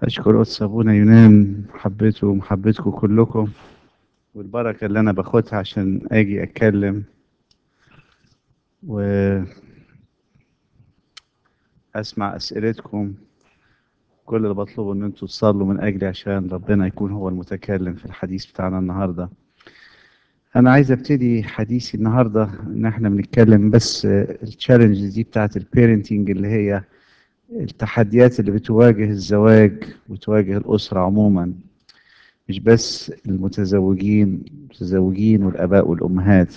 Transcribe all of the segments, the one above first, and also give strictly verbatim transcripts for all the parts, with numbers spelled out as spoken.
أشكر قدس أبونا يونان، محبته ومحبتكم كلكم، والبركة اللي أنا باخدها عشان أجي أتكلم وأسمع أسئلتكم. كل اللي بطلبه إن أنتوا تصلوا من أجلي عشان ربنا يكون هو المتكلم في الحديث بتاعنا النهاردة. أنا عايز أبتدي حديثي النهاردة إن إحنا بنتكلم بس التشالنج دي بتاعت البيرنتنج، اللي هي التحديات اللي بتواجه الزواج وتواجه الأسرة عموما، مش بس المتزوجين المتزوجين والآباء والأمهات.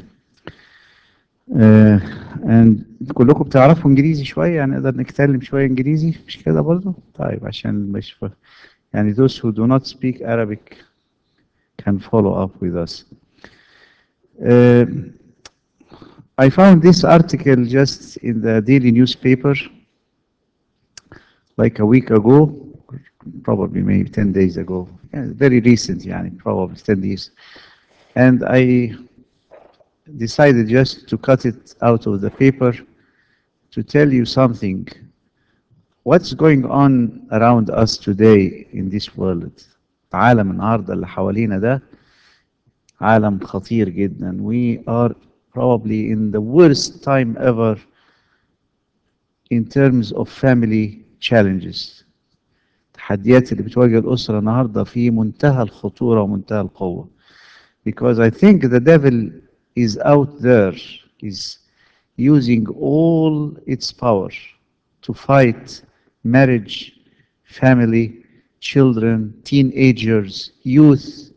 آه and كلكم بتعرفوا إنجليزي شوية، يعني نقدر نتكلم شوية إنجليزي، مش كده برضو؟ طيب عشان مش ف... يعني those who do not speak Arabic can follow up with us. Uh, I found this article just in the daily newspaper like a week ago, probably maybe ten days ago. Yeah, very recent, يعني probably ten days. And I decided just to cut it out of the paper to tell you something. What's going on around us today in this world? عالم النهارده اللي حوالينا ده عالم خطير جدا. We are probably in the worst time ever in terms of family challenges. التحديات اللي بتواجه الأسرة النهارده في منتهى الخطورة ومنتهى القوة. Because I think the devil is out there, is using all its power to fight marriage, family, children, teenagers, youth,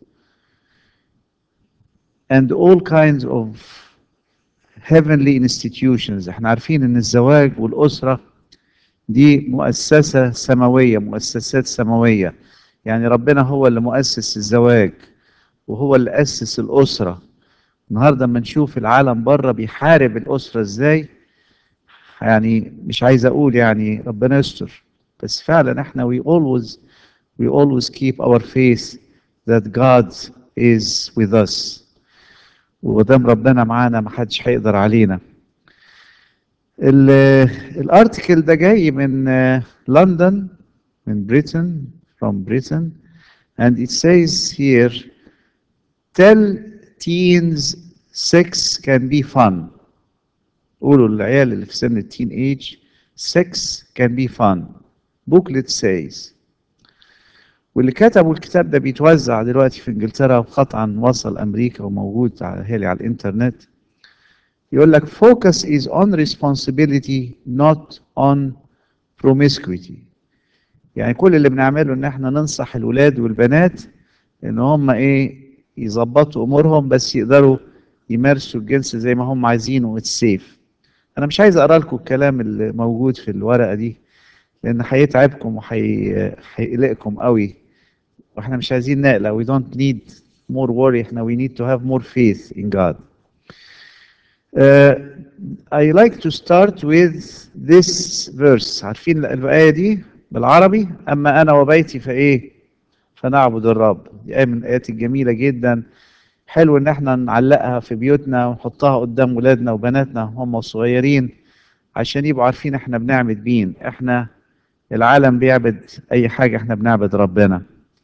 and all kinds of heavenly institutions. احنا عارفين ان الزواج والأسرة دي مؤسسة سماوية، مؤسسات سماوية. يعني ربنا هو اللي مؤسس الزواج وهو اللي أسس الأسرة. النهارده لما نشوف العالم بره بيحارب الأسرة ازاي، يعني مش عايز اقول يعني ربنا يستر، بس فعلا احنا we always we always keep our faith that God is with us. ودام ربنا معانا محدش هيقدر علينا. ال- الارتكل ده جاي من آه، لندن، من بريتن، from Britain, and it says here, tell teens sex can be fun. قولوا للعيال اللي في سن التين ايج sex can be fun. booklet says. واللي كتبوا الكتاب ده بيتوزع دلوقتي في انجلترا وقطعا وصل امريكا وموجود على هالي على الانترنت. يقول لك focus is on responsibility not on promiscuity. يعني كل اللي بنعمله ان احنا ننصح الولاد والبنات ان هم ايه يظبطوا امورهم بس يقدروا يمارسوا الجنس زي ما هم عايزينه السيف. انا مش عايز اقرا لكم الكلام اللي موجود في الورقه دي لان هيتعبكم وهيقلقكم قوي، واحنا مش عايزين نقلق. we don't need more worry. احنا we need to have more faith in God. Uh, I like to start with this verse. عارفين الآية دي بالعربي؟ أما أنا وبيتي فإيه؟ فنعبد الرب. دي آية من الآيات الجميلة جدا. حلو إن احنا نعلقها في بيوتنا ونحطها قدام ولادنا وبناتنا هم صغيرين عشان يبقوا عارفين احنا بنعبد مين. احنا العالم بيعبد أي حاجة، احنا بنعبد ربنا.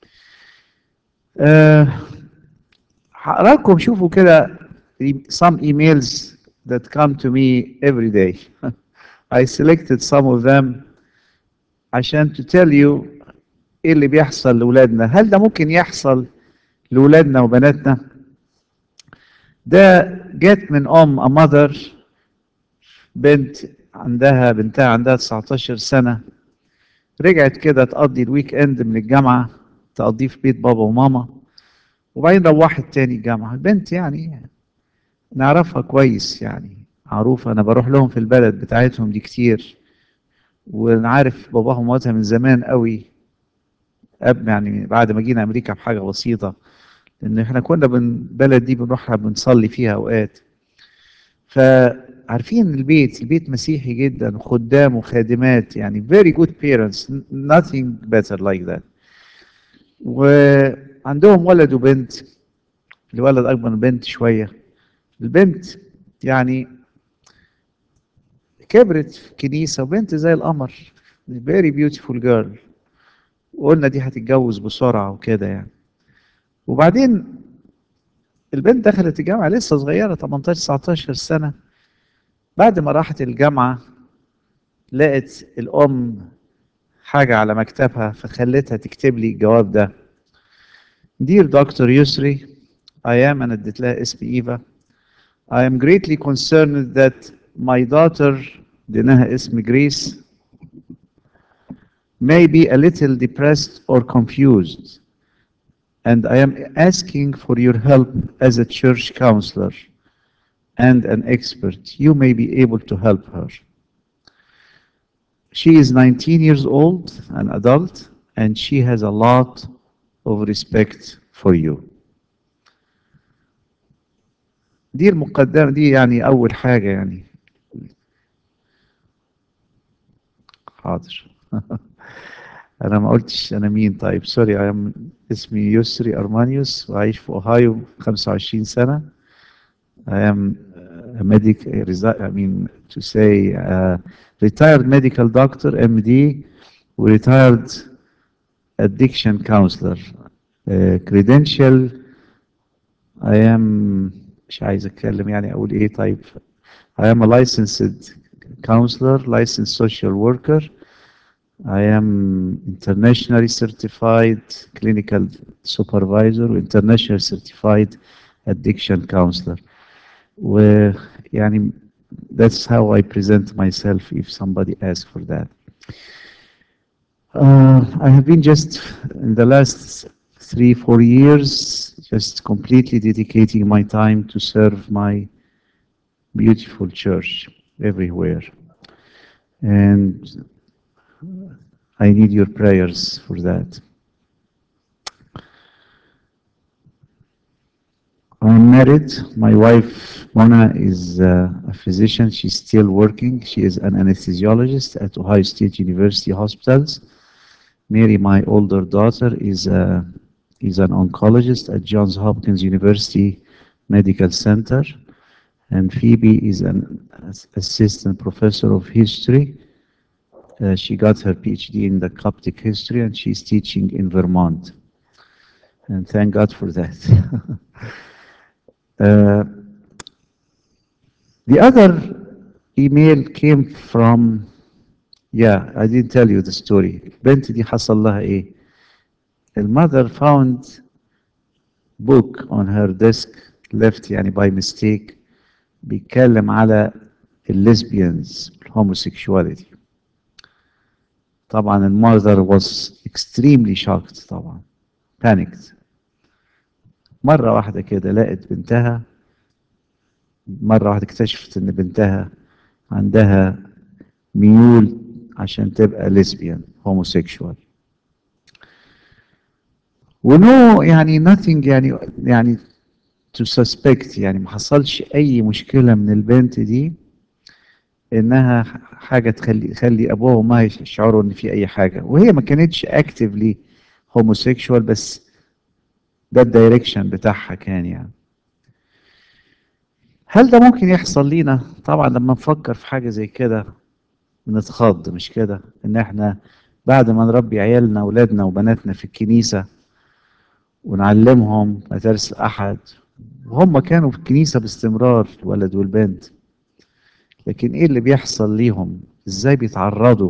أه هقرا لكم، شوفوا كده some emails that come to me every day. I selected some of them عشان to tell you ايه اللي بيحصل لولادنا. هل ده ممكن يحصل لولادنا وبناتنا؟ ده جت من ام a mother، بنت عندها بنتها عندها تسعتاشر سنة، رجعت كده تقضي الويك اند من الجامعة، تقضيه في بيت بابا وماما، وبعدين روحت تاني الجامعة. البنت يعني نعرفها كويس، يعني معروفة، أنا بروح لهم في البلد بتاعتهم دي كتير، ونعرف باباهم ومامتها من زمان قوي، قبل يعني بعد ما جينا أمريكا بحاجة بسيطة، لأن إحنا كنا بالبلد دي بنروحها بنصلي فيها أوقات. فعارفين البيت البيت مسيحي جدا، وخدام وخادمات، يعني very good parents, nothing better like that. وعندهم ولد وبنت. الولد أكبر من البنت شوية. البنت يعني كبرت في كنيسة، وبنت زي القمر، very beautiful girl. وقلنا دي هتتجوز بسرعة وكده يعني. وبعدين البنت دخلت الجامعة لسه صغيرة تمنتاشر تسعتاشر سنة. بعد ما راحت الجامعة لقت الأم حاجة على مكتبها فخلتها تكتب لي الجواب ده. Dear Doctor Yusri, I am أنا اديت لها اسم إيفا. I am greatly concerned that my daughter اديناها اسم جريس may be a little depressed or confused, and I am asking for your help as a church counselor and an expert. You may be able to help her. She is nineteen years old, an adult, and she has a lot of respect for you. دي المقدمة دي يعني أول حاجة يعني. حاضر. أنا ما قلتش أنا مين. طيب سوري. أنا اسمي يسري أرمانيوس وعايش في أوهايو خمسة وعشرين سنة. I am a medic, I mean to say a retired medical doctor M D ورetired addiction counselor. Uh, credential I am مش عايز أتكلم يعني أقول إيه. طيب I am a licensed counselor, licensed social worker. I am internationally certified clinical supervisor, international certified addiction counselor. ويعني that's how I present myself if somebody asks for that. Uh, I have been just in the last three, four years just completely dedicating my time to serve my beautiful church everywhere. And I need your prayers for that. I'm married. My wife, Mona, is uh, a physician. She's still working. She is an anesthesiologist at Ohio State University Hospitals. Mary, my older daughter, is, a, is an oncologist at Johns Hopkins University Medical Center. And Phoebe is an assistant professor of history. Uh, she got her PhD in the Coptic history and she's teaching in Vermont. And thank God for that. uh, the other email came from, yeah, I didn't tell you the story. البنت دي حصل لها ايه؟ المother found book on her desk left يعني by mistake بيتكلم على lesbians homosexuality. طبعا المother was extremely shocked طبعا panicked. مرة واحدة كده لقت بنتها، مرة واحدة اكتشفت ان بنتها عندها ميول عشان تبقى lesbian homosexual. ونو يعني nothing يعني يعني to suspect يعني ما حصلش اي مشكلة من البنت دي انها حاجة تخلي تخلي ابوها وامها يشعروا ان في اي حاجة، وهي ما كانتش actively homosexual بس ده الدايركشن بتاعها كان يعني. هل ده ممكن يحصل لينا؟ طبعا لما نفكر في حاجة زي كده بنتخض، مش كده؟ ان احنا بعد ما نربي عيالنا اولادنا وبناتنا في الكنيسة ونعلمهم مدارس الأحد وهم كانوا في الكنيسة باستمرار الولد والبنت، لكن ايه اللي بيحصل ليهم؟ ازاي بيتعرضوا؟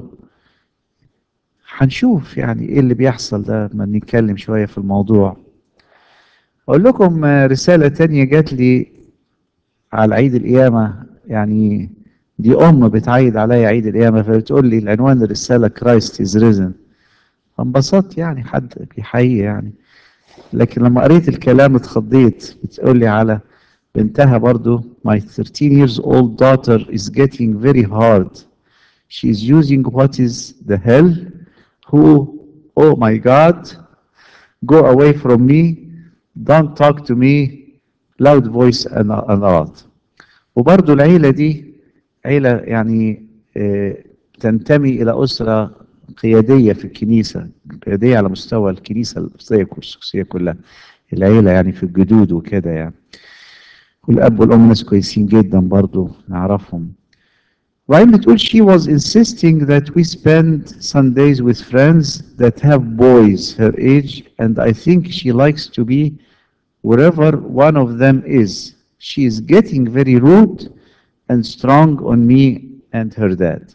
هنشوف يعني ايه اللي بيحصل ده لما نتكلم شوية في الموضوع. اقول لكم رسالة تانية جات لي على عيد القيامة. يعني دي ام بتعيد عليا عيد القيامة فبتقول لي العنوان الرسالة كرايست از ريزن. فانبسطت يعني حد بيحيي يعني، لكن لما قريت الكلام اتخضيت. بتقول لي على بنتها برضو my thirteen years old daughter is getting very hard. She is using what is the hell who oh my God go away from me don't talk to me loud voice and and a lot. وبرضو العيلة دي عيلة يعني آه، تنتمي إلى أسرة قيادية في الكنيسة، قيادية على مستوى الكنيسة الأرثوذكسية كلها. العيلة يعني في الجدود وكده يعني. والأب والأم ناس كويسين جدا برضو نعرفهم. وبعدين بتقول she was insisting that we spend Sundays with friends that have boys her age and I think she likes to be wherever one of them is. She is getting very rude and strong on me and her dad.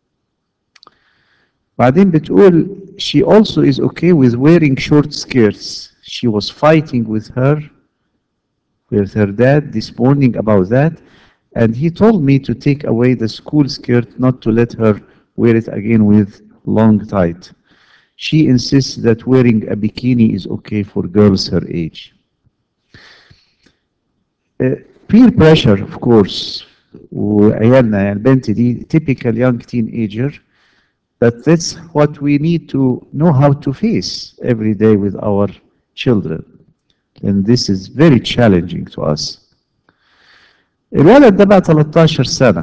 بعدين بتقول she also is okay with wearing short skirts. She was fighting with her with her dad this morning about that, and he told me to take away the school skirt, not to let her wear it again with long tight. She insists that wearing a bikini is okay for girls her age. Uh, peer pressure, of course. وعيالنا يعني البنت دي typical young teenager, but that's what we need to know how to face every day with our children. And this is very challenging to us. الولد ده بقى تلتاشر سنة،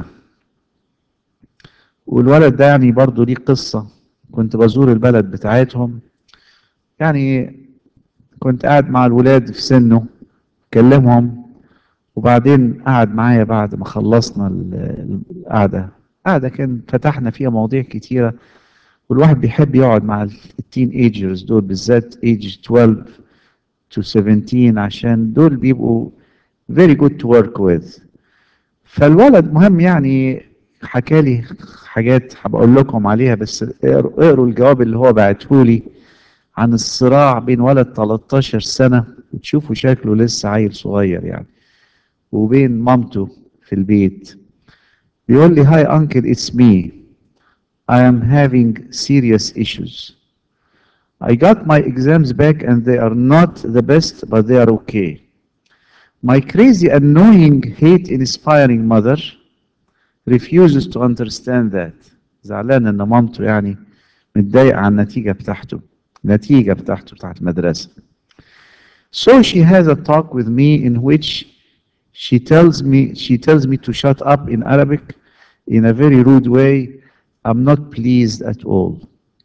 والولد ده يعني برضه ليه قصة. كنت بزور البلد بتاعتهم، يعني كنت قاعد مع الولاد في سنه كلمهم، وبعدين قعد معايا بعد ما خلصنا ال- القعدة. قعدة كان فتحنا فيها مواضيع كتيرة، والواحد بيحب يقعد مع التين ايجرز دول بالذات age twelve to seventeen عشان دول بيبقوا very good to work with. فالولد مهم يعني حكى لي حاجات هبقول لكم عليها، بس اقروا اقروا الجواب اللي هو بعته لي عن الصراع بين ولد تلتاشر سنة وتشوفوا شكله لسه عيل صغير يعني، وبين مامته في البيت. بيقول لي هاي uncle it's me. I am having serious issues. I got my exams back and they are not the best but they are okay. My crazy annoying hate inspiring mother refuses to understand that. زعلان ان مامته يعني متضايقة عن النتيجة بتاعته النتيجة بتاعته بتاعت المدرسة. So she has a talk with me in which she tells me she tells me to shut up in Arabic in a very rude way. I'm not pleased at all.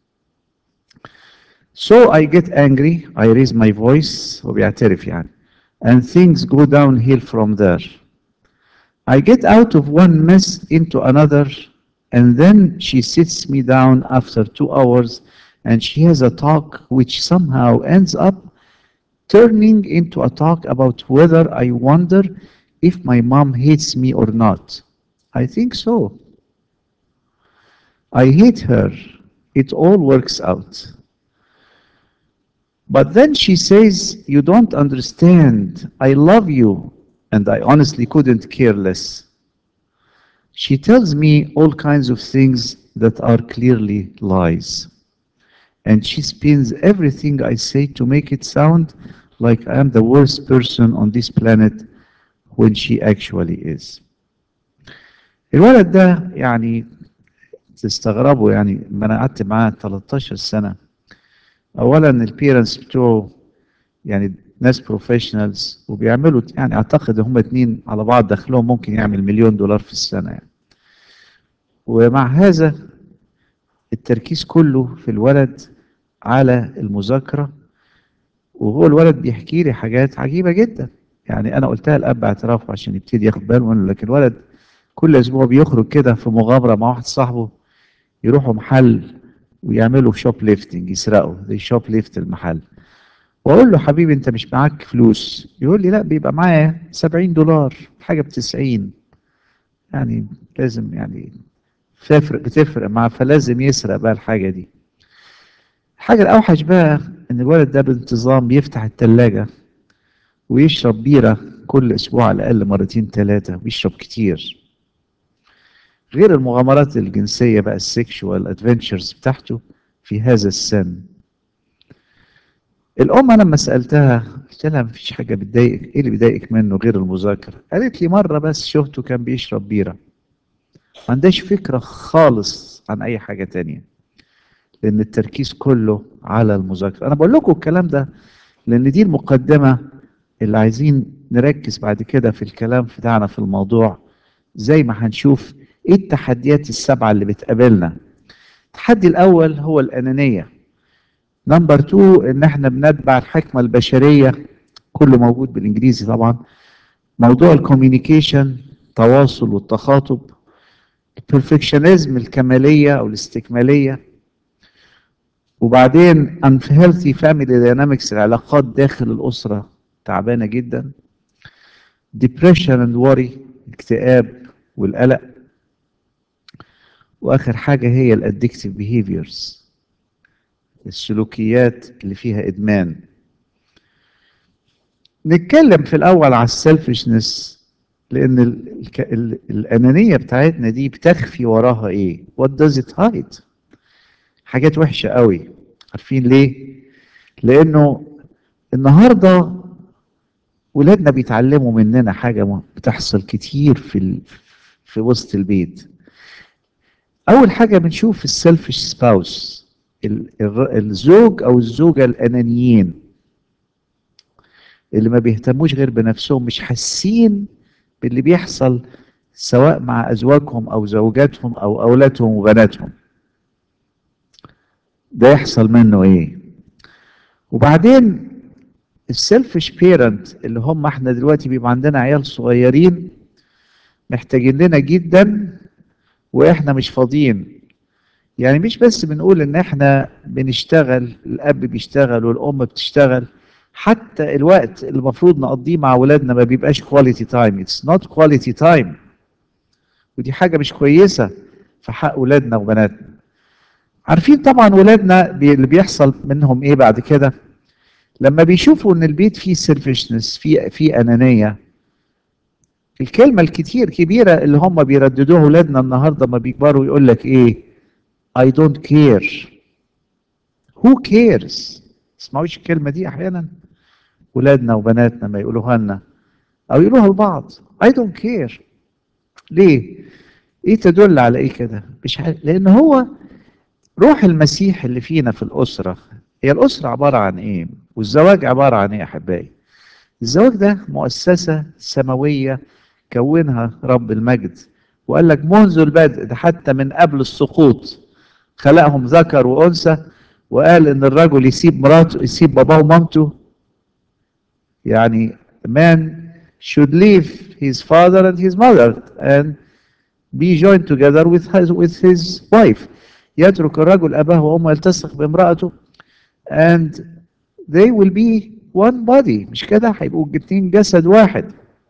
So I get angry, I raise my voice وبيعترف يعني, and things go downhill from there. I get out of one mess into another, and then she sits me down after two hours and she has a talk which somehow ends up turning into a talk about whether I wonder if my mom hates me or not. I think so. I hate her. It all works out. But then she says, you don't understand. I love you. And I honestly couldn't care less. She tells me all kinds of things that are clearly lies. And she spins everything I say to make it sound like I am the worst person on this planet when she actually is. الولد ده يعني تستغربوا يعني لما انا قعدت معاه تلتاشر سنة. اولا البيرنتس بتوعه يعني ناس بروفيشنالز وبيعملوا يعني اعتقد هم اتنين على بعض دخلهم ممكن يعمل مليون دولار في السنة يعني. ومع هذا التركيز كله في الولد على المذاكرة، وهو الولد بيحكي لي حاجات عجيبة جدا. يعني أنا قلتها لأب اعترافه عشان يبتدي ياخد باله منه، لكن الولد كل أسبوع بيخرج كده في مغامرة مع واحد صاحبه، يروحوا محل ويعملوا شوب ليفتنج، يسرقوا زي شوب ليفت المحل. وأقول له حبيبي أنت مش معاك فلوس؟ يقول لي لا بيبقى معايا سبعين دولار، حاجة بتسعين. يعني لازم يعني بتفرق بتفرق معاه، فلازم يسرق بقى الحاجة دي. الحاجة الأوحش بقى إن الولد ده بانتظام بيفتح التلاجة ويشرب بيرة كل أسبوع على الأقل مرتين ثلاثة، ويشرب كتير. غير المغامرات الجنسية بقى السكشوال ادفنتشرز بتاعته في هذا السن. الأم أنا لما سألتها قلت لها مفيش حاجة بتضايقك، إيه اللي بيضايقك منه غير المذاكرة؟ قالت لي مرة بس شفته كان بيشرب بيرة. ما عندهاش فكرة خالص عن أي حاجة تانية، لأن التركيز كله على المذاكرة. أنا بقول لكم الكلام ده لأن دي المقدمة اللي عايزين نركز بعد كده في الكلام بتاعنا في الموضوع، زي ما هنشوف ايه التحديات السبعة اللي بتقابلنا. التحدي الأول هو الأنانية. نمبر تو إن احنا بنتبع الحكمة البشرية، كله موجود بالإنجليزي طبعا. موضوع الكوميونيكيشن، التواصل والتخاطب. perfectionism الكمالية أو الاستكمالية. وبعدين unhealthy family dynamics العلاقات داخل الأسرة تعبانة جدا. depression and worry الاكتئاب والقلق. وآخر حاجة هي الaddictive behaviors السلوكيات اللي فيها إدمان. نتكلم في الأول على السيلفشنس لأن ال ال ال الأنانية بتاعتنا دي بتخفي وراها إيه؟ What does it hide؟ حاجات وحشة قوي. عارفين ليه؟ لأنه النهاردة ولادنا بيتعلموا مننا حاجة بتحصل كتير في ال... في وسط البيت. أول حاجة بنشوف السيلفش سباوس الزوج أو الزوجة الأنانيين اللي ما بيهتموش غير بنفسهم، مش حاسين باللي بيحصل سواء مع أزواجهم أو زوجاتهم أو أولادهم وبناتهم. ده يحصل منه إيه؟ وبعدين السيلفش بيرنت اللي هم احنا دلوقتي بيبقى عندنا عيال صغيرين محتاجين لنا جدا واحنا مش فاضيين. يعني مش بس بنقول ان احنا بنشتغل، الاب بيشتغل والام بتشتغل، حتى الوقت اللي المفروض نقضيه مع اولادنا ما بيبقاش كواليتي تايم. اتس نوت كواليتي تايم، ودي حاجه مش كويسه في حق اولادنا وبناتنا. عارفين طبعا ولادنا بي اللي بيحصل منهم ايه بعد كده لما بيشوفوا ان البيت فيه سيلفشنس، فيه فيه انانيه. الكلمه الكتير كبيره اللي هم بيرددوها ولادنا النهارده ما بيكبروا يقول لك ايه؟ I don't care. Who cares؟ تسمعوش الكلمه دي احيانا ولادنا وبناتنا ما يقولوها لنا او يقولوها لبعض. I don't care. ليه؟ ايه تدل على ايه كده؟ مش ح... لان هو روح المسيح اللي فينا في الاسره. هي الاسره عباره عن ايه؟ والزواج عباره عن ايه يا احبائي؟ الزواج ده مؤسسه سماويه كونها رب المجد، وقال لك منذ البدء، ده حتى من قبل السقوط خلقهم ذكر وانثى، وقال ان الرجل يسيب مراته، يسيب باباه ومامته. يعني man should leave his father and his mother and be joined together with his, with his wife. يترك الرجل أباه وأمه يلتصق بامرأته and they will be one body. مش كده؟ هيبقوا الاتنين جسد واحد.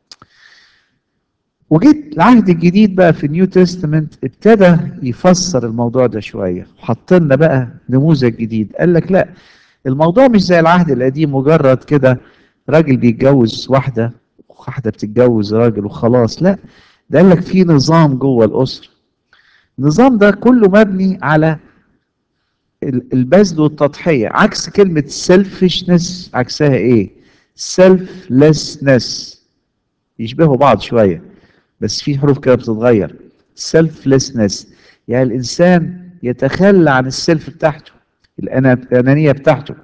وجيت العهد الجديد بقى في النيو تestament ابتدى يفسر الموضوع ده شوية، وحط لنا بقى نموذج جديد. قال لك لا، الموضوع مش زي العهد القديم مجرد كده راجل بيتجوز واحدة واحدة بتتجوز راجل وخلاص. لا، ده قال لك في نظام جوه الأسرة. النظام ده كله مبني على البذل والتضحية. عكس كلمة selfishness، عكسها ايه؟ selflessness. يشبهوا بعض شوية بس في حروف كده بتتغير. selflessness يعني الإنسان يتخلى عن السلف بتاعته، الأنانية بتاعته،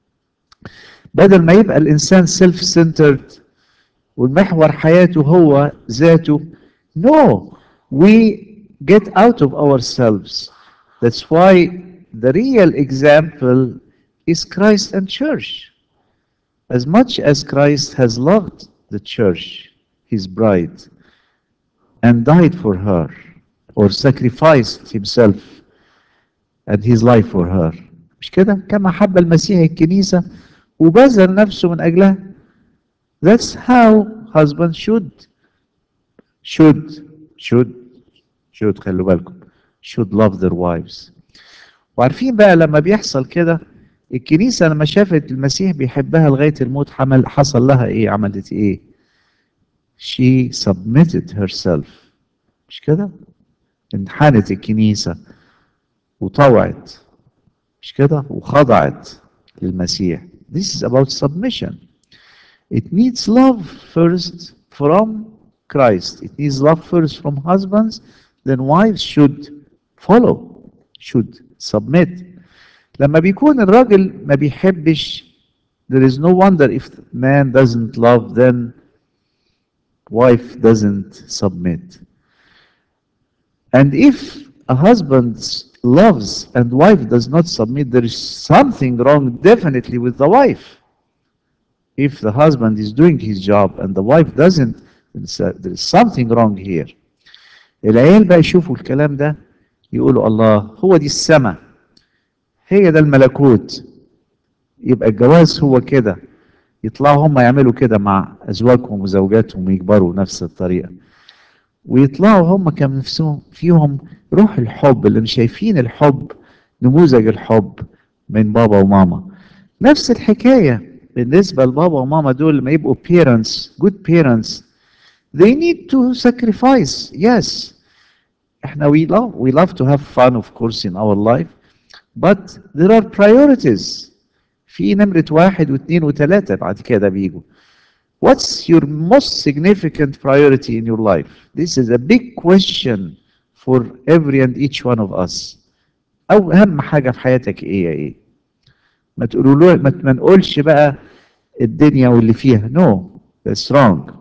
بدل ما يبقى الإنسان self centered والمحور حياته هو ذاته. No, we get out of ourselves. That's why the real example is Christ and church. As much as Christ has loved the church, his bride, and died for her, or sacrificed himself and his life for her. مش كده؟ كما حب المسيح الكنيسة وبذل نفسه من أجلها. That's how husbands should should should should خلوا بالكم should love their wives. وعارفين بقى لما بيحصل كده الكنيسة لما شافت المسيح بيحبها لغاية الموت حمل حصل لها ايه؟ عملت ايه؟ she submitted herself. مش كده؟ انحنت الكنيسة وطوعت، مش كده؟ وخضعت للمسيح. This is about submission. It needs love first from Christ. It needs love first from husbands, then wives should follow, should submit. لما بيكون الراجل ما بيحبش, there is no wonder if man doesn't love, then wife doesn't submit. And if a husband loves and wife does not submit, there is something wrong definitely with the wife. If the husband is doing his job and the wife doesn't, there is something wrong here. العيال بقى يشوفوا الكلام ده يقولوا الله، هو دي السماء، هي ده الملكوت. يبقى الجواز هو كده، يطلعوا هم يعملوا كده مع ازواجهم وزوجاتهم ويكبروا نفس الطريقه، ويطلعوا هم كان نفسهم فيهم روح الحب، اللي مش شايفين الحب، نموذج الحب من بابا وماما. نفس الحكايه بالنسبه لبابا وماما دول لما يبقوا parents good parents they need to sacrifice. yes احنا we love we love to have fun of course in our life, but there are priorities. في نمرة واحد واثنين وثلاثة بعد كده بيجوا. What's your most significant priority in your life? This is a big question for every and each one of us. أو أهم حاجة في حياتك إيه يا إيه؟ ما تقولوا ما ما نقولش بقى الدنيا واللي فيها. No, that's wrong.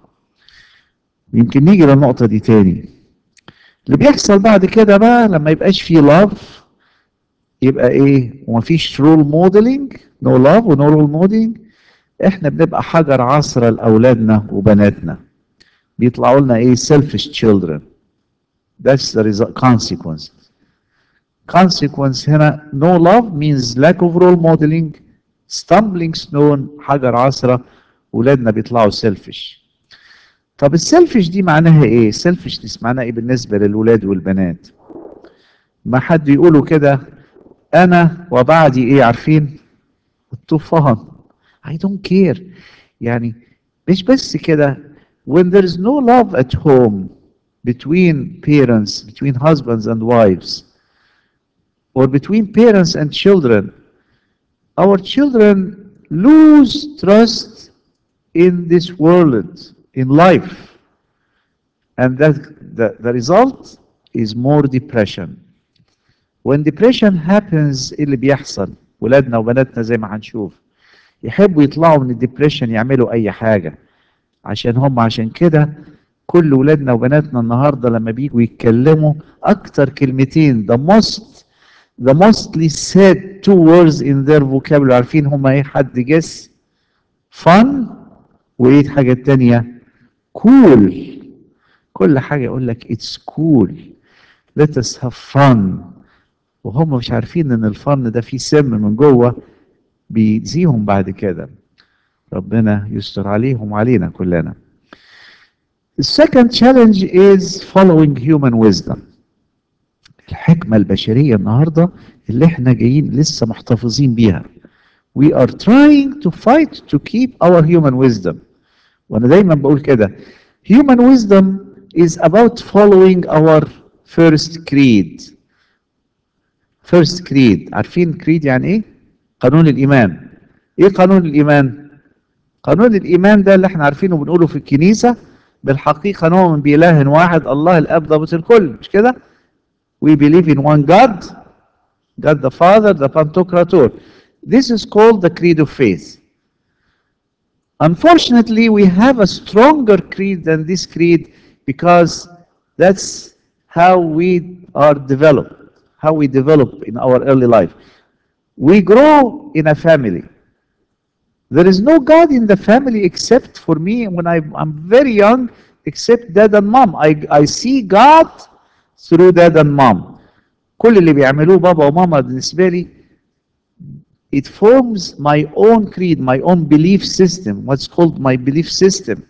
يمكن نيجي للنقطة دي تاني. اللي بيحصل بعد كده بقى لما يبقاش فيه love، يبقى إيه؟ ومفيش role modeling. no love و no role modeling. إحنا بنبقى حجر عصرة لأولادنا وبناتنا. بيطلعوا لنا إيه؟ selfish children. That's the result, consequence. Consequence هنا no love means lack of role modeling, stumbling stone، حجر عثرة، ولادنا بيطلعوا selfish. طب السيلفش دي معناها ايه؟ selfishness معناها ايه بالنسبة للولاد والبنات؟ ما حد يقولوا كده انا وبعدي ايه عارفين؟ الطوفان. I don't care. يعني مش بس كده. when there is no love at home between parents, between husbands and wives, or between parents and children, our children lose trust in this world, in life. And that the, the result is more depression. When depression happens إيه اللي بيحصل؟ ولادنا وبناتنا زي ما هنشوف يحبوا يطلعوا من الدبريشن يعملوا أي حاجة عشان هم. عشان كده كل ولادنا وبناتنا النهارده لما بييجوا يتكلموا أكتر كلمتين the most the mostly said two words in their vocabulary عارفين هما ايه؟ حد جس؟ fun. وايه الحاجة التانية؟ cool. كل حاجة يقول لك it's cool. let us have fun. وهم مش عارفين ان الفن ده فيه سم من جوه بيأذيهم بعد كده. ربنا يستر عليهم وعلينا كلنا. The second challenge is following human wisdom. الحكمة البشرية النهاردة اللي احنا جايين لسه محتفظين بيها. We are trying to fight to keep our human wisdom. وانا دايما بقول كده human wisdom is about following our first creed. first creed عارفين creed يعني ايه؟ قانون الايمان. ايه قانون الايمان؟ قانون الايمان ده اللي احنا عارفينه بنقوله في الكنيسة. بالحقيقة نؤمن بإله واحد الله الاب ضابط الكل، مش كده؟ We believe in one God, God the Father, the Pantocrator. This is called the creed of faith. Unfortunately, we have a stronger creed than this creed because that's how we are developed, how we develop in our early life. We grow in a family. There is no God in the family except for me when I, I'm very young, except dad and mom. I, I see God through dad and mom. كل اللي بيعملوه بابا وماما بالنسبة لي it forms my own creed, my own belief system, what's called my belief system.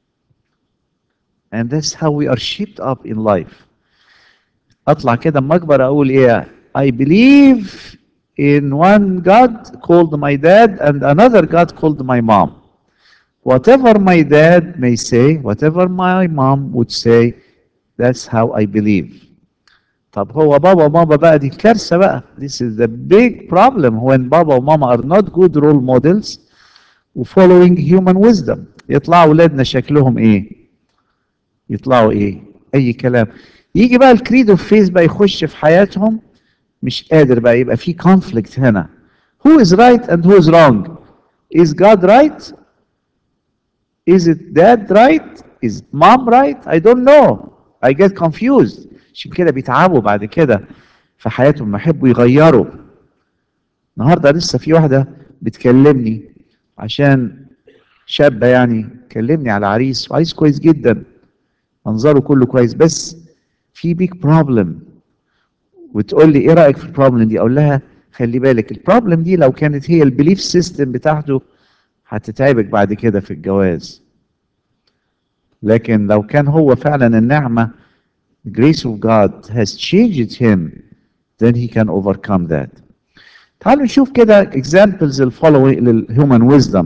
And that's how we are shaped up in life. اطلع كده اما اكبر اقول ايه؟ I believe in one God called my dad and another God called my mom. Whatever my dad may say, whatever my mom would say, that's how I believe. طب هو بابا وماما بقى دي الكارثة بقى. This is the big problem when بابا وماما are not good role models following human wisdom. يطلعوا ولادنا شكلهم ايه؟ يطلعوا ايه؟ اي كلام. يجي بقى الكريد اوف فيث بقى يخش في حياتهم مش قادر بقى، يبقى في conflict هنا. Who is right and who is wrong? Is God right? Is it dad right? Is mom right? I don't know. I get confused. عشان كده بيتعبوا بعد كده في حياتهم ما يحبوا يغيروا. النهارده لسه في واحده بتكلمني عشان شابه يعني كلمني على عريس، وعريس كويس جدا منظره كله كويس، بس في بيك بروبلم، وتقول لي ايه رايك في البروبلم دي؟ اقول لها خلي بالك البروبلم دي لو كانت هي البيليف سيستم بتاعته هتتعبك بعد كده في الجواز. لكن لو كان هو فعلا النعمه the grace of God has changed him, then he can overcome that. تعالوا نشوف كده examples الفولوينج للهيومن ويزدم.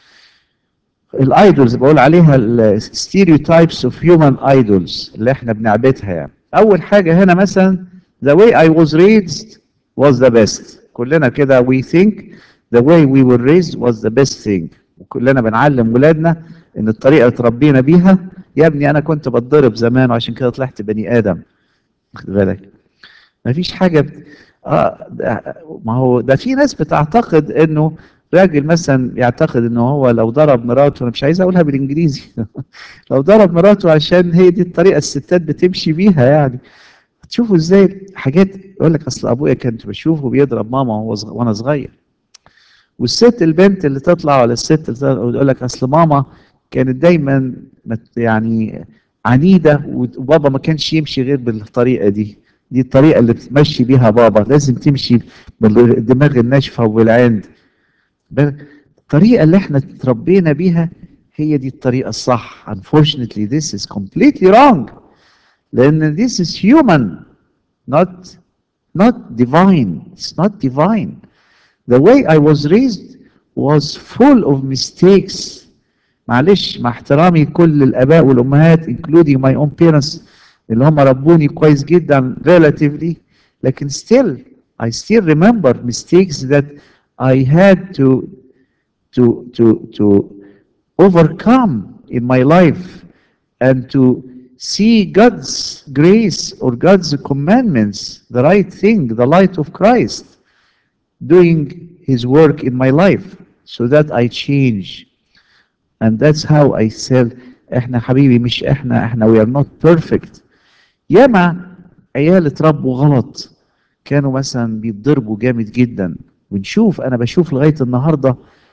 الايدولز بقول عليها الستيريوتايبس اوف هيومن ايدولز اللي احنا بنعبدها. يعني اول حاجه هنا مثلا the way I was raised was the best. كلنا كده we think the way we were raised was the best thing. وكلنا بنعلم ولادنا ان الطريقه اللي اتربينا بيها، يا ابني انا كنت بتضرب زمان وعشان كده طلعت بني ادم. خد بالك ما فيش حاجه بت... اه ده... ما هو ده في ناس بتعتقد انه راجل مثلا يعتقد انه هو لو ضرب مراته، انا مش عايز اقولها بالانجليزي لو ضرب مراته عشان هي دي الطريقه الستات بتمشي بيها. يعني تشوفوا ازاي حاجات يقول لك اصل ابويا كنت بشوفه بيضرب ماما وهو صغ... وانا صغير. والست البنت اللي تطلع ولا الست اللي تطلع يقول لك اصل ماما كانت دايما مت- يعني عنيده وبابا ما كانش يمشي غير بالطريقه دي. دي الطريقه اللي بتمشي بيها بابا، لازم تمشي بالدماغ الناشفه وبالعند. ب- الطريقه اللي احنا اتربينا بيها هي دي الطريقه الصح. Unfortunately this is completely wrong. لان this is human not not divine. It's not divine. The way I was raised was full of mistakes. معلش مع احترامي كل الآباء والأمهات including my own parents اللي هم ربوني كويس جدا relatively، لكن still I still remember mistakes that I had to to to to overcome in my life and to see God's grace or God's commandments, the right thing, the light of Christ doing his work in my life so that I change. And that's how I said احنا حبيبي مش احنا احنا we are not perfect. ياما عيال اتربوا غلط كانوا مثلا بيتضربوا جامد جدا، ونشوف انا بشوف لغايه النهارده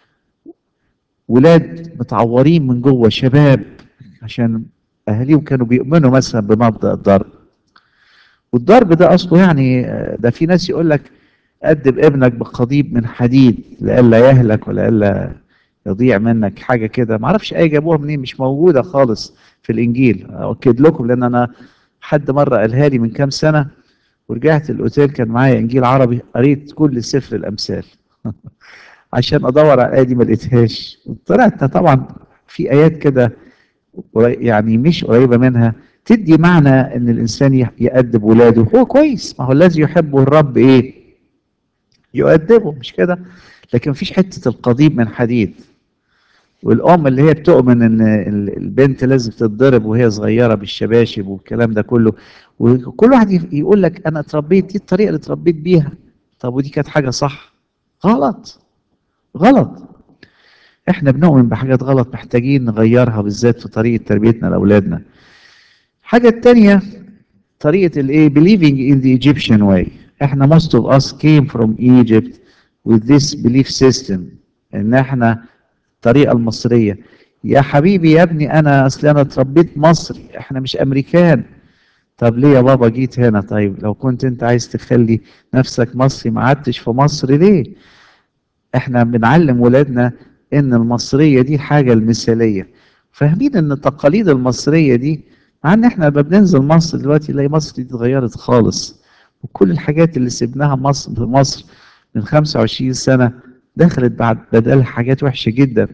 ولاد متعورين من جوه شباب عشان اهاليهم كانوا بيؤمنوا مثلا بمبدأ الضرب. والضرب ده اصله يعني ده في ناس يقول لك أدب ابنك بقضيب من حديد لئلا يهلك ولئلا يضيع منك، حاجة كده معرفش ايه جابوها منين، مش موجودة خالص في الإنجيل. أؤكد لكم لأن أنا حد مرة قالها لي من كام سنة، ورجعت الأوتيل كان معايا إنجيل عربي قريت كل سفر الأمثال عشان أدور على الآية دي ما لقيتهاش. طلعت طبعا في آيات كده يعني مش قريبة منها تدي معنى إن الإنسان يأدب ولاده. هو كويس، ما هو الذي يحبه الرب إيه؟ يؤدبه، مش كده؟ لكن مفيش حتة القضيب من حديد. والام اللي هي بتؤمن ان البنت لازم تتضرب وهي صغيره بالشباشب والكلام ده كله، وكل واحد يقول لك انا اتربيت دي الطريقه اللي اتربيت بيها. طب ودي كانت حاجه صح؟ غلط غلط. احنا بنؤمن بحاجات غلط محتاجين نغيرها بالذات في طريقه تربيتنا لاولادنا. الحاجه الثانيه طريقه الايه believing in the Egyptian way. احنا most of us came from Egypt with this belief system ان احنا الطريقه المصريه. يا حبيبي يا ابني انا اصل انا اتربيت مصري، احنا مش امريكان. طب ليه يا بابا جيت هنا؟ طيب لو كنت انت عايز تخلي نفسك مصري ما قعدتش في مصر ليه؟ احنا بنعلم ولادنا ان المصريه دي حاجه المثاليه، فاهمين ان التقاليد المصريه دي، مع ان احنا لما بننزل مصر دلوقتي نلاقي مصر دي اتغيرت خالص، وكل الحاجات اللي سيبناها مصر في مصر من خمسة وعشرين سنه دخلت بعد بدلها حاجات وحشه جدا.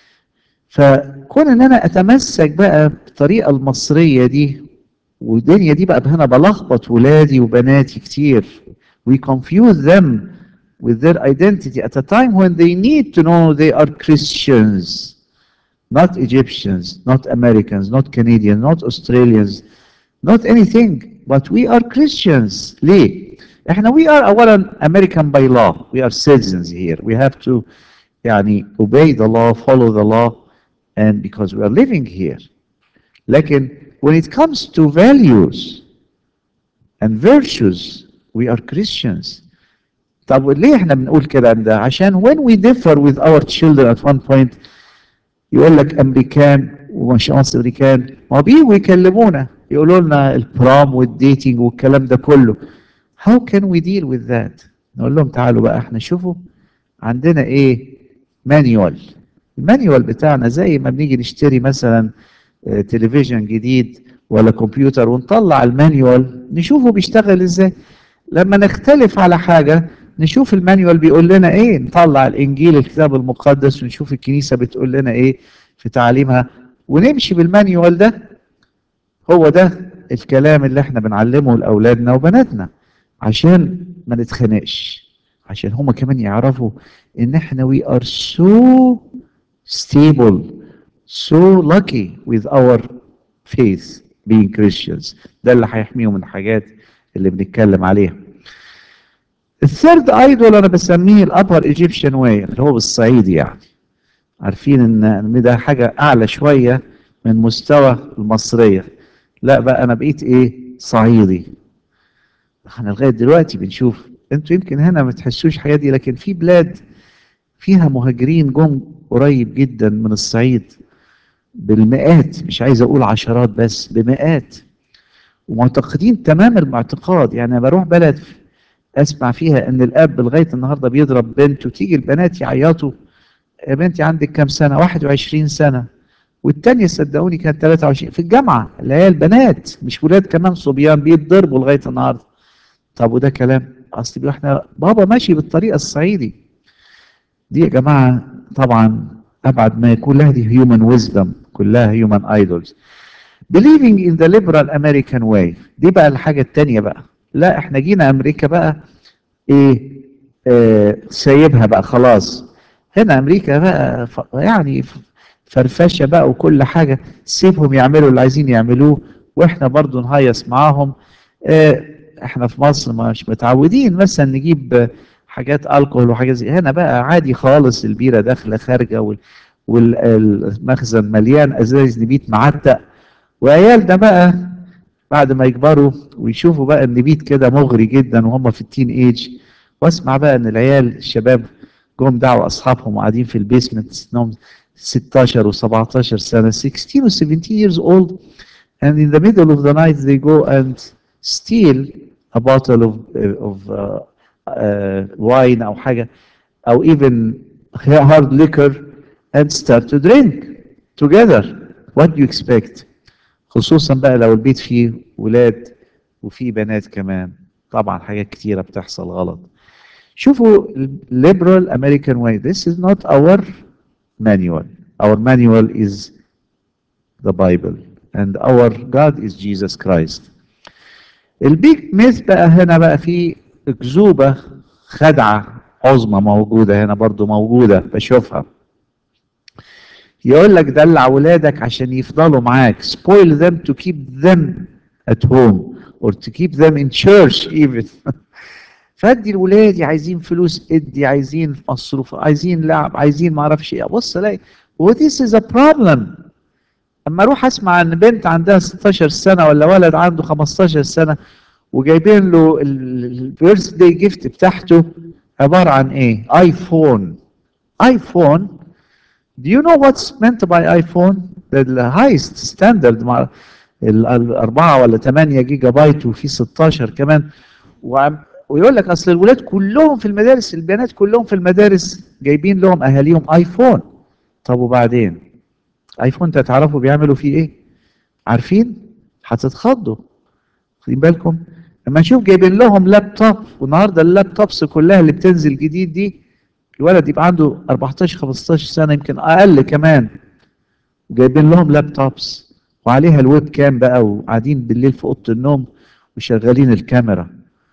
فكون ان انا اتمسك بقى بالطريقه المصريه دي، والدنيا دي بقى هنا بلخبط ولادي وبناتي كتير. we confuse them with their identity at a time when they need to know they are Christians, not Egyptians, not Americans, not Canadians, not Australians, not anything, but we are Christians. ليه؟ احنا we are اولا American by law, we are citizens here, we have to يعني obey the law, follow the law, and because we are living here. لكن when it comes to values and virtues we are Christians. طب ليه احنا بنقول كلام ده؟ عشان when we differ with our children at one point يقول لك امريكان ومش امريكان، ما بييجوا يكلمونا يقولوا لنا البرام والديتنج والكلام ده كله. How can we deal with that؟ نقول لهم تعالوا بقى احنا شوفوا عندنا ايه، مانيوال. المانيوال بتاعنا زي ما بنيجي نشتري مثلا آه، تلفزيون جديد ولا كمبيوتر ونطلع المانيوال نشوفه بيشتغل ازاي. لما نختلف على حاجة نشوف المانيوال بيقول لنا ايه، نطلع الانجيل الكتاب المقدس ونشوف الكنيسة بتقول لنا ايه في تعليمها ونمشي بالمانيوال ده. هو ده الكلام اللي احنا بنعلمه لاولادنا وبناتنا عشان ما نتخانقش، عشان هما كمان يعرفوا ان احنا we are so stable, so lucky with our faith being Christians. ده اللي هيحميهم من الحاجات اللي بنتكلم عليها. الثيرد ايدول انا بسميه الابر ايجيبشن واي، اللي هو بالصعيدي يعني. عارفين ان ان ده حاجه اعلى شويه من مستوى المصريه. لا بقى انا بقيت ايه، صعيدي. احنا لغايه دلوقتي بنشوف، انتوا يمكن هنا ما تحسوش الحاجات دي، لكن في بلاد فيها مهاجرين جم قريب جدا من الصعيد بالمئات، مش عايز اقول عشرات بس بمئات، ومعتقدين تمام المعتقد. يعني انا بروح بلد اسمع فيها ان الاب لغايه النهارده بيضرب بنته، وتيجي البنات يعيطوا، يا بنتي عندك كام سنه؟ واحد وعشرين سنه. والتانية صدقوني كانت ثلاثة وعشرين في الجامعه، العيال بنات مش ولاد كمان، صبيان بيتضربوا لغايه النهارده. طب وده كلام؟ اصل بيقول احنا بابا ماشي بالطريقه الصعيدي دي. يا جماعه طبعا ابعد ما يكون، لها دي هيومن ويزدم، كلها هيومن ايدولز. believing in the liberal American way، دي بقى الحاجه التانية بقى. لا احنا جينا امريكا بقى ايه، آه سايبها بقى خلاص. هنا امريكا بقى ف- يعني ف- فرفشه بقى وكل حاجه، سيبهم يعملوا اللي عايزين يعملوه واحنا برضو نهيص معاهم. آه احنا في مصر مش متعودين مثلا نجيب آه، حاجات الكحول وحاجات زي، هنا بقى عادي خالص، البيره داخله خارجه وال- والمخزن مليان ازايز نبيت معتق. وعيالنا بقى بعد ما يكبروا ويشوفوا بقى النبيت كده مغري جدا وهم في التين ايج، واسمع بقى ان العيال الشباب جم دعوا اصحابهم وقاعدين في البيسمنت سنهم ستاشر و17 سنه، ستاشر و سبعتاشر years old, and in the middle of the night they go and steal a bottle of of uh, uh, wine او حاجه او even hard liquor and start to drink together. What do you expect؟ خصوصا بقى لو البيت فيه ولاد وفيه بنات كمان، طبعا حاجات كتيرة بتحصل غلط. شوفوا liberal American way. This is not our manual. Our manual is the Bible and our God is Jesus Christ. البيج ميث بقى هنا بقى في أكذوبة، خدعة عظمى موجودة هنا برضو، موجودة بشوفها. يقول لك دلع ولادك عشان يفضلوا معاك، spoil them to keep them at home or to keep them in church even. فادي الولاد عايزين فلوس، ادي عايزين مصروف، عايزين لعب، عايزين ما اعرفش ايه. بص الاقي و this is a problem. اما اروح اسمع عن بنت عندها ستاشر سنه ولا ولد عنده خمستاشر سنه وجايبين له البيرث داي جيفت بتاعته عباره عن ايه؟ ايفون. ايفون. Do you know what's meant by iPhone؟ ده ال highest standard مع ال- الأربعة ولا تمانية جيجا بايت وفي ستاشر كمان. وعم ويقول لك أصل الولاد كلهم في المدارس، البنات كلهم في المدارس جايبين لهم أهاليهم آيفون. طب وبعدين؟ آيفون ده تعرفوا بيعملوا فيه إيه؟ عارفين؟ هتتخضوا. خدين بالكم؟ لما نشوف جايبين لهم لابتوب، والنهارده اللابتوبس كلها اللي بتنزل جديد دي، الولد يبقى عنده اربعتاشر خمستاشر سنة يمكن أقل كمان، جايبين لهم لابتوبس وعليها الويب كام بقى، وقاعدين بالليل في اوضه النوم وشغالين الكاميرا.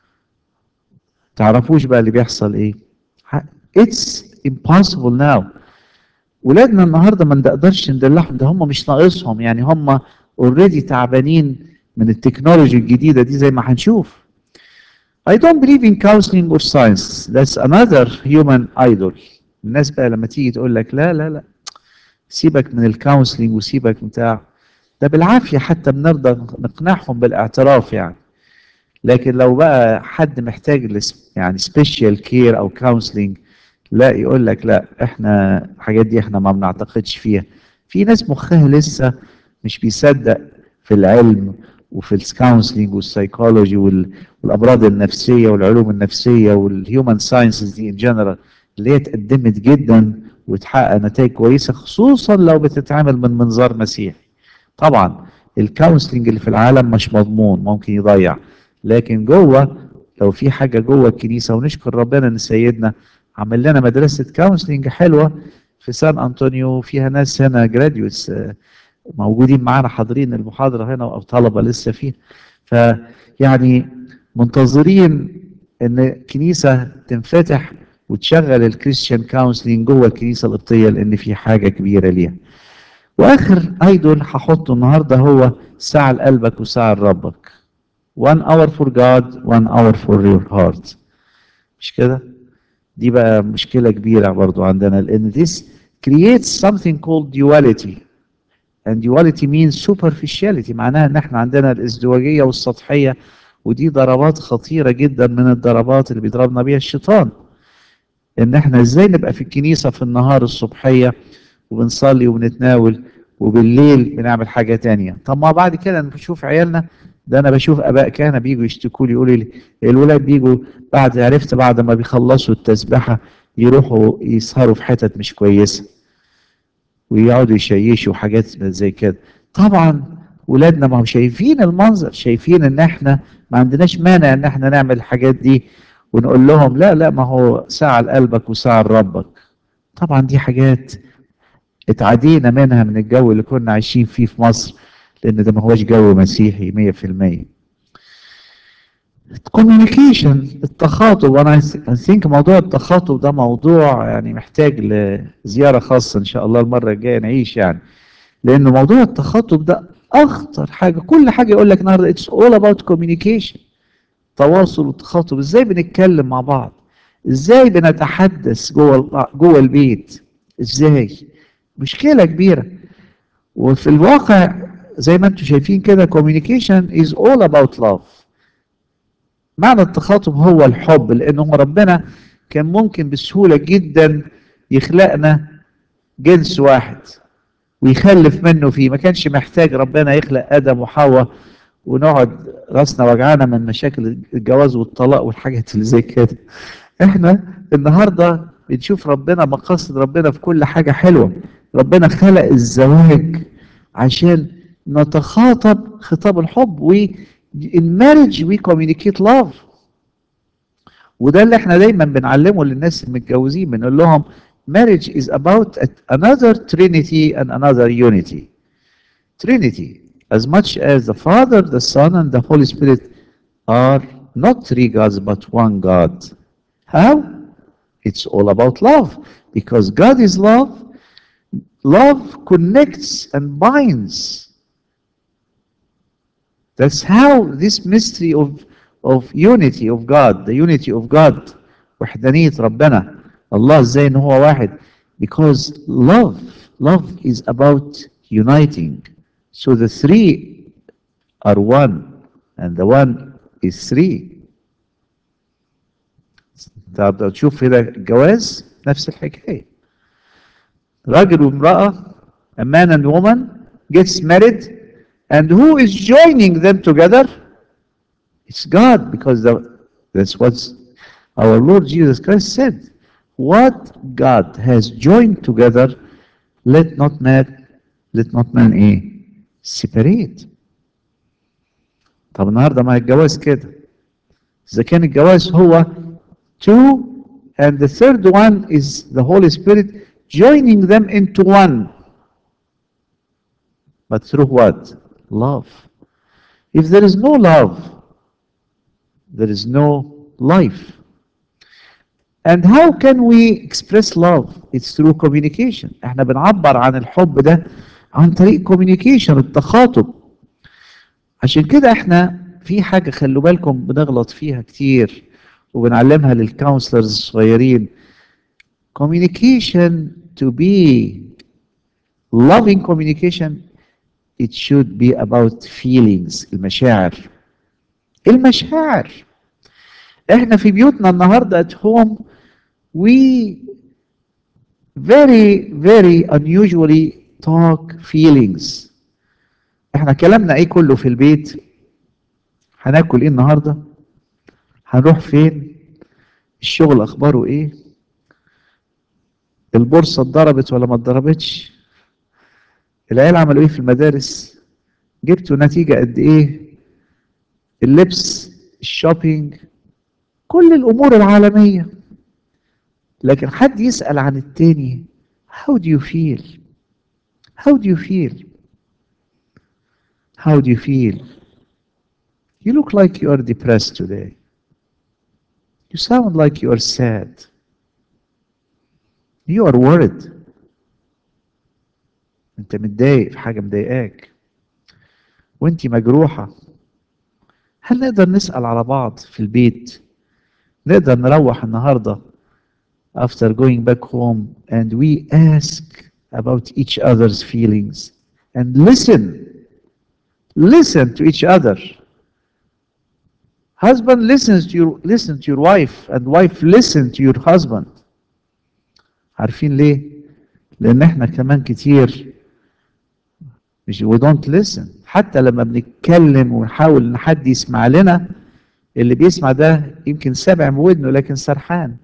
تعرفوش بقى اللي بيحصل ايه؟ It's impossible now. ولادنا النهارده ما نقدرش ندلعهم، ده هم مش ناقصهم، يعني هم اوريدي تعبانين من التكنولوجي الجديده دي زي ما هنشوف. I don't believe in counseling or science. That's another human idol. الناس بقى لما تيجي تقول لك لا لا لا سيبك من الكونسلنج وسيبك بتاع، ده بالعافيه حتى بنرضى نقنعهم بالاعتراف يعني. لكن لو بقى حد محتاج لس- يعني سبيشال كير او كونسلنج، لا يقول لك لا احنا الحاجات دي احنا ما بنعتقدش فيها. في ناس مخها لسه مش بيصدق في العلم وفي الكونسلنج والسايكولوجي والامراض النفسيه والعلوم النفسيه والهيومن ساينسز دي ان جنرال، اللي هي اتقدمت جدا وتحقق نتائج كويسه، خصوصا لو بتتعامل من منظار مسيحي. طبعا الكونسلنج اللي في العالم مش مضمون، ممكن يضيع، لكن جوه لو في حاجه جوه الكنيسه، ونشكر ربنا ان سيدنا عمل لنا مدرسه كونسلنج حلوه في سان انطونيو، فيها ناس هنا جراديوتس موجودين معانا حاضرين المحاضره هنا، او طلبه لسه فيها. فيعني منتظرين ان كنيسه تنفتح وتشغل الكريستيان كونسلنج جوه الكنيسه القبطيه، لان في حاجه كبيره ليها. واخر ايدول هحطه النهارده هو ساعه لقلبك وساعه لربك. one hour for God, one hour for your heart. مش كده؟ دي بقى مشكله كبيره برضو عندنا، لان this creates something called duality. and duality means superficiality، معناها ان احنا عندنا الازدواجيه والسطحيه، ودي ضربات خطيره جدا من الضربات اللي بيضربنا بيها الشيطان. ان احنا ازاي نبقى في الكنيسه في النهار الصبحيه وبنصلي وبنتناول، وبالليل بنعمل حاجه تانية. طب ما بعد كده نشوف عيالنا، ده انا بشوف اباء كهنه بيجوا يشتكوا لي، يقولوا لي الولاد بيجوا بعد، عرفت بعد ما بيخلصوا التسبحه يروحوا يسهروا في حتت مش كويسه ويقعدوا يشيشوا حاجات زي كده. طبعا ولادنا ما هم شايفين المنظر، شايفين ان احنا ما عندناش مانع ان احنا نعمل الحاجات دي، ونقول لهم لا لا، ما هو ساعة لقلبك وساعة لربك. طبعا دي حاجات اتعدينا منها من الجو اللي كنا عايشين فيه في مصر، لان ده ما هوش جو مسيحي مية في المية. كوميونيكيشن، التخاطب، وانا ثينك موضوع التخاطب ده موضوع يعني محتاج لزيارة خاصة ان شاء الله المرة الجاية نعيش يعني. لان موضوع التخاطب ده اخطر حاجه، كل حاجه يقول لك النهارده اتس اول اباوت كوميونيكيشن، تواصل وتخاطب. ازاي بنتكلم مع بعض، ازاي بنتحدث جوه جوه البيت، ازاي، مشكله كبيره. وفي الواقع زي ما انتم شايفين كده communication is all about love. معنى التخاطب هو الحب، لانه ربنا كان ممكن بسهوله جدا يخلقنا جنس واحد ويخلف منه فيه، ما كانش محتاج ربنا يخلق ادم وحواء ونقعد راسنا وجعانا من مشاكل الجواز والطلاق والحاجات اللي زي كده. احنا النهارده بنشوف ربنا، مقاصد ربنا في كل حاجه حلوه. ربنا خلق الزواج عشان نتخاطب خطاب الحب، و in marriage we communicate love. وده اللي احنا دايما بنعلمه للناس المتجوزين، بنقول لهم marriage is about another trinity and another unity. Trinity, as much as the Father, the Son, and the Holy Spirit are not three gods but one God. How? It's all about love. Because God is love, love connects and binds. That's how this mystery of, of unity of God, the unity of God, وحدانية ربنا، الله ازاي ان هو واحد. Because love, love is about uniting. So the three are one, and the one is three. طب تشوف هنا الجواز نفس الحكاية، راجل وامرأة، a man and woman gets married, and who is joining them together? It's God, because the, that's what our Lord Jesus Christ said. What God has joined together, let not man, let not man ايه separate. طب النهارده ما الجواز كده، إذا كان الجواز هو two and the third one is the Holy Spirit joining them into one. But through what? Love. If there is no love, there is no life. And how can we express love? It's through communication. احنا بنعبر عن الحب ده عن طريق communication، التخاطب. عشان كده احنا في حاجة خلوا بالكم بنغلط فيها كتير وبنعلمها للكونسلرز الصغيرين. Communication, to be loving communication, it should be about feelings، المشاعر. المشاعر احنا في بيوتنا النهارده at home we very very unusually talk feelings. احنا كلامنا ايه كله في البيت؟ هناكل ايه النهارده؟ هنروح فين؟ الشغل اخباره ايه؟ البورصه اتضربت ولا ما اتضربتش؟ العيال عملوا ايه في المدارس؟ جبتوا نتيجه قد ايه؟ اللبس، الشوبينج، كل الامور العالميه. لكن حد يسال عن التاني: how do you feel? how do you feel? how do you feel? You look like you are depressed today. You sound like you are sad. You are worried. انت متضايق في حاجه مضايقاك، وانت مجروحه. هل نقدر نسال على بعض في البيت؟ نقدر نروح النهارده after going back home and we ask about each other's feelings and listen listen to each other. Husband listens to your listen to your wife and wife listen to your husband. عارفين ليه؟ لان احنا كمان كتير مش we don't listen. حتى لما بنتكلم ونحاول ان حد يسمع لنا، اللي بيسمع ده يمكن سامع بودنه لكن سرحان.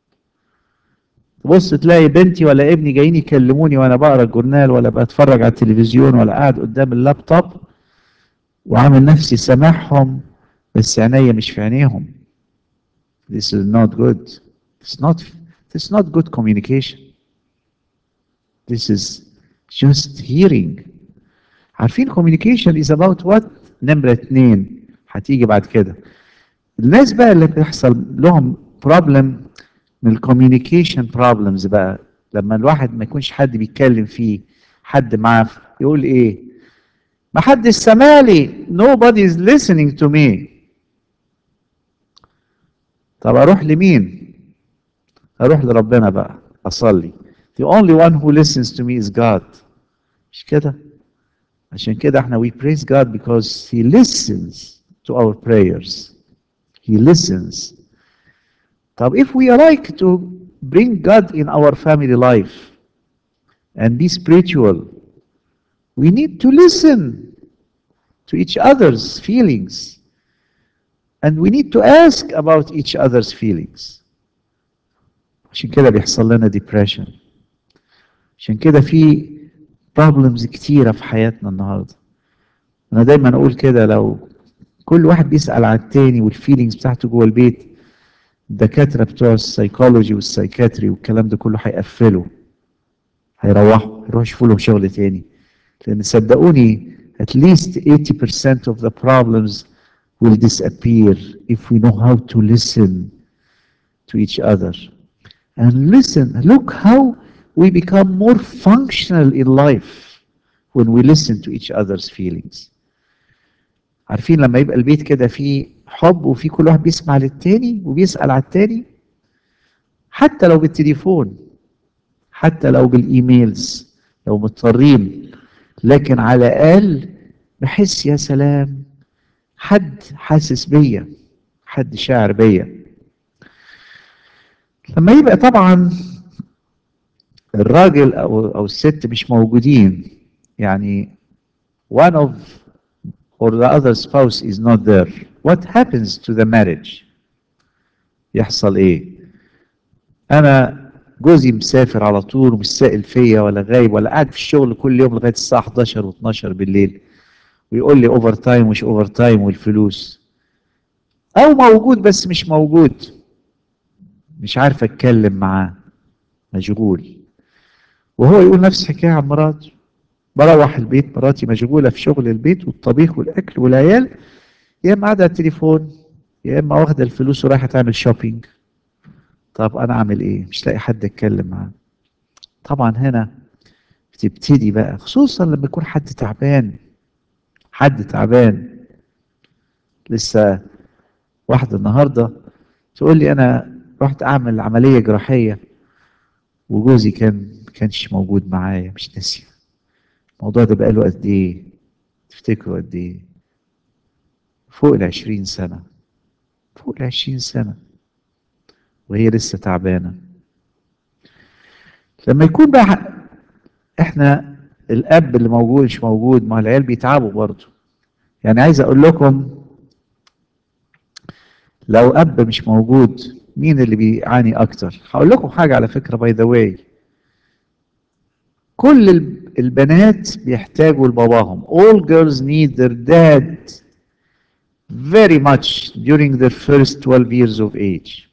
تبص تلاقي بنتي ولا ابني جايين يكلموني وانا بقرا الجورنال ولا بتفرج على التلفزيون ولا قاعد قدام اللابتوب، وعامل نفسي سامعهم بس عينيا مش في عينيهم. This is not good. It's not it's not good communication. This is just hearing. عارفين communication is about what؟ نمرة اتنين هتيجي بعد كده. الناس بقى اللي بيحصل لهم problem من الكوميونيكيشن بروبلمز بقى، لما الواحد ما يكونش حد بيتكلم فيه، حد معاه يقول ايه؟ ما حدش سامعني. nobody is listening to me. طب اروح لمين؟ اروح لربنا بقى اصلي. the only one who listens to me is God. مش كده؟ عشان كده احنا we praise God because he listens to our prayers. he listens. طب if we like to bring God in our family life and be spiritual, we need to listen to each other's feelings and we need to ask about each other's feelings. عشان كده بيحصل لنا depression. عشان كده في problems كتيرة في حياتنا النهاردة. أنا دايما أقول كده: لو كل واحد بيسأل على التاني والفيلينجز بتاعته جوه البيت، الدكاترة بتوع السايكولوجي والسايكاتري والكلام ده كله هيقفلوا، هيروحوا هيروحوا يشوفوا لهم شغل تاني. لأن صدقوني at least eighty percent of the problems will disappear if we know how to listen to each other. And listen, look how we become more functional in life when we listen to each other's feelings. عارفين لما يبقى البيت كده فيه حب وفيه كل واحد بيسمع للتاني وبيسأل على التاني، حتى لو بالتليفون، حتى لو بالايميلز، لو مضطرين، لكن على الاقل بحس يا سلام حد حاسس بيا، حد شاعر بيا. لما يبقى طبعا الراجل او او الست مش موجودين، يعني one of or the other spouse is not there, what happens to the marriage؟ يحصل ايه؟ انا جوزي مسافر على طول ومش سائل فيا ولا غايب ولا قاعد في الشغل كل يوم لغايه الساعه حداشر و12 بالليل ويقول لي اوفر تايم ومش اوفر تايم والفلوس، او موجود بس مش موجود، مش عارف اتكلم معاه، مشغول. وهو يقول نفس الحكايه عن مراته: بروح البيت مراتي مشغوله في شغل البيت والطبيخ والاكل والعيال، يا اما قاعده على التليفون يا اما واخده الفلوس ورايحه تعمل شوبينج. طب انا اعمل ايه؟ مش لاقي حد اتكلم معاه. طبعا هنا بتبتدي بقى، خصوصا لما يكون حد تعبان، حد تعبان. لسه واحده النهارده تقول لي: انا رحت اعمل عمليه جراحيه وجوزي كان ما كانش موجود معايا، مش ناسيه. الموضوع ده بقاله قد ايه؟ تفتكروا قد ايه؟ فوق العشرين سنه، فوق العشرين سنه، وهي لسه تعبانه. لما يكون بقى احنا الاب اللي موجود مش موجود، ما العيال بيتعبوا برضه. يعني عايز اقول لكم لو اب مش موجود مين اللي بيعاني اكتر؟ هقول لكم حاجه على فكره باي ذا واي، كل الب- البنات بيحتاجوا لباباهم. all girls need their dad very much during their first twelve years of age.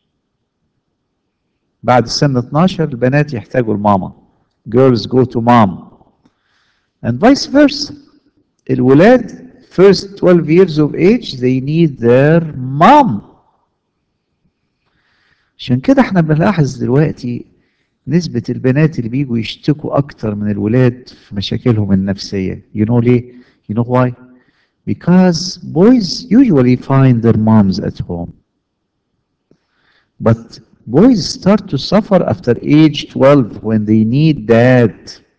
بعد سن اتناشر البنات يحتاجوا لماما. girls go to mom and vice versa. الولاد first twelve years of age they need their mom. عشان كده احنا بنلاحظ دلوقتي نسبة البنات اللي بيجوا يشتكوا أكتر من الولاد في مشاكلهم النفسية. You know ليه؟ You know why? Because boys usually find their moms at home. But boys start to suffer after age twelve when they need dad.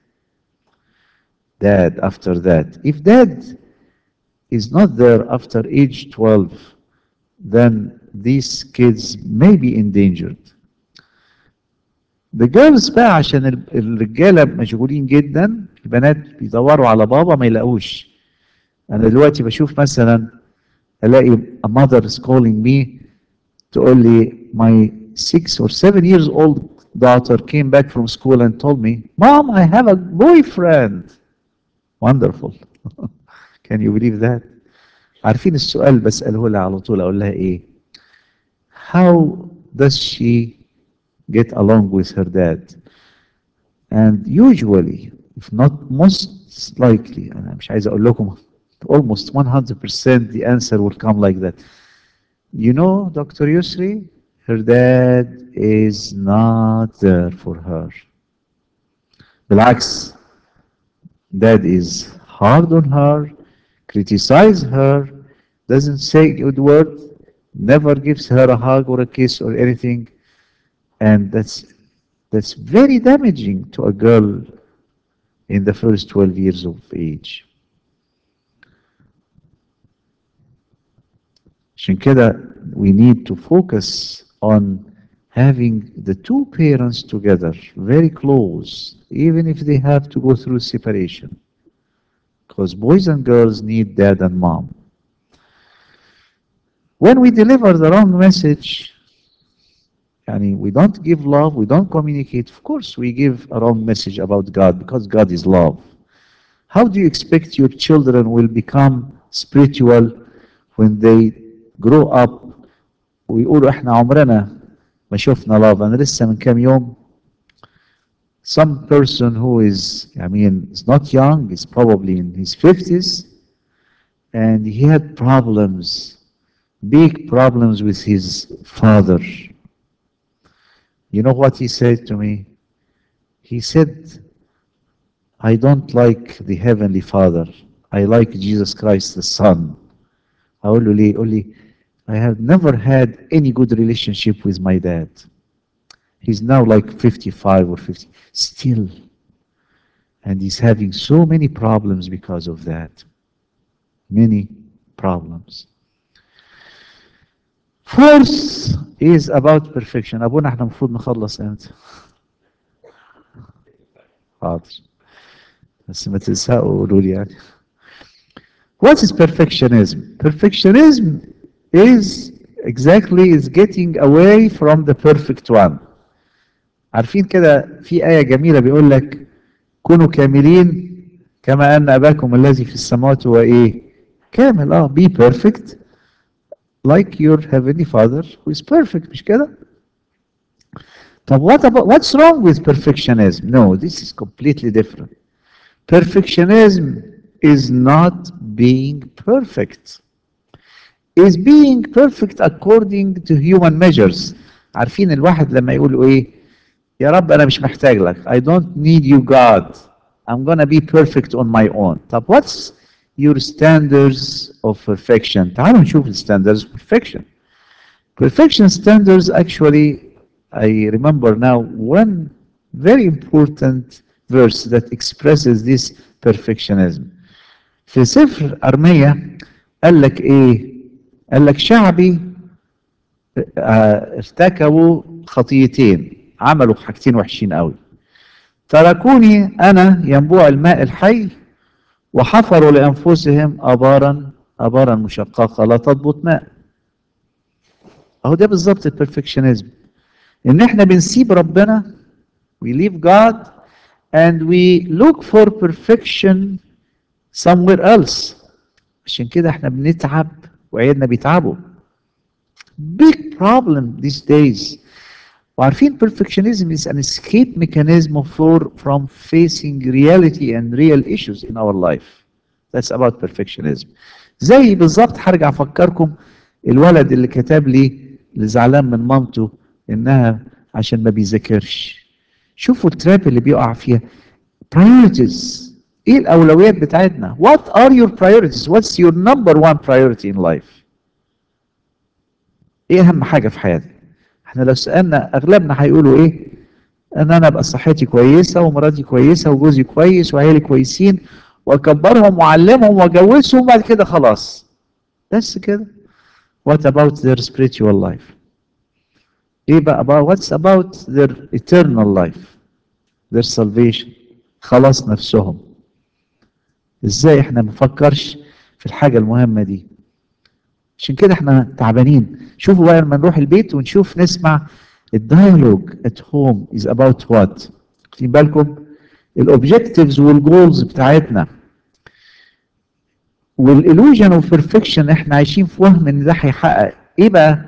Dad after that. If dad is not there after age twelve, then these kids may be endangered. The girls بقى عشان ال- الرجالة مشغولين جدا، البنات بيدوروا على بابا ما يلاقوش. أنا دلوقتي بشوف مثلا ألاقي a mother is calling me تقول لي my six or seven years old daughter came back from school and told me, Mom, I have a boyfriend. Wonderful. Can you believe that? عارفين السؤال بسأله لها على طول أقول لها إيه؟ How does she get along with her dad? And usually, if not most likely, أنا مش عايز أقول لكم almost one hundred percent the answer will come like that. You know, Doctor Yusri, her dad is not there for her. بالعكس, dad is hard on her, criticize her, doesn't say a good word, never gives her a hug or a kiss or anything, and that's that's very damaging to a girl in the first twelve years of age. عشان كده we need to focus on having the two parents together very close, even if they have to go through separation. Because boys and girls need dad and mom. When we deliver the wrong message, yani we don't give love, we don't communicate, of course we give a wrong message about God because God is love. How do you expect your children will become spiritual when they grow up ويقولوا احنا عمرنا ما شفنا love؟ انا لسه من كام يوم some person who is I mean is not young, is probably in his fifties, and he had problems, big problems with his father. You know what he said to me? He said, I don't like the Heavenly Father. I like Jesus Christ the Son. أقول له ليه؟ يقول لي I have never had any good relationship with my dad. He's now like fifty-five or fifty, still. And he's having so many problems because of that. Many problems. Fourth is about perfection. أبونا احنا المفروض نخلص امتى؟ حاضر. بس ما تزهقوا قولوا لي يعني. What is perfectionism? Perfectionism is exactly is getting away from the perfect one. عارفين كده في آية جميلة بيقول لك كونوا كاملين كما أن أباكم الذي في السماوات هو إيه؟ كامل. اه be perfect like your heavenly father who is perfect. مش كده؟ طب what about what's wrong with perfectionism? No, this is completely different. Perfectionism is not being perfect. Is being perfect according to human measures. عارفين الواحد لما يقولوا ايه؟ يا رب انا مش محتاج لك. I don't need you God. I'm gonna be perfect on my own. طب what's your standards of perfection؟ تعالوا نشوف ال standards of perfection. Perfection standards actually I remember now one very important verse that expresses this perfectionism. في سفر أرمية قال لك إيه؟ قال لك شعبي اه، ارتكبوا خطيتين، عملوا حاجتين وحشين قوي. تركوني أنا ينبوع الماء الحي وحفروا لأنفسهم آبارا آبارا مشققة لا تضبط ماء. اهو ده بالظبط البرفكشنزم، ان احنا بنسيب ربنا we leave God and we look for perfection somewhere else. عشان كده احنا بنتعب وعيالنا بيتعبوا. big problem these days. وعارفين perfectionism is an escape mechanism for from facing reality and real issues in our life. That's about perfectionism. زي بالظبط هرجع افكركم الولد اللي كتب لي اللي زعلان من مامته انها عشان ما بيذاكرش. شوفوا التراب اللي بيقع فيها. priorities. ايه الاولويات بتاعتنا؟ what are your priorities? what's your number one priority in life؟ ايه اهم حاجه في حياتك؟ احنا لو سالنا اغلبنا هيقولوا ايه؟ ان انا ابقى صحتي كويسه ومراتي كويسه وجوزي كويس وعيالي كويسين واكبرهم واعلمهم واجوزهم وبعد كده خلاص. بس كده. what about their spiritual life؟ ايه بقى about what's about their eternal life؟ their salvation؟ خلاص نفسهم. ازاي احنا ما نفكرش في الحاجه المهمه دي؟ عشان كده احنا تعبانين. شوفوا بقى لما نروح البيت ونشوف نسمع الديالوج at home is about what؟ واخدين بالكم؟ الاوبجكتيفز والجولز بتاعتنا والالوجن اوف بيرفكشن، احنا عايشين في وهم ان ده هيحقق ايه بقى؟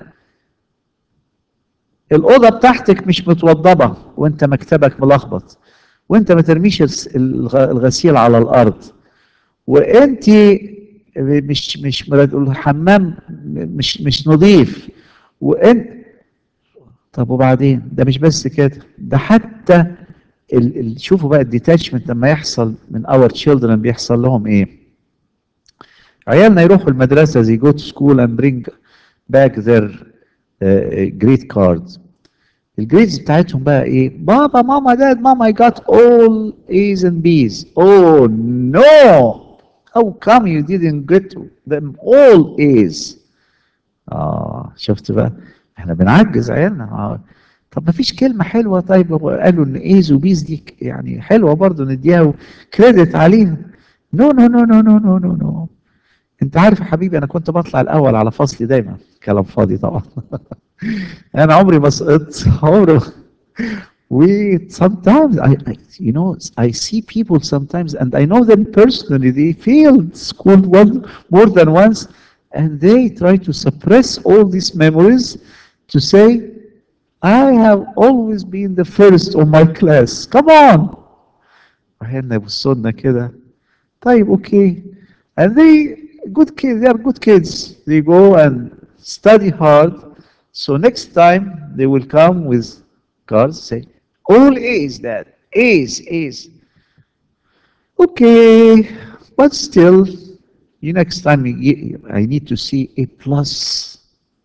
الاوضه بتاعتك مش متوضبه وانت مكتبك ملخبط، وانت ما ترميش الغ- الغسيل على الارض، وانت مش مش الحمام مش مش نظيف، وانت طب وبعدين؟ ده مش بس كده، ده حتى ال... ال... شوفوا بقى الديتاتشمنت لما يحصل من اور تشيلدرن بيحصل لهم ايه؟ عيالنا يروحوا المدرسه they go to school and bring back their uh, grade cards. الجريدز بتاعتهم بقى ايه؟ بابا ماما داد ماما I got all A's and B's. Oh no! How come you didn't get them all A's؟ اه شفت بقى؟ احنا بنعجز عيالنا. آه. طب ما فيش كلمة حلوة؟ طيب هو قالوا ان ايز وبيز دي يعني حلوة برضه نديها كريدت عليها. نو نو نو نو نو نو نو نو. انت عارف يا حبيبي انا كنت بطلع الاول على فصلي دايما. كلام فاضي طبعا. انا عمري ما سقطت عمري ما. We sometimes I, I you know I see people sometimes and I know them personally they failed school one more than once and they try to suppress all these memories to say I have always been the first of my class. Come on. وهنا يبصوا لنا كده. طيب okay. And they good kids, they are good kids. They go and study hard. So next time they will come with cards, say, all A's that. A's, A's. Okay, but still, you next time you, you- I need to see A plus.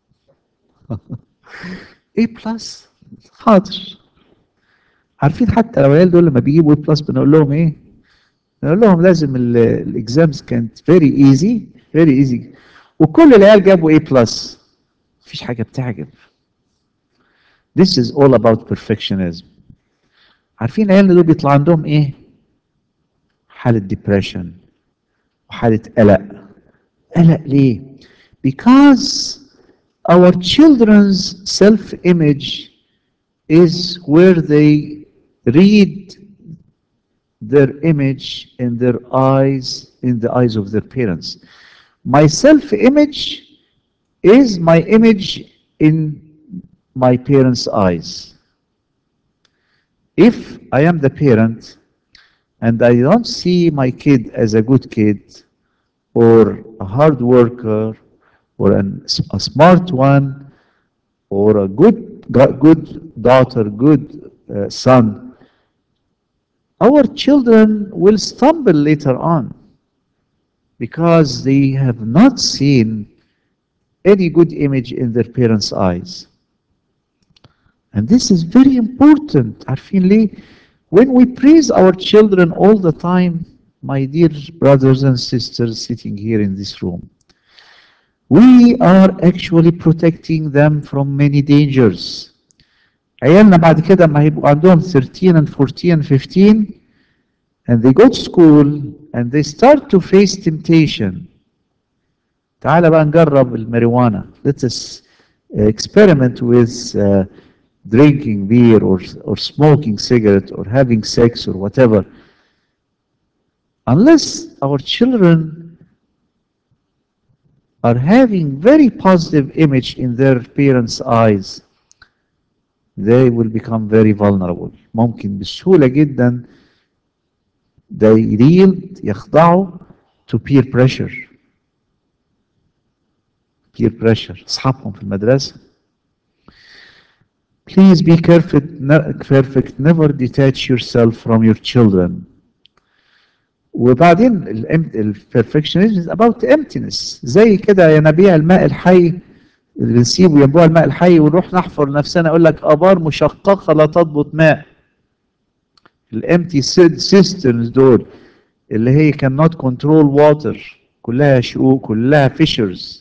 A plus. حاضر. عارفين حتى العيال دول لما بيجيبوا A plus بنقول لهم ايه؟ نقول لهم لازم الاكزامز كانت فيري ايزي فيري ايزي وكل العيال جابوا A plus. مفيش حاجة بتعجب. This is all about perfectionism. عارفين العيال دول بيطلع عندهم ايه؟ حالة depression وحالة قلق. قلق ليه؟ Because our children's self-image is where they read their image in their eyes, in the eyes of their parents. My self-image is my image in my parents' eyes. If I am the parent and I don't see my kid as a good kid or a hard worker or an, a smart one or a good good daughter, good uh, son, our children will stumble later on because they have not seen any good image in their parents' eyes. And this is very important. عارفين ليه؟ When we praise our children all the time, my dear brothers and sisters sitting here in this room, we are actually protecting them from many dangers. عيالنا بعد كده ما هيبقوا عندهم thirteen and fourteen and fifteen and they go to school and they start to face temptation. تعال بقى نجرب الماريجوانا. Let us experiment with uh, drinking beer or, or smoking cigarette or having sex or whatever, unless our children are having very positive image in their parents' eyes, they will become very vulnerable. ممكن بسهولة جدا they yield يخضعوا to peer pressure. peer pressure أصحابهم في المدرسة. Please be careful, perfect. Never detach yourself from your children. وبعدين البرفكشنزم is about emptiness. زي كده ينابيع الماء الحي اللي بنسيبه ينبوع الماء الحي ونروح نحفر نفسنا، يقول لك ابار مشققه لا تضبط ماء. الامتي سيسترنز دول اللي هي cannot control water، كلها شقوق، كلها fissures.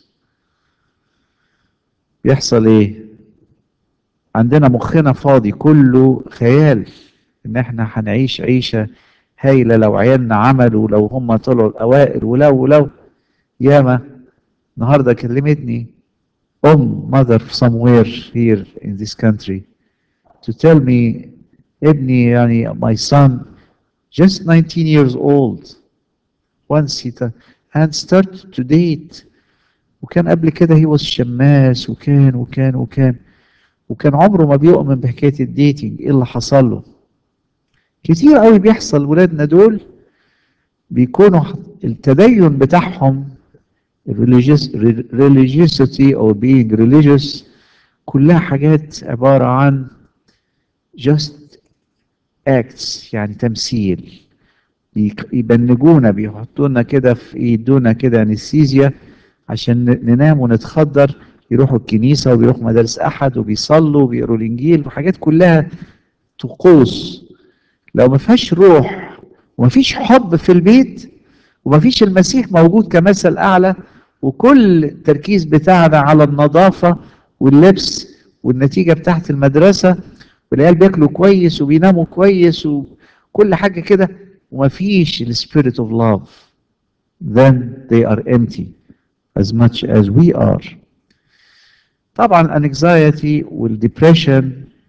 بيحصل ايه؟ عندنا مخنا فاضي كله خيال ان احنا هنعيش عيشه هايله لو عيالنا عملوا، لو هم طلعوا الاوائل، ولو ولو ياما. النهارده كلمتني ام mother somewhere here in this country to tell me ابني يعني my son just nineteen years old once he and started to date، وكان قبل كده he was شماس وكان وكان وكان وكان عمره ما بيؤمن بحكايه الديتنج. ايه اللي حصل له؟ كتير قوي بيحصل ولادنا دول بيكونوا التدين بتاعهم religious religiosity or being religious كلها حاجات عبارة عن just acts، يعني تمثيل. يبنجونا، بيحطونا كده في ايدونا كده انستيزيا عشان ننام ونتخدر. يروحوا الكنيسة وبيروحوا مدارس أحد وبيصلوا وبيقروا الإنجيل وحاجات كلها طقوس. لو ما فيهاش روح وما فيش حب في البيت وما فيش المسيح موجود كمثل أعلى، وكل التركيز بتاعنا على النظافة واللبس والنتيجة بتاعت المدرسة، والعيال بياكلوا كويس وبيناموا كويس وكل حاجة كده، وما فيش ال spirit of love، then they are empty as much as we are. طبعا anxiety والdepression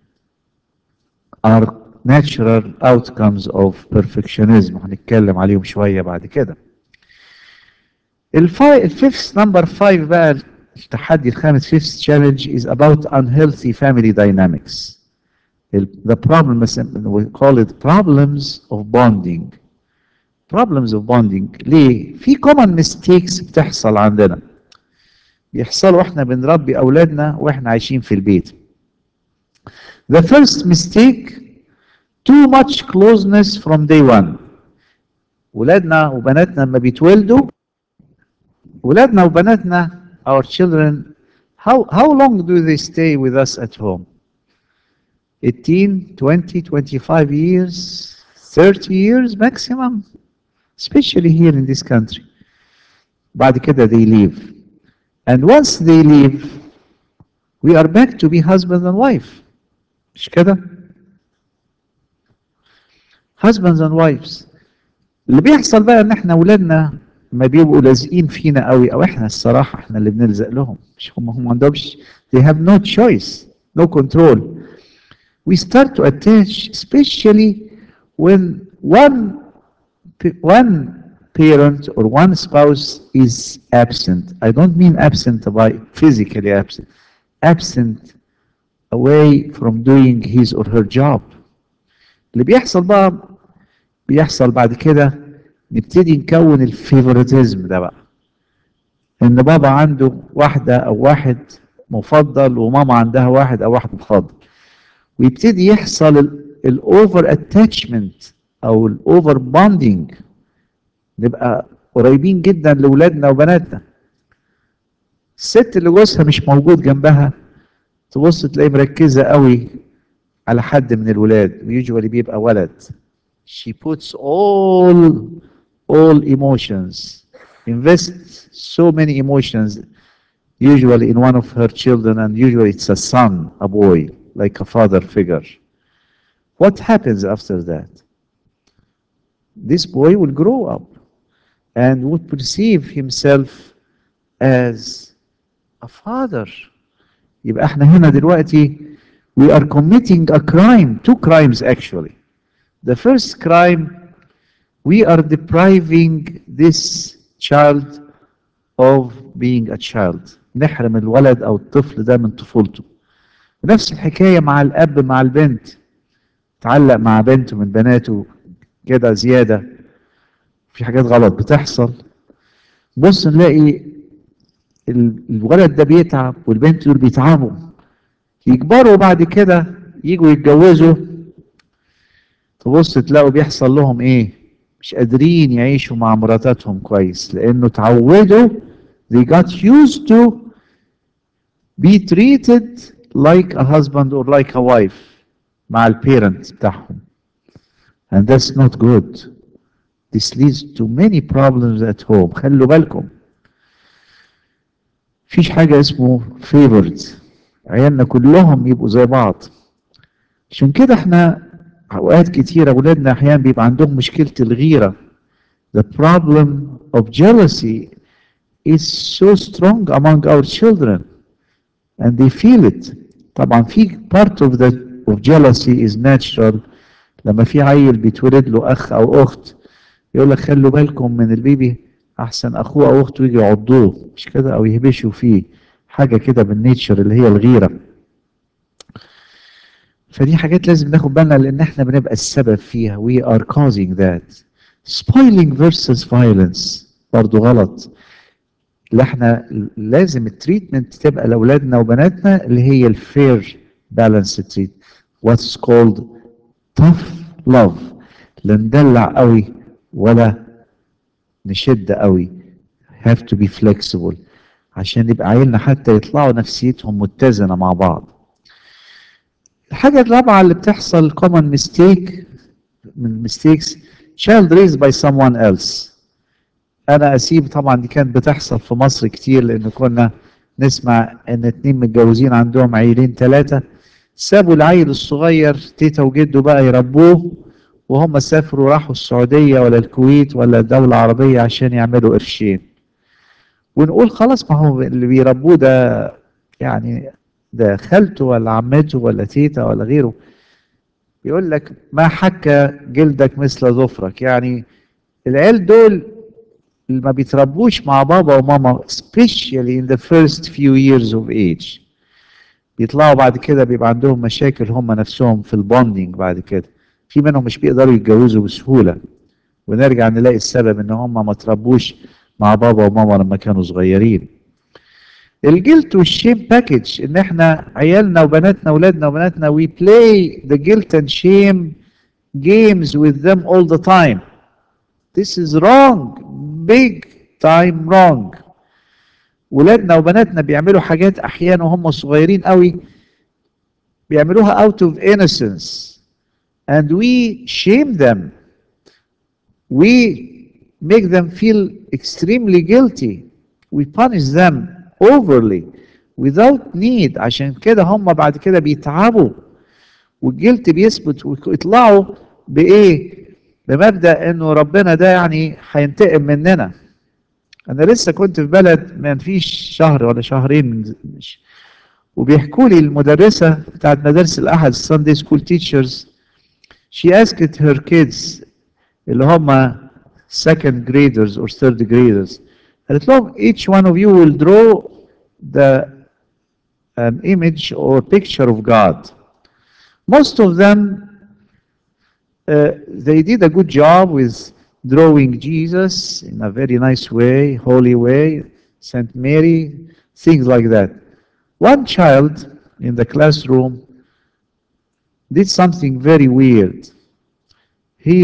are natural outcomes of perfectionism، هنتكلم عليهم شوية بعد كده. الفيفث نمبر فايف بقى، التحدي الخامس fifth challenge is about unhealthy family dynamics. The problem we call it problems of bonding. problems of bonding ليه؟ في common mistakes بتحصل عندنا، بيحصلوا واحنا بنربي اولادنا واحنا عايشين في البيت. The first mistake too much closeness from day one. ولادنا وبناتنا لما بيتولدوا، ولادنا وبناتنا our children how how long do they stay with us at home? eighteen, twenty, twenty-five years, thirty years maximum, especially here in this country. بعد كده they leave, and once they leave we are back to be husband and wife. مش كده؟ husbands and wives. اللي بيحصل بقى ان احنا اولادنا ما بيبقوا لازقين فينا قوي، او احنا الصراحه احنا اللي بنلزق لهم، مش هم هم ما عندهمش. they have no choice, no control. we start to attach, especially when one one parent or one spouse is absent. I don't mean absent by physically absent, absent away from doing his or her job. اللي بيحصل بقى بيحصل بعد كده نبتدي نكون الفيفوريتيزم ده بقى، ان بابا عنده واحده او واحد مفضل وماما عندها واحد او واحد مفضل، ويبتدي يحصل الاوفر اتاتشمنت او الاوفر بوندنج، نبقى قريبين جدا لاولادنا وبناتنا. الست اللي جوزها مش موجود جنبها تبص تلاقي مركزه قوي على حد من الولاد، ويجوالي بيبقى ولد. she puts all all emotions, invests so many emotions usually in one of her children, and usually it's a son, a boy, like a father figure. What happens after that? This boy will grow up and would perceive himself as a father يبقى احنا هنا دلوقتي we are committing a crime, two crimes actually. The first crime, we are depriving this child of being a child. نحرم الولد او الطفل ده من طفولته. نفس الحكاية مع الاب مع البنت، تعلق مع بنته من بناته كده زيادة، في حاجات غلط بتحصل. بص نلاقي الولد ده بيتعب والبنت دول بيتعبوا، يكبروا بعد كده يجوا يتجوزوا، تبص تلاقوا بيحصل لهم ايه؟ مش قادرين يعيشوا مع مراتاتهم كويس، لانه اتعودوا they got used to be treated like a husband or like a wife مع البيرنت بتاعهم. and that's not good. this leads to many problems at home. خلوا بالكم مفيش حاجة اسمه favored، عيالنا كلهم يبقوا زي بعض. عشان كده احنا اوقات كتيرة اولادنا احيانا بيبقى عندهم مشكلة الغيرة. The problem of jealousy is so strong among our children and they feel it. طبعا في part of the of jealousy is natural. لما في عيل بيتولد له اخ او اخت يقول لك خلوا بالكم من البيبي احسن اخوه او اخته يجي يعضوه، مش كده؟ او يهبشوا فيه، حاجه كده بالنيتشر اللي هي الغيره. فدي حاجات لازم ناخد بالنا لان احنا بنبقى السبب فيها. we are causing that. spoiling versus violence برضو غلط. اللي احنا لازم التريتمنت تبقى لاولادنا وبناتنا اللي هي الفير بالانس تريت، what's called tough love. لا ندلع قوي ولا نشد قوي. have to be flexible عشان يبقى عيالنا حتى يطلعوا نفسيتهم متزنه مع بعض. الحاجه الرابعه اللي بتحصل common mistake من mistakes child raised by someone else. انا اسيب، طبعا دي كانت بتحصل في مصر كتير لان كنا نسمع ان اتنين متجوزين عندهم عيلين ثلاثه، سابوا العيل الصغير تيتا وجده بقى يربوه، وهم سافروا راحوا السعوديه ولا الكويت ولا دوله عربيه عشان يعملوا قرشين، ونقول خلاص ما هو اللي بيربوه ده يعني ده خالته ولا عمته ولا تيتا ولا غيره. يقول لك ما حكى جلدك مثل ظفرك، يعني العيال دول اللي ما بيتربوش مع بابا وماما especially in the first few years of age بيطلعوا بعد كده بيبقى عندهم مشاكل هم نفسهم في البوندينج. بعد كده في منهم مش بيقدروا يتجوزوا بسهولة، ونرجع نلاقي السبب ان هم ما تربوش مع بابا وماما لما كانوا صغيرين. الجلت والشيم باكج، ان احنا عيالنا وبناتنا اولادنا وبناتنا we play the guilt and shame games with them all the time. This is wrong, big time wrong. ولادنا وبناتنا بيعملوا حاجات احيانا وهم صغيرين قوي بيعملوها out of innocence and we shame them. We make them feel extremely guilty. We punish them overly without need. عشان كده هم بعد كده بيتعبوا والجلد بيثبت ويطلعوا بايه؟ بمبدأ انه ربنا ده يعني هينتقم مننا. انا لسه كنت في بلد ما فيش شهر ولا شهرين من وبيحكوا لي المدرسة بتاعت مدارس الأحد Sunday school teachers she asked her kids اللي هم second graders or third graders قالت لهم each one of you will draw the an image or picture of God. Most of them uh, they did a good job with drawing Jesus in a very nice way, holy way, Saint Mary, things like that. One child in the classroom did something very weird. He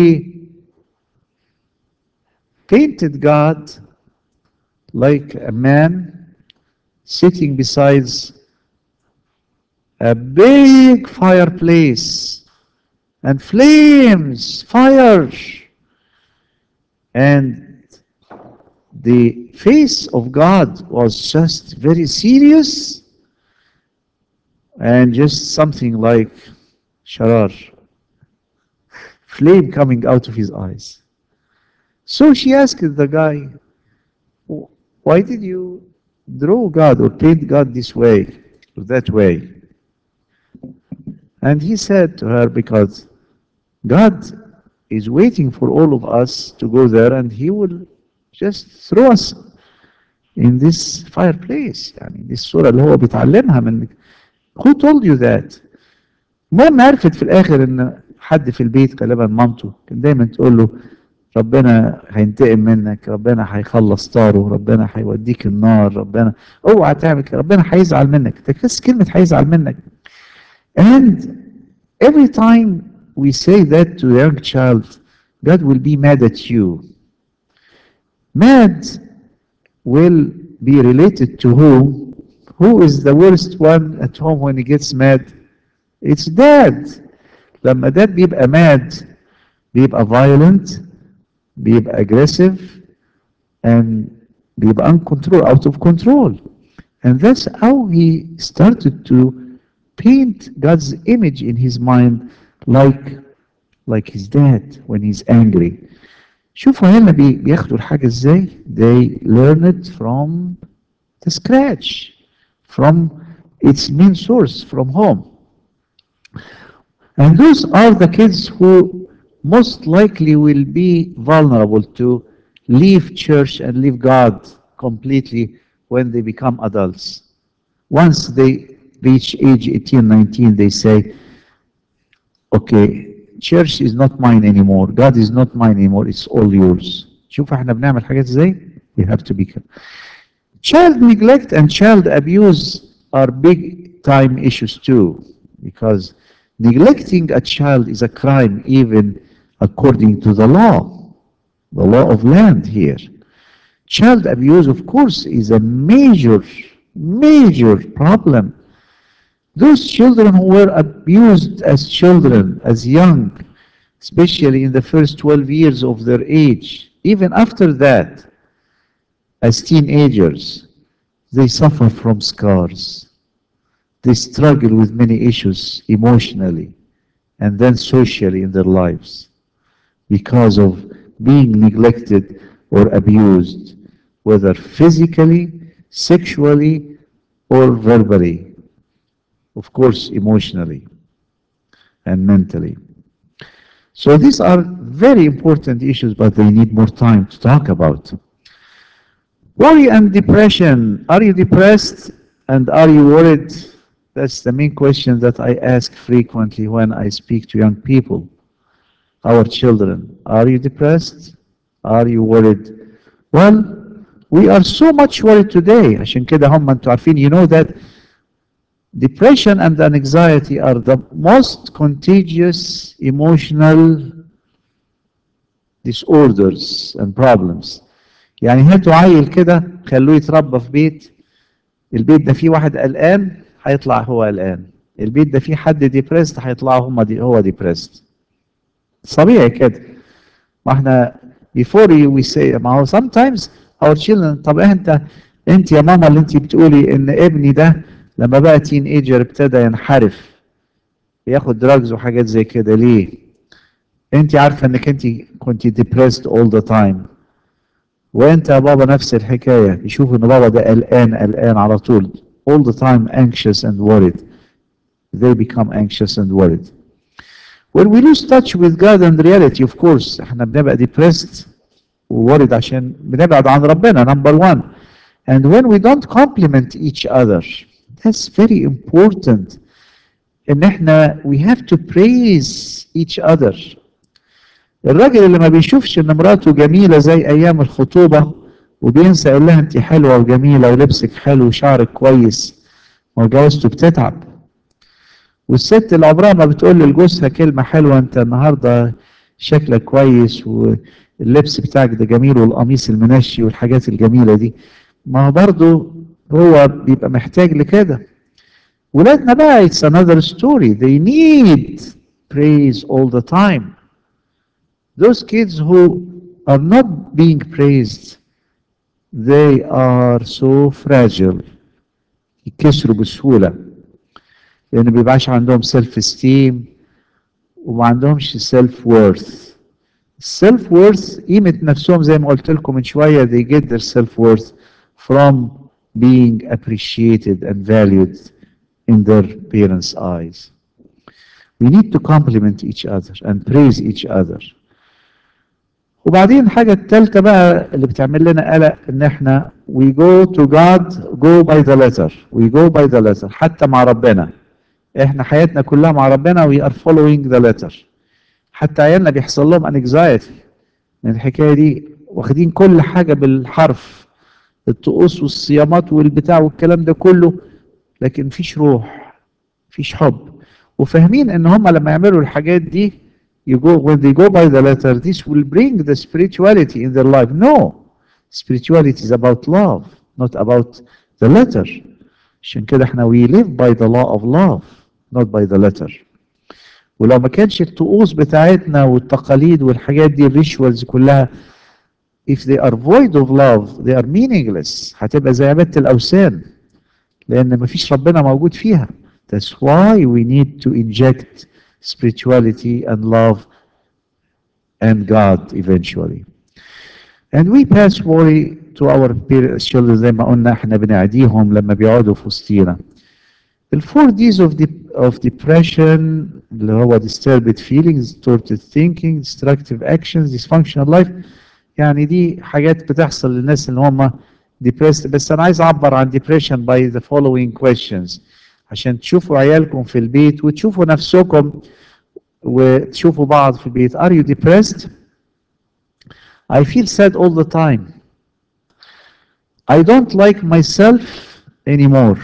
painted God like a man sitting beside a big fireplace and flames, fire. And the face of God was just very serious and just something like sharar, flame coming out of his eyes. So she asked the guy, why did you draw God or paint God this way? that way. And he said to her, because God is waiting for all of us to go there, and he will just throw us in this fireplace. يعني دي الصورة اللي هو بيتعلمها من who told you that. المهم عرفت في الآخر إن حد في البيت غالبا مامته كان دايما تقول له ربنا هينتقم منك، ربنا هيخلص طاره، ربنا هيوديك النار، ربنا اوعى تعمل كده، ربنا هيزعل منك. تكس كلمة هيزعل منك. And every time we say that to a young child, God will be mad at you. Mad will be related to whom? Who is the worst one at home when he gets mad? It's dad. لما dad بيبقى mad بيبقى violent, بيبقى aggressive, and بيبقى uncontrolled, out of control. And that's how he started to paint God's image in his mind like like his dad when he's angry. شوفوا هنا بي- بياخدوا الحاجة ازاي. They learn it from the scratch, from its main source, from home. And those are the kids who most likely will be vulnerable to leave church and leave God completely when they become adults. Once they reach age eighteen, nineteen, they say, okay, church is not mine anymore. God is not mine anymore. It's all yours. شوف احنا بنعمل حاجات ازاي. You have to be careful. Child neglect and child abuse are big time issues too, because neglecting a child is a crime even according to the law, the law of land here. Child abuse, of course, is a major, major problem. Those children who were abused as children, as young, especially in the first twelve years of their age, even after that, as teenagers, they suffer from scars. They struggle with many issues emotionally and then socially in their lives because of being neglected or abused, whether physically, sexually, or verbally. Of course, emotionally and mentally. So these are very important issues, but they need more time to talk about. Worry and depression. Are you depressed and are you worried? That's the main question that I ask frequently when I speak to young people, our children. Are you depressed? Are you worried? Well, we are so much worried today. عشان كده هم انتوا عارفين, you know that depression and anxiety are the most contagious emotional disorders and problems. يعني هاتوا عيل كده خلوه يتربى في بيت، البيت ده فيه واحد قلقان هيطلع هو قلقان، البيت ده فيه حد ديبريست هيطلع هم دي هو ديبريست. طبيعي كده. ما احنا before we say, ما هو sometimes our children, طب انت انت يا ماما اللي انت بتقولي ان ابني ده لما بقى تين ايجر ابتدى ينحرف ياخد دراجز وحاجات زي كده، ليه؟ انت عارفه انك انت كنت depressed all the time، وانت يا بابا نفس الحكايه، يشوف ان بابا ده قلقان قلقان على طول all the time anxious and worried. They become anxious and worried. When we lose touch with God and reality, of course احنا بنبقى depressed وworried عشان بنبعد عن ربنا number one. And when we don't compliment each other, that's very important. ان احنا we have to praise each other. الراجل اللي ما بيشوفش ان مراته جميله زي ايام الخطوبه وبينسى يقول لها انت حلوه وجميله ولبسك حلو وشعرك كويس، ما جوازته بتتعب. والست اللي عمرها ما بتقول لجوزها كلمه حلوه، انت النهارده شكلك كويس واللبس بتاعك ده جميل والقميص المنشي والحاجات الجميله دي، ما هو برضه هو بيبقى محتاج لكده. ولادنا بقى it's another story. They need praise all the time. Those kids who are not being praised, they are so fragile. يتكسروا بسهولة لأن بيبقاش عندهم self esteem وما عندهمش self worth. self worth قيمة نفسهم زي ما قلت لكم من شوية, they get their self worth from being appreciated and valued in their parents' eyes. We need to compliment each other and praise each other. وبعدين الحاجة التالتة بقى اللي بتعمل لنا قلق ان احنا we go to God go by the letter we go by the letter حتى مع ربنا. احنا حياتنا كلها مع ربنا we are following the letter. حتى عيالنا بيحصل لهم anxiety من الحكاية دي، واخدين كل حاجة بالحرف، الطقوس والصيامات والبتاع والكلام ده كله، لكن مفيش روح، مفيش حب. وفاهمين ان هم لما يعملوا الحاجات دي you go when they go by the letter this will bring the spirituality in their life. No, spirituality is about love not about the letter. عشان كده احنا we live by the law of love not by the letter. ولو ما كانش الطقوس بتاعتنا والتقاليد والحاجات دي الريشوالز كلها if they are void of love they are meaningless، هتبقى زي عبادة الأوثان لأن مفيش ربنا موجود فيها. That's why we need to inject spirituality and love and God eventually. And we pass worry to our children زي ما قلنا احنا بنعديهم لما بيقعدوا في وسطينا. The four D's of, de of depression اللي هو disturbed feelings, distorted thinking, destructive actions, dysfunctional life، يعني دي حاجات بتحصل للناس اللي هم depressed. بس أنا عايز أعبر عن depression by the following questions عشان تشوفوا عيالكم في البيت وتشوفوا نفسكم وتشوفوا بعض في البيت. Are you depressed? I feel sad all the time. I don't like myself anymore.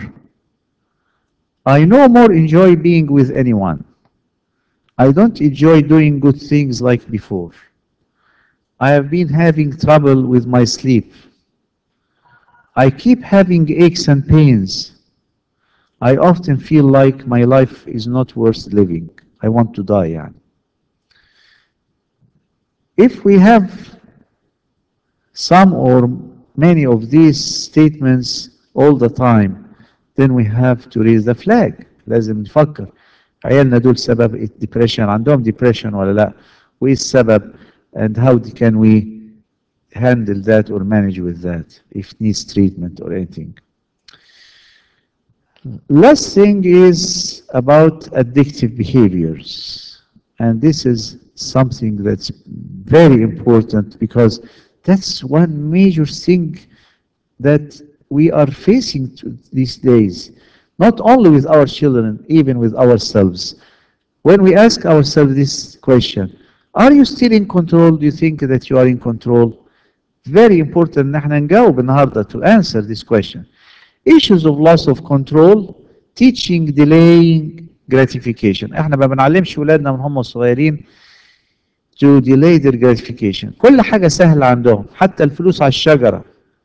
I no more enjoy being with anyone. I don't enjoy doing good things like before. I have been having trouble with my sleep. I keep having aches and pains. I often feel like my life is not worth living. I want to die. يعني. If we have some or many of these statements all the time, then we have to raise the flag. لازم نفكر عيالنا دول سبب depression، عندهم depression ولا لا؟ وايه السبب؟ and how can we handle that or manage with that if it needs treatment or anything. Last thing is about addictive behaviors, and this is something that's very important because that's one major thing that we are facing these days, not only with our children, even with ourselves. When we ask ourselves this question, are you still in control? Do you think that you are in control? Very important ان احنا نجاوب النهارده to answer this question. Issues of loss of control, teaching delaying gratification. احنا ما بنعلمش ولادنا من هم صغيرين to delay their gratification. كل حاجة سهلة عندهم، حتى الفلوس على الشجرة.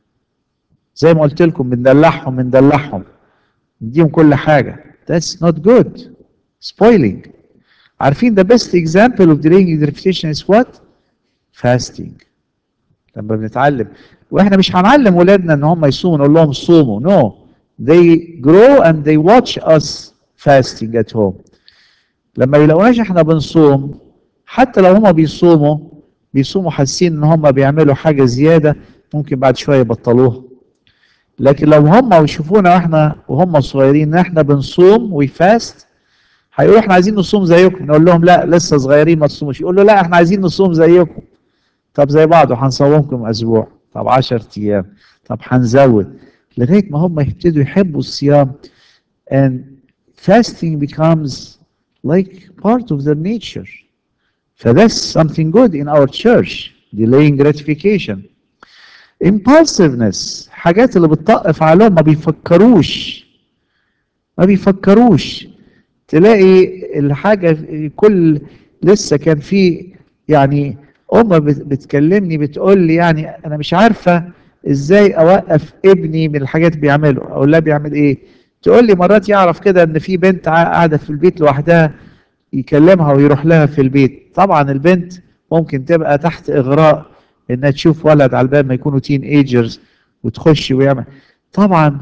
زي ما قلت لكم بندلعهم بندلعهم نديهم كل حاجة. That's not good. Spoiling. عارفين the best example of delaying gratification is what? Fasting. لما بنتعلم واحنا مش هنعلم ولادنا ان هم يصوموا نقول لهم صوموا. No. They grow and they watch us fasting at home. لما يلاقوناش احنا بنصوم حتى لو هم بيصوموا بيصوموا حاسين ان هم بيعملوا حاجة زيادة ممكن بعد شوية يبطلوها. لكن لو هم يشوفونا واحنا وهم صغيرين ان احنا بنصوم ويفاست هيقولوا احنا عايزين نصوم زيكم. نقول لهم لا لسه صغيرين ما تصوموش. يقولوا لا احنا عايزين نصوم زيكم. طب زي بعضه هنصومكم اسبوع، طب عشر ايام، طب هنزود لغايه ما هم يبتدوا يحبوا الصيام. And fasting becomes like part of their nature. So that's something good in our church. Delaying gratification. Impulsiveness. حاجات اللي بتطقف عليهم ما بيفكروش ما بيفكروش تلاقي الحاجة كل لسه كان في يعني أم بتكلمني بتقول لي يعني أنا مش عارفة إزاي أوقف ابني من الحاجات بيعمله. أقول لها بيعمل إيه؟ تقول لي مرات يعرف كده إن في بنت قاعدة في البيت لوحدها يكلمها ويروح لها في البيت. طبعا البنت ممكن تبقى تحت إغراء إنها تشوف ولد على الباب ما يكونوا تين ايجرز وتخش ويعمل. طبعا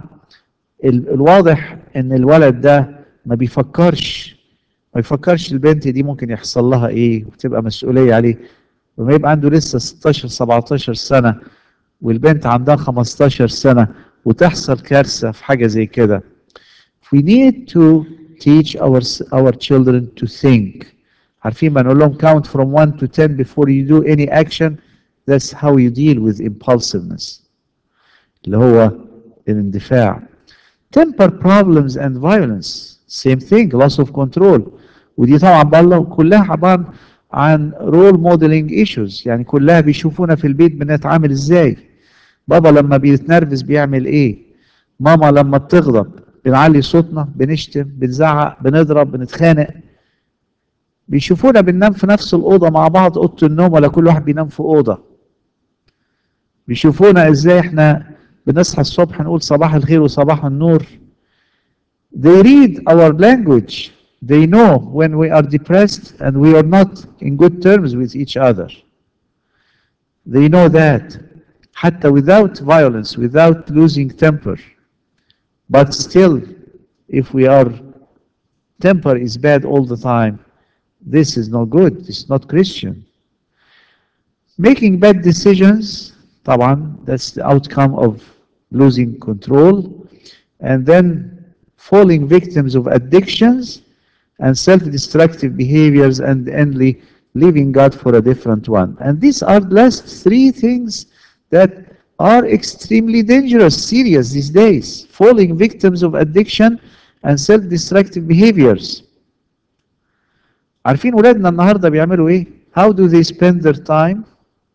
الواضح إن الولد ده ما بيفكرش ما يفكرش البنت دي ممكن يحصل لها ايه وتبقى مسؤولية عليه. لما يبقى عنده لسه ستاشر سبعتاشر سنة والبنت عندها خمستاشر سنة وتحصل كارثة في حاجة زي كده. We need to teach our, our children to think. عارفين ما نقول لهم count from one to ten before you do any action. That's how you deal with impulsiveness اللي هو الاندفاع. Temper problems and violence. Same thing, loss of control. ودي طبعا بالله كلها عبارة عن role modeling issues. يعني كلها بيشوفونا في البيت بنتعامل ازاي. بابا لما بيتنرفز بيعمل ايه. ماما لما بتغضب بنعلي صوتنا، بنشتم، بنزعق، بنضرب، بنتخانق. بيشوفونا بننام في نفس الأوضة مع بعض، أوضة النوم، ولا كل واحد بينام في أوضة. بيشوفونا ازاي احنا بنصحى الصبح نقول صباح الخير وصباح النور. They read our language. They know when we are depressed and we are not in good terms with each other. They know that. حتى without violence, without losing temper. But still, if we are, temper is bad all the time, this is not good. It's not Christian. Making bad decisions, طبعا, that's the outcome of losing control. And then falling victims of addictions and self-destructive behaviors and endly leaving God for a different one. And these are the last three things that are extremely dangerous, serious these days. Falling victims of addiction and self-destructive behaviors. عارفين ولادنا النهارده بيعملوا ايه؟ How do they spend their time?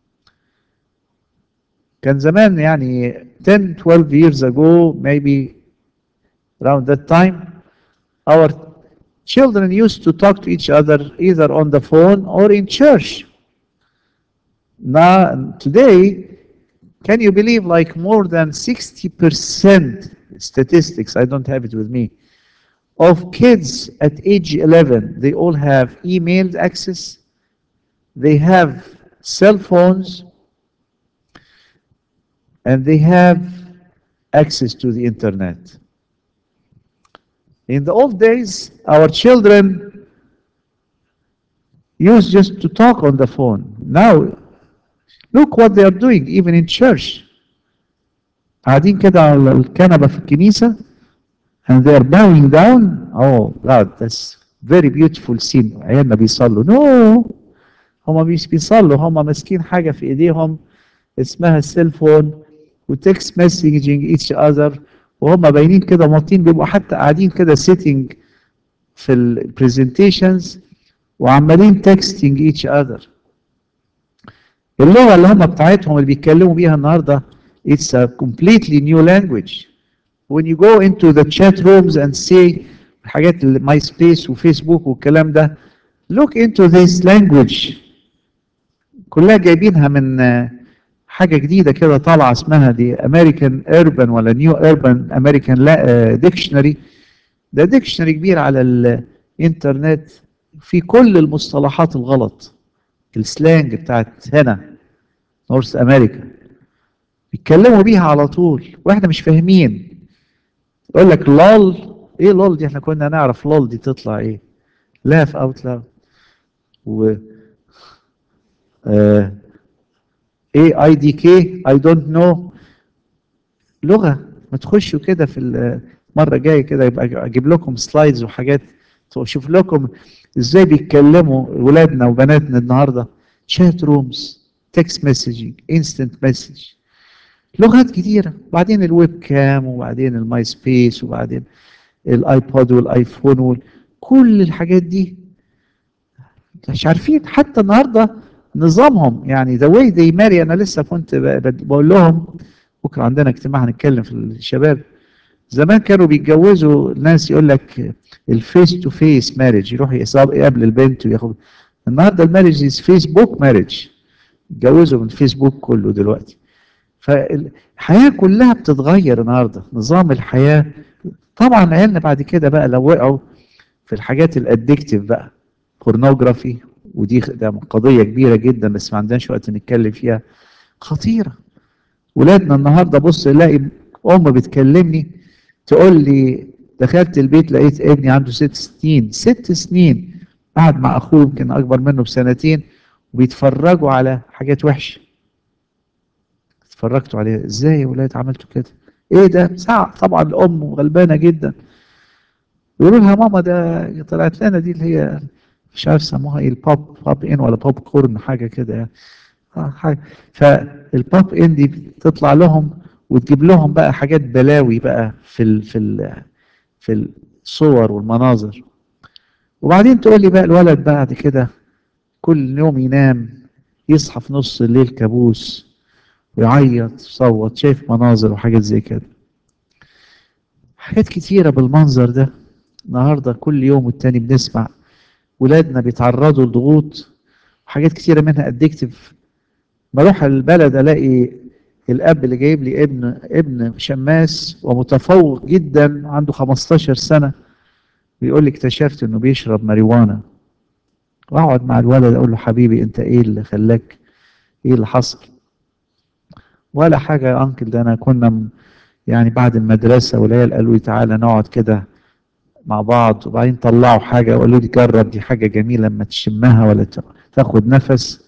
كان زمان يعني ten, twelve years ago, maybe around that time, our children used to talk to each other either on the phone or in church. Now, today, can you believe like more than sixty percent statistics, I don't have it with me, of kids at age eleven, they all have email access, they have cell phones, and they have access to the internet. In the old days, our children used just to talk on the phone. Now, look what they are doing, even in church. قاعدين كده على الكنبة في الكنيسة and they are bowing down. Oh God, that's very beautiful scene. عيالنا بيصلوا. No, هم مش بيصلوا، هم ماسكين حاجة في ايديهم اسمها السيل فون وتكست مسجنج ايتش اذر، وهم باينين كده موطين، بيبقوا حتى قاعدين كده سيتنج في البرزنتيشنز وعمالين تكستنج ايتش اذر. اللغة اللي هم بتاعتهم اللي بيتكلموا بيها النهارده it's a completely new language. When you go into the chat rooms and see حاجات ماي سبيس وفيسبوك والكلام ده, look into this language. كلها جايبينها من حاجة جديدة كده طالعة اسمها دي American Urban ولا New Urban American Dictionary. ده ديكشنري كبير على الانترنت في كل المصطلحات الغلط، السلانج بتاعت هنا نورث امريكا بيتكلموا بيها على طول واحنا مش فاهمين. يقول لك لول، ايه لول دي؟ احنا كنا نعرف لول دي تطلع ايه؟ لاف اوت لاود. و ايه اي دي كي اي دونت نو. لغه ما تخشوا كده في المره الجايه كده يبقى اجيب لكم سلايدز وحاجات اشوف لكم ازاي بيتكلموا ولادنا وبناتنا النهارده. شات رومز، تكست مسجنج، انستنت مسج، لغات كتيره. وبعدين الويب كام، وبعدين الماي سبيس، وبعدين الايبود والايفون، كل الحاجات دي مش عارفين حتى النهارده نظامهم. يعني ذا واي ذي ماري. انا لسه كنت بقول لهم بكره عندنا اجتماع هنتكلم في الشباب. زمان كانوا بيتجوزوا الناس يقول لك الفيس تو فيس ماريج، يروح يقابل البنت وياخد. النهارده الماريج از فيسبوك ماريج، يتجوزوا من فيسبوك كله دلوقتي. فالحياه كلها بتتغير النهارده، نظام الحياه. طبعا عيالنا بعد كده بقى لو وقعوا في الحاجات الادكتيف بقى، بورنوجرافي، ودي ده قضيه كبيره جدا بس ما عندناش وقت نتكلم فيها، خطيره. ولادنا النهارده بص الاقي ام بتكلمني تقول لي دخلت البيت لقيت ابني عنده ست سنين ست سنين قاعد مع اخوه يمكن اكبر منه بسنتين وبيتفرجوا على حاجات وحشه. اتفرجتوا عليها ازاي يا ولاد؟ عملتوا كده ايه ده؟ ساعة طبعا الام غلبانه جدا. يقولوا لها ماما ده طلعت لنا دي اللي هي مش عارف سموها ايه، البوب بوب ان ولا بوب كورن حاجه كده يعني. اه حاجه. فالبوب ان دي بتطلع لهم وتجيب لهم بقى حاجات بلاوي بقى في ال في ال في الصور والمناظر. وبعدين تقول لي بقى الولد بعد كده كل يوم ينام يصحى في نص الليل كابوس ويعيط يصوت شايف مناظر وحاجات زي كده. حاجات كتيرة بالمنظر ده النهاردة كل يوم والتاني بنسمع ولادنا بيتعرضوا لضغوط وحاجات كتيرة منها ادكتيف. بروح البلد الاقي الاب اللي جايب لي ابن ابن شماس ومتفوق جدا عنده خمستاشر سنة بيقول لي اكتشفت انه بيشرب ماريجوانا. واقعد مع الولد اقول له حبيبي انت ايه اللي خلاك، ايه اللي حصل؟ ولا حاجة يا انكل، ده انا كنا م- يعني بعد المدرسة والعيال قالوا لي تعالى نقعد كده مع بعض وبعدين طلعوا حاجة وقالوا لي جرب دي حاجة جميلة لما تشمها ولا ت- تاخد نفس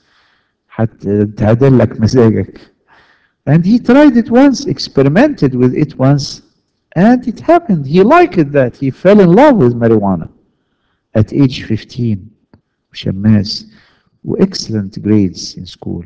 هتعدل لك مزاجك. And he tried it once, experimented with it once, and it happened. He liked that. He fell in love with marijuana at age fifteen. شماس و excellent grades in school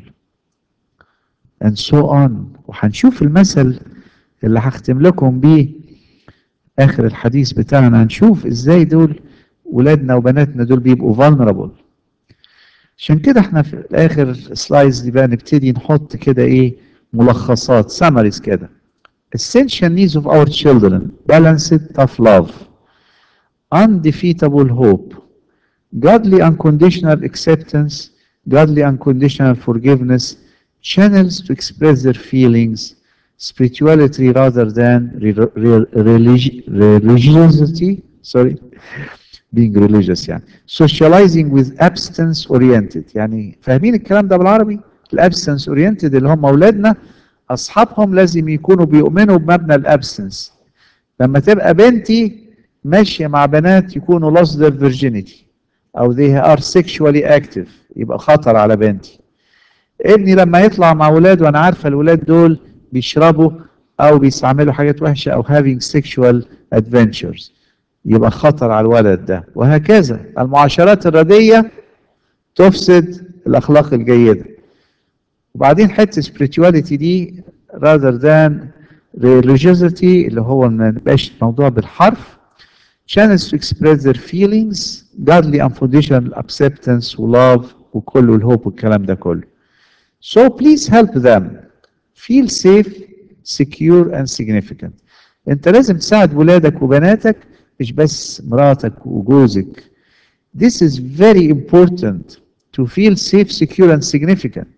and so on. وهنشوف المثل اللي هختم لكم بيه آخر الحديث بتاعنا، هنشوف ازاي دول ولادنا وبناتنا دول بيبقوا vulnerable. عشان كده احنا في الاخر سلايدز دي بقى نبتدي نحط كده ايه ملخصات summaries كده. Essential needs of our children: balanced tough love, undefeatable hope, godly unconditional acceptance, godly unconditional forgiveness, channels to express their feelings, spirituality rather than re- re- religi- religiosity, sorry, being religious يعني. socializing with abstinence oriented، يعني فاهمين الكلام ده بالعربي؟ الابستنس اورينتد اللي هم اولادنا اصحابهم لازم يكونوا بيؤمنوا بمبنى الابستنس. لما تبقى بنتي ماشيه مع بنات يكونوا lost their virginity او they are sexually active يبقى خطر على بنتي. ابني لما يطلع مع ولاد وانا عارفه الولاد دول بيشربوا او بيستعملوا حاجات وحشه او having sexual adventures يبقى خطر على الولد ده. وهكذا المعاشرات الرديه تفسد الاخلاق الجيده. وبعدين حته spirituality دي rather than religiosity اللي هو ما نبقاش الموضوع بالحرف. channels to express their feelings, godly unconditional acceptance و love وكل الهوب والكلام ده كله. So please help them feel safe, secure and significant. انت لازم تساعد ولادك وبناتك مش بس مراتك وجوزك. This is very important to feel safe, secure and significant.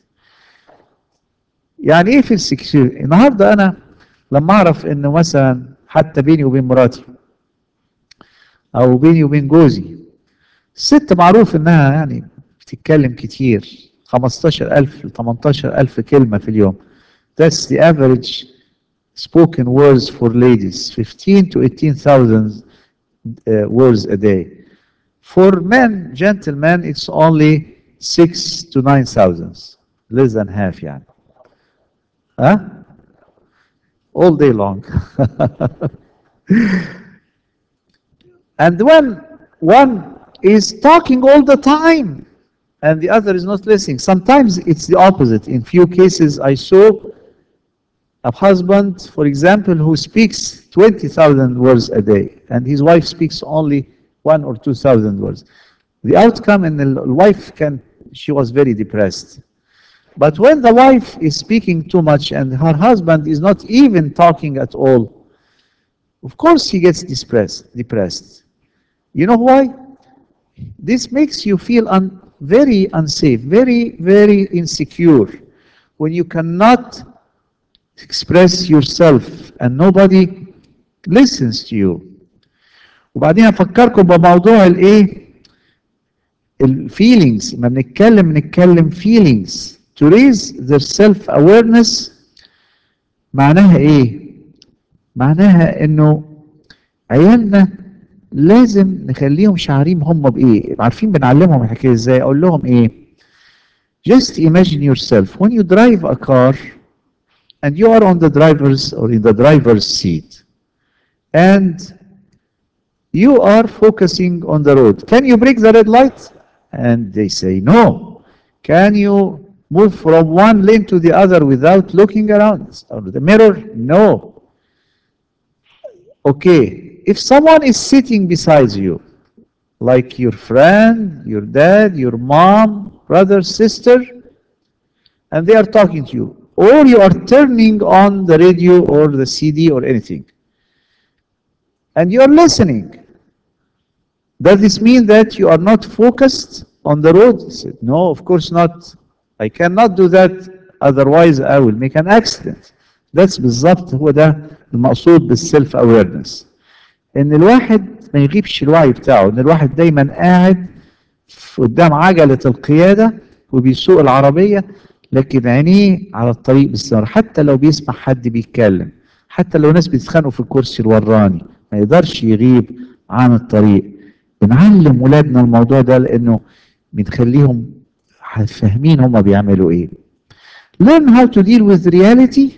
يعني ايه feel secure؟ النهارده انا لما اعرف انه مثلا حتى بيني وبين مراتي او بيني وبين جوزي الست معروف انها يعني بتتكلم كتير خمستاشر ألف ل تمنتاشر ألف كلمة في اليوم. That's the average spoken words for ladies, fifteen to eighteen thousand uh, words a day. For men, gentlemen, it's only six to nine thousand, less than half يعني. Huh? All day long. And when one is talking all the time and the other is not listening, sometimes it's the opposite. In few cases, I saw a husband, for example, who speaks twenty thousand words a day, and his wife speaks only one or two thousand words. The outcome, and the wife can, she was very depressed. But when the wife is speaking too much and her husband is not even talking at all, of course he gets depressed. Depressed. You know why? This makes you feel un, very unsafe, very, very insecure when you cannot express yourself and nobody listens to you. وبعدين افكركم بموضوع الايه الفيلينجز. ما بنتكلم بنتكلم feelings to raise their self awareness. معناها ايه؟ معناها انه عيالنا لازم نخليهم شعارين هم بايه. عارفين بنعلمهم الحكايه ازاي؟ اقول لهم ايه؟ just imagine yourself when you drive a car and you are on the driver's or in the driver's seat and You are focusing on the road. Can you break the red light? And they say no. Can you move from one lane to the other without looking around or the mirror? No. Okay, if someone is sitting beside you, like your friend, your dad, your mom, brother, sister, and they are talking to you, or you are turning on the radio or the C D or anything, and you are listening, does this mean that you are not focused on the road? He said, no, of course not. I cannot do that, otherwise I will make an accident. That's بالظبط هو ده المقصود بالسيلف awareness. ان الواحد ما يغيبش الوعي بتاعه، ان الواحد دايما قاعد قدام عجلة القيادة وبيسوق العربية، لكن عينيه على الطريق باستمرار، حتى لو بيسمع حد بيتكلم، حتى لو ناس بيتخانقوا في الكرسي الوراني، ما يقدرش يغيب عن الطريق. بنعلم ولادنا الموضوع ده لانه بنخليهم فاهمين هما بيعملوا ايه. Learn how to deal with reality.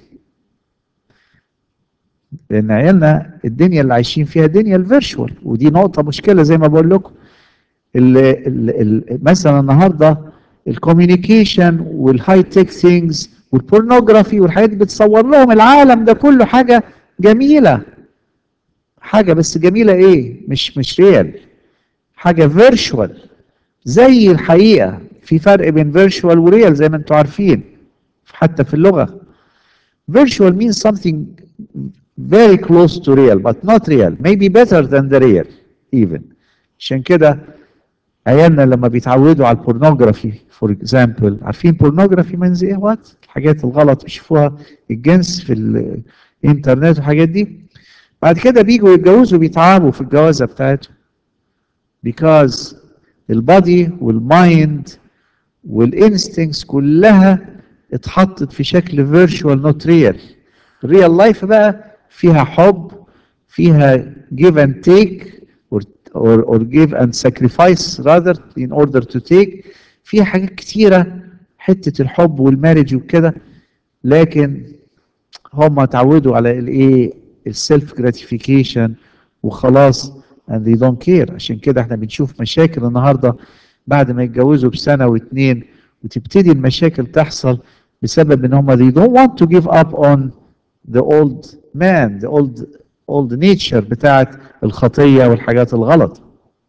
لان عيالنا الدنيا اللي عايشين فيها دنيا الفيرشوال، ودي نقطة مشكلة زي ما بقول لكم. ال ال ال مثلا النهارده الكوميونيكيشن والهاي تك ثينجز والبورنوجرافي والحاجات دي بتصور لهم العالم ده كله حاجة جميلة، حاجة بس جميلة ايه؟ مش مش ريال، حاجة فيرشوال زي الحقيقة. في فرق بين فيرشوال وريال زي ما انتم عارفين حتى في اللغة. Virtual means something very close to real but not real, maybe better than the real even. عشان كده عيالنا لما بيتعودوا على البورنوجرافي فور اكزامبل، عارفين بورنوجرافي means ايه؟ وات الحاجات الغلط بيشوفوها، الجنس في الانترنت والحاجات دي، بعد كده بيجوا يتجوزوا بيتعبوا في الجوازه بتاعتهم because البادي والمايند والانستنكس كلها اتحطت في شكل فيرتشوال نوت ريال. الريال لايف بقى فيها حب، فيها give and take or, or, or give and sacrifice rather in order to take. فيها حاجات كتيرة، حتة الحب والمارج وكده، لكن هم اتعودوا على الايه؟ السيلف جراتيفيكيشن وخلاص and they don't care. عشان كده احنا بنشوف مشاكل النهارده بعد ما يتجوزوا بسنة واتنين، وتبتدي المشاكل تحصل بسبب ان هم they don't want to give up on the old man, the old old nature بتاعت الخطية والحاجات الغلط.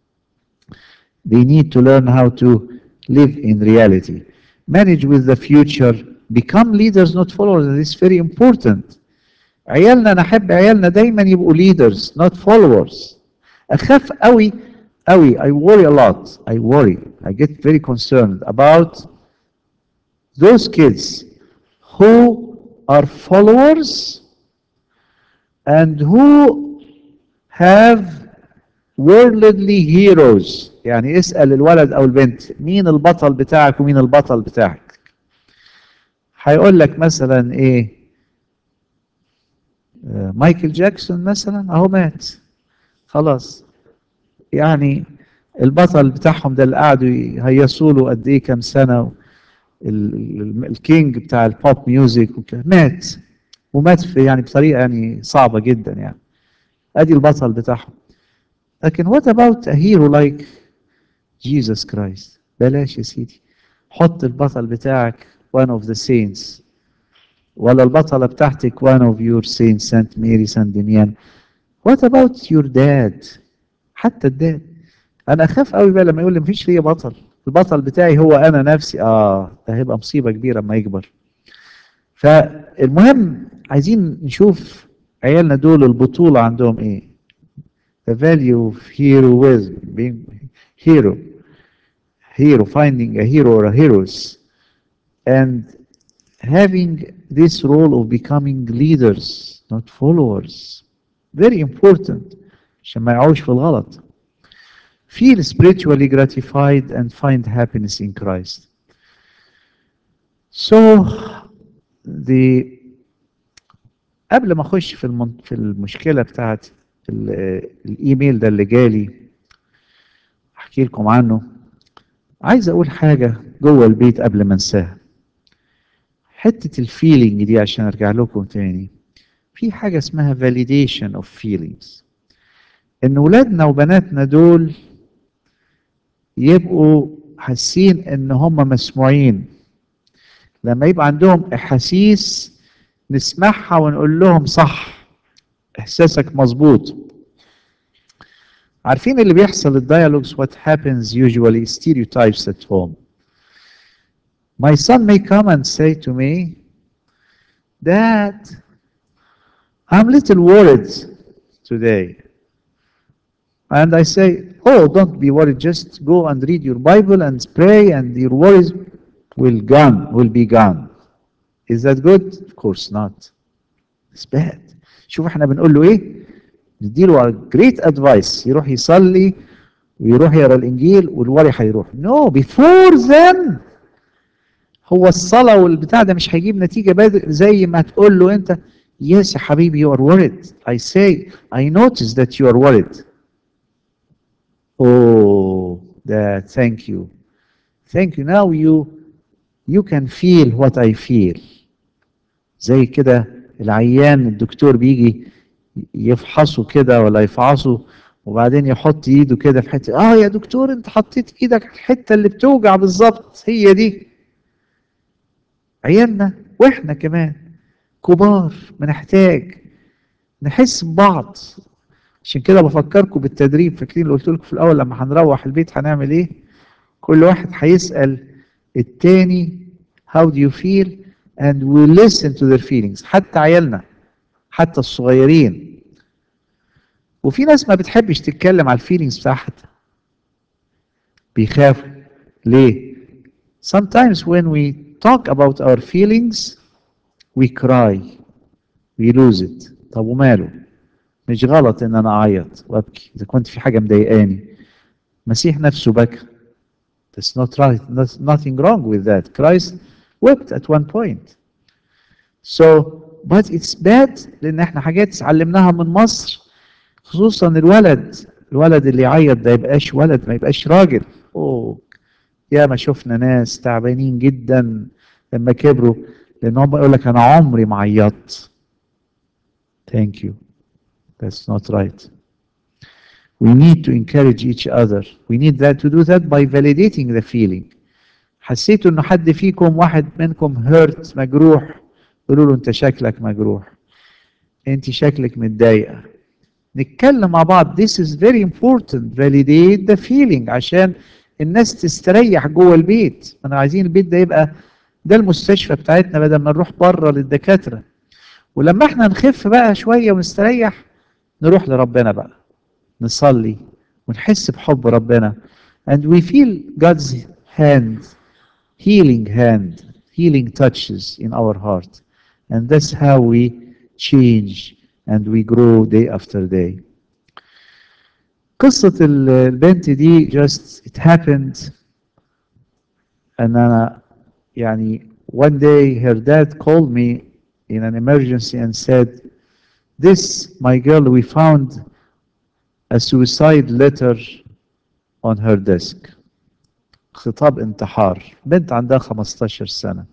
They need to learn how to live in reality, manage with the future, become leaders not followers. This is very important. عيالنا، انا احب عيالنا دايما يبقوا leaders not followers. اخاف قوي قوي I worry a lot. I worry. I get very concerned about those kids who are followers and who have worldly heroes. يعني اسأل الولد او البنت مين البطل بتاعك ومين البطل بتاعك، هيقول لك مثلا ايه؟ آه، مايكل جاكسون مثلا اهو مات خلاص. يعني البطل بتاعهم ده اللي قعدوا يهيصوا له قد ايه كام سنه، الكينج بتاع البوب ميوزك مات، ومات في يعني بطريقه يعني صعبه جدا يعني. ادي البطل بتاعهم. لكن what about a hero like Jesus Christ؟ بلاش يا سيدي، حط البطل بتاعك one of the saints، ولا البطلة بتاعتك one of your saints سانت ماري سان ديميان. what about your dad؟ حتى الداد. انا اخاف قوي بقى لما يقول لي مفيش ليا بطل، البطل بتاعي هو انا نفسي. اه ده هيبقى مصيبة كبيرة اما يكبر. فالمهم عايزين نشوف عيالنا دول البطولة عندهم ايه. the value of heroism, being hero, hero, finding a hero or a heroes, and having this role of becoming leaders not followers. very important عشان ما يقعوش في الغلط. feel spiritually gratified and find happiness in Christ. So the قبل ما اخش في المن... في المشكله بتاعت ال- الايميل ده اللي جالي احكي لكم عنه، عايز اقول حاجه جوه البيت قبل ما انساها. حته الفيلينج دي عشان ارجع لكم تاني، في حاجه اسمها validation of feelings. ان ولادنا وبناتنا دول يبقوا حاسين ان هم مسموعين. لما يبقى عندهم احاسيس نسمعها ونقول لهم صح، احساسك مظبوط. عارفين اللي بيحصل الديالوجز what happens usually stereotypes at home. My son may come and say to me, Dad, I'm a little worried today. And I say, oh, don't be worried. Just go and read your Bible and pray and your worries will gone, will be gone. Is that good? Of course not. It's bad. شوف احنا بنقول له ايه؟ نديله great advice. يروح يصلي ويروح يقرا الانجيل والوري هيروح. No, before then هو الصلاة والبتاع ده مش هيجيب نتيجة بدري زي ما تقول له انت yes يا حبيبي you are worried. I say I notice that you are worried. Oh, that thank you. Thank you. Now you you can feel what I feel. زي كده العيان الدكتور بيجي يفحصه كده ولا يفحصه وبعدين يحط ايده كده في حته، اه يا دكتور انت حطيت ايدك على الحته اللي بتوجع بالظبط، هي دي. عيالنا واحنا كمان كبار بنحتاج نحس ببعض. عشان كده بفكركم بالتدريب، فاكرين اللي قلت لكم في الاول لما هنروح البيت هنعمل ايه؟ كل واحد هيسأل التاني how do you feel and we listen to their feelings. حتى عيالنا حتى الصغيرين. وفي ناس ما بتحبش تتكلم على الفيلينجز بتاعها، بيخافوا. ليه؟ Sometimes when we talk about our feelings we cry we lose it. طب وماله؟ مش غلط ان انا اعيط وابكي اذا كنت في حاجه مضايقاني. المسيح نفسه بكى. That's not right. There's nothing wrong with that. Christ wept at one point. So, but it's bad لان احنا حاجات اتعلمناها من مصر، خصوصا الولد. الولد اللي يعيط ده يبقاش ولد، ما يبقاش راجل. اوه يا ما شفنا ناس تعبانين جدا لما كبروا لان هم يقول لك انا عمري ما عيطت. Thank you. That's not right. We need to encourage each other. We need that to do that by validating the feeling. حسيتوا انه حد فيكم واحد منكم hurt مجروح، قولوا له انت شكلك مجروح، انت شكلك متضايقه. نتكلم مع بعض. This is very important. Validate the feeling عشان الناس تستريح جوه البيت. انا عايزين البيت ده يبقى ده المستشفى بتاعتنا بدل ما نروح بره للدكاتره. ولما احنا نخف بقى شويه ونستريح نروح لربنا بقى نصلي ونحس بحب ربنا. And we feel God's hand, healing hand, healing touches in our heart. And that's how we change and we grow day after day. قصة البنت دي just it happened and أنا يعني one day her dad called me in an emergency and said, this my girl we found a suicide letter on her desk. خطاب انتحار، بنت عندها خمستاشر سنة.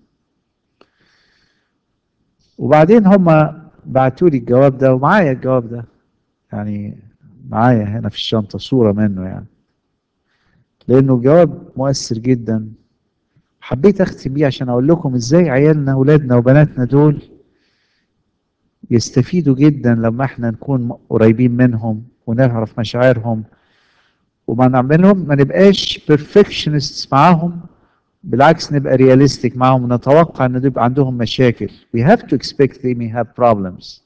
وبعدين هما بعتوا لي الجواب ده ومعايا الجواب ده، يعني معايا هنا في الشنطة صورة منه، يعني لأنه جواب مؤثر جدا. حبيت أختم بيه عشان أقول لكم إزاي عيالنا أولادنا وبناتنا دول يستفيدوا جدا لما احنا نكون قريبين منهم ونعرف مشاعرهم وما نعملهم ما نبقاش perfectionists معاهم، بالعكس نبقى realistic معاهم ونتوقع ان يبقى عندهم مشاكل. We have to expect they may have problems.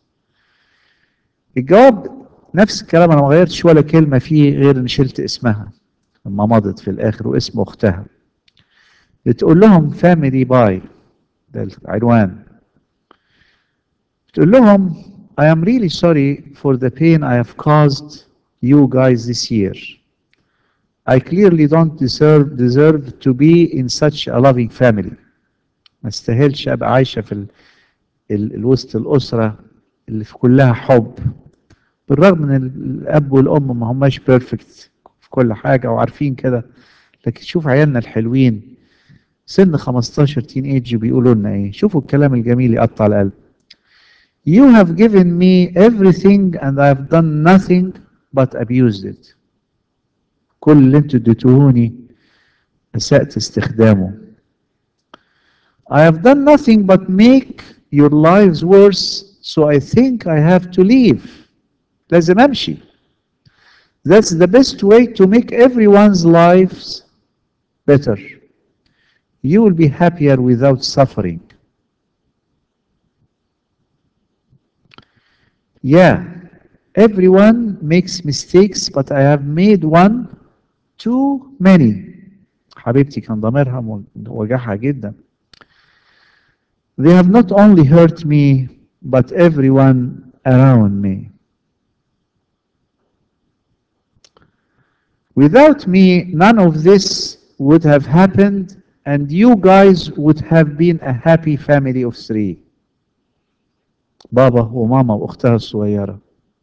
الجواب نفس الكلام، انا ما غيرتش ولا كلمة فيه غير ان شلت اسمها لما مضت في الاخر واسم اختها. بتقول لهم family by ده العنوان. بتقول لهم I am really sorry for the pain I have caused you guys this year. I clearly don't deserve deserve to be in such a loving family. ما استاهلش ابقى عايشه في ال... ال... الوسط الاسره اللي في كلها حب. بالرغم ان الاب والام ما هماش بيرفكت في كل حاجه وعارفين كده، لكن شوف عيالنا الحلوين سن خمستاشر تين ايج بيقولوا لنا ايه. شوفوا الكلام الجميل يقطع القلب. You have given me everything and I have done nothing but abused it. كل اللي انتوا اديتوهوني أسأت استخدامه. I have done nothing but make your lives worse, so I think I have to leave. لازم أمشي. That's the best way to make everyone's lives better. You will be happier without suffering. Yeah, everyone makes mistakes, but I have made one too many. حبيبتي كان ضميرها وجعها جدا. They have not only hurt me, but everyone around me. Without me, none of this would have happened, and you guys would have been a happy family of three. بابا وماما واختها الصغيرة.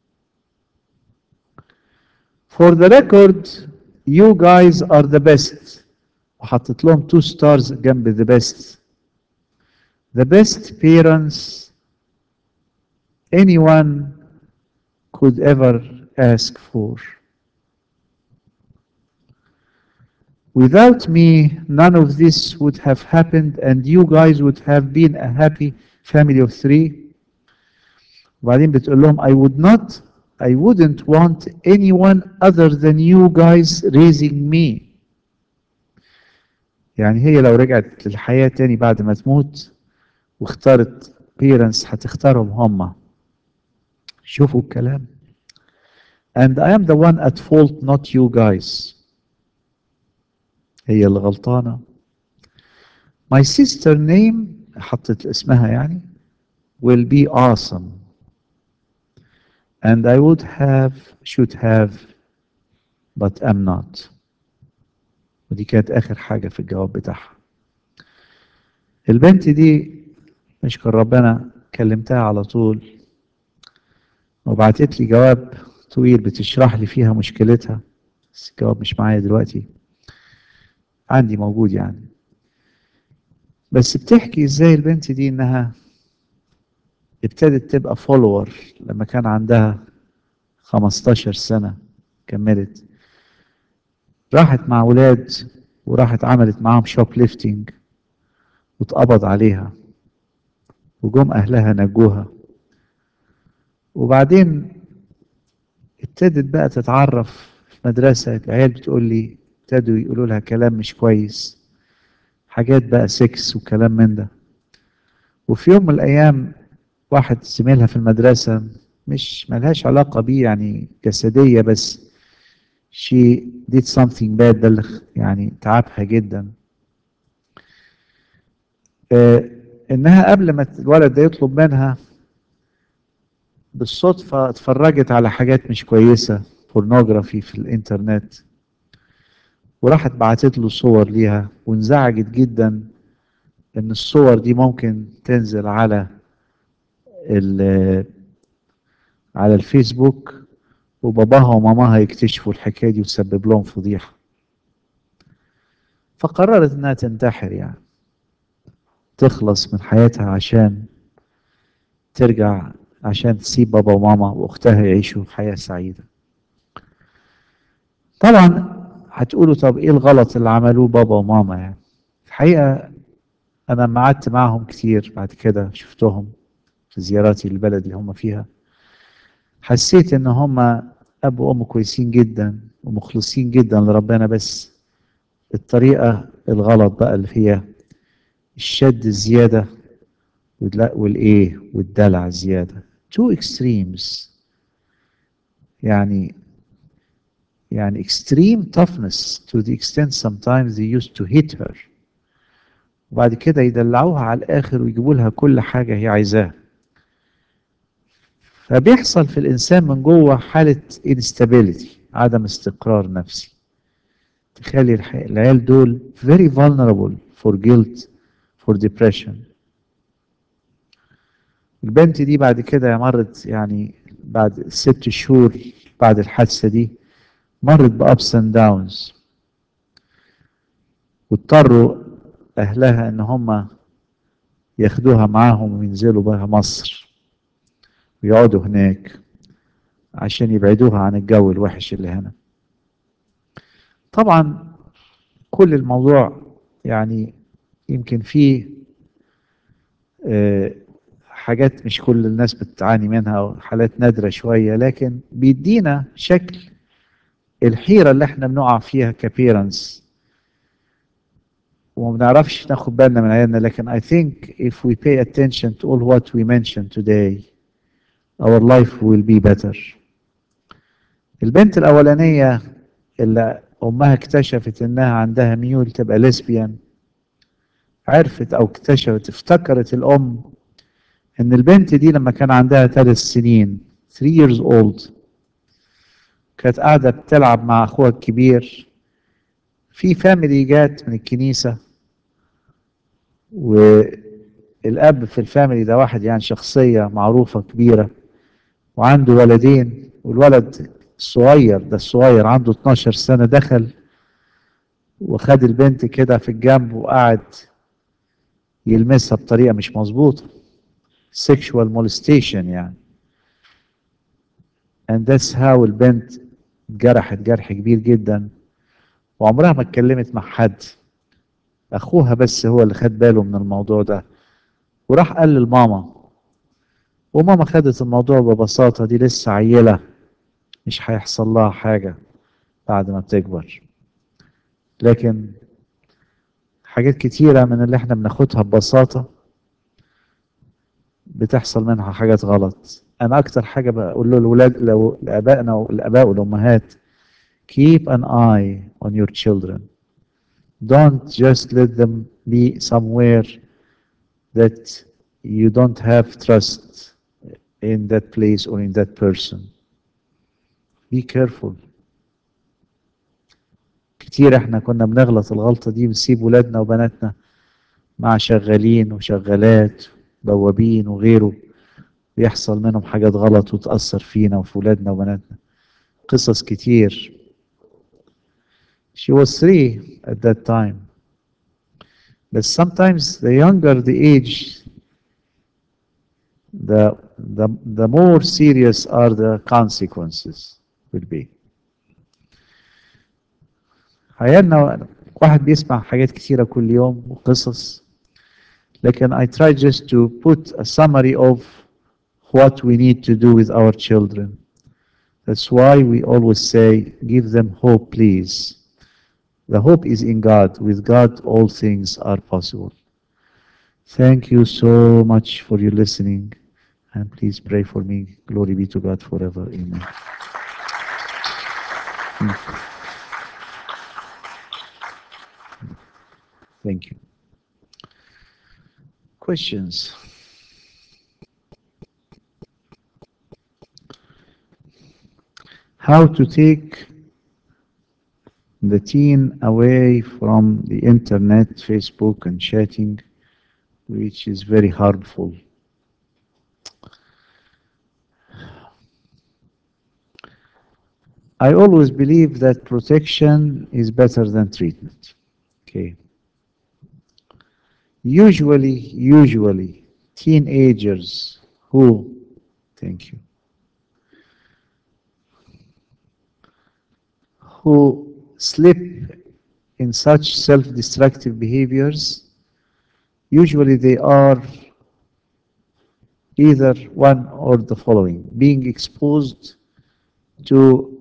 For the record, you guys are the best. وحطيت لهم two stars جنب the best. The best parents anyone could ever ask for. Without me, none of this would have happened, and you guys would have been a happy family of three. وبعدين بتقول لهم I would not, I wouldn't want anyone other than you guys raising me. يعني هي لو رجعت للحياة تاني بعد ما تموت واختارت parents هتختارهم هم. شوفوا الكلام. And I am the one at fault, not you guys. هي اللي غلطانة. My sister name حطت اسمها يعني will be awesome. And I would have, should have, but am not. ودي كانت آخر حاجة في الجواب بتاعها. البنت دي نشكر ربنا كلمتها على طول وبعتت لي جواب طويل بتشرح لي فيها مشكلتها، بس الجواب مش معايا دلوقتي، عندي موجود يعني. بس بتحكي ازاي البنت دي انها ابتدت تبقى فولور لما كان عندها خمستاشر سنة، كملت راحت مع ولاد وراحت عملت معاهم شوب ليفتنج واتقبض عليها وجم اهلها نجوها. وبعدين ابتدت بقى تتعرف في مدرسة، العيال بتقول لي ابتدوا يقولوا لها كلام مش كويس، حاجات بقى سكس وكلام من ده. وفي يوم من الايام واحد زميلها في المدرسة مش ملهاش علاقة بيه يعني جسدية، بس she did something bad ده اللي يعني تعبها جدا. آه انها قبل ما الولد ده يطلب منها بالصدفة اتفرجت على حاجات مش كويسة بورنوجرافي في الانترنت، وراحت بعتت له صور ليها وانزعجت جدا ان الصور دي ممكن تنزل على على الفيسبوك وباباها وماماها يكتشفوا الحكاية دي وتسبب لهم فضيحة. فقررت انها تنتحر يعني تخلص من حياتها عشان ترجع، عشان تسيب بابا وماما واختها يعيشوا حياة سعيدة. طبعا هتقولوا طب ايه الغلط اللي عملوه بابا وماما يعني؟ الحقيقة انا لما قعدت معاهم كتير بعد كده شفتهم في زياراتي للبلد اللي هم فيها، حسيت ان هم اب وام كويسين جدا ومخلصين جدا لربنا، بس الطريقة الغلط بقى اللي هي الشد الزيادة والايه والدلع الزيادة. two extremes يعني يعني extreme toughness to the extent sometimes they used to hit her. وبعد كده يدلعوها على الآخر ويجيبوا لها كل حاجة هي عايزاها. فبيحصل في الإنسان من جوه حالة instability، عدم استقرار نفسي، تخلي العيال دول very vulnerable for guilt for depression. البنت دي بعد كده مرت يعني بعد ست شهور بعد الحادثة دي مرت بأبس اند داونز، واضطروا أهلها إن هم ياخدوها معاهم وينزلوا بها مصر ويقعدوا هناك عشان يبعدوها عن الجو الوحش اللي هنا. طبعا كل الموضوع يعني يمكن فيه آه، حاجات مش كل الناس بتعاني منها أو حالات نادرة شوية، لكن بيدينا شكل الحيرة اللي احنا بنقع فيها كبيرنس وما بنعرفش ناخد بالنا من عيالنا. لكن I think if we pay attention to all what we mentioned today our life will be better. البنت الأولانية اللي أمها اكتشفت إنها عندها ميول تبقى ليسبيان، عرفت أو اكتشفت افتكرت الأم إن البنت دي لما كان عندها ثلاث سنين three years old كانت قاعدة بتلعب مع أخوها الكبير في فاميلي جات من الكنيسة، والأب في الفاميلي ده واحد يعني شخصية معروفة كبيرة وعنده ولدين، والولد الصغير ده الصغير عنده اتناشر سنة دخل وخد البنت كده في الجنب وقعد يلمسها بطريقة مش مظبوطة sexual molestation يعني. and that's how البنت اتجرحت جرح كبير جدا وعمرها ما اتكلمت مع حد. اخوها بس هو اللي خد باله من الموضوع ده وراح قال للماما، وماما خدت الموضوع ببساطة، دي لسه عيلة مش هيحصل لها حاجة بعد ما بتكبر. لكن حاجات كتيرة من اللي احنا بناخدها ببساطة بتحصل منها حاجات غلط. انا اكتر حاجة بقول له الولاد لو لابائنا والاباء والامهات keep an eye on your children. Don't just let them be somewhere that you don't have trust in that place or in that person. Be careful. كتير احنا كنا بنغلط الغلطة دي بنسيب ولادنا وبناتنا مع شغالين وشغالات بوابين وغيره، بيحصل منهم حاجات غلط وتأثر فينا وفي ولادنا وبناتنا. قصص كتير. She was three at that time. But sometimes the younger the age, the, the, the more serious are the consequences will be. عيالنا واحد بيسمع حاجات كتيرة كل يوم وقصص، لكن I try just to put a summary of what we need to do with our children. That's why we always say, give them hope, please. The hope is in God. With God, all things are possible. Thank you so much for your listening, and please pray for me. Glory be to God forever. Amen. Thank you. Questions? How to take the teen away from the internet, Facebook, and chatting, which is very harmful. I always believe that protection is better than treatment. Okay. Usually, usually, teenagers who, thank you, who slip in such self-destructive behaviors, usually they are either one or the following: being exposed to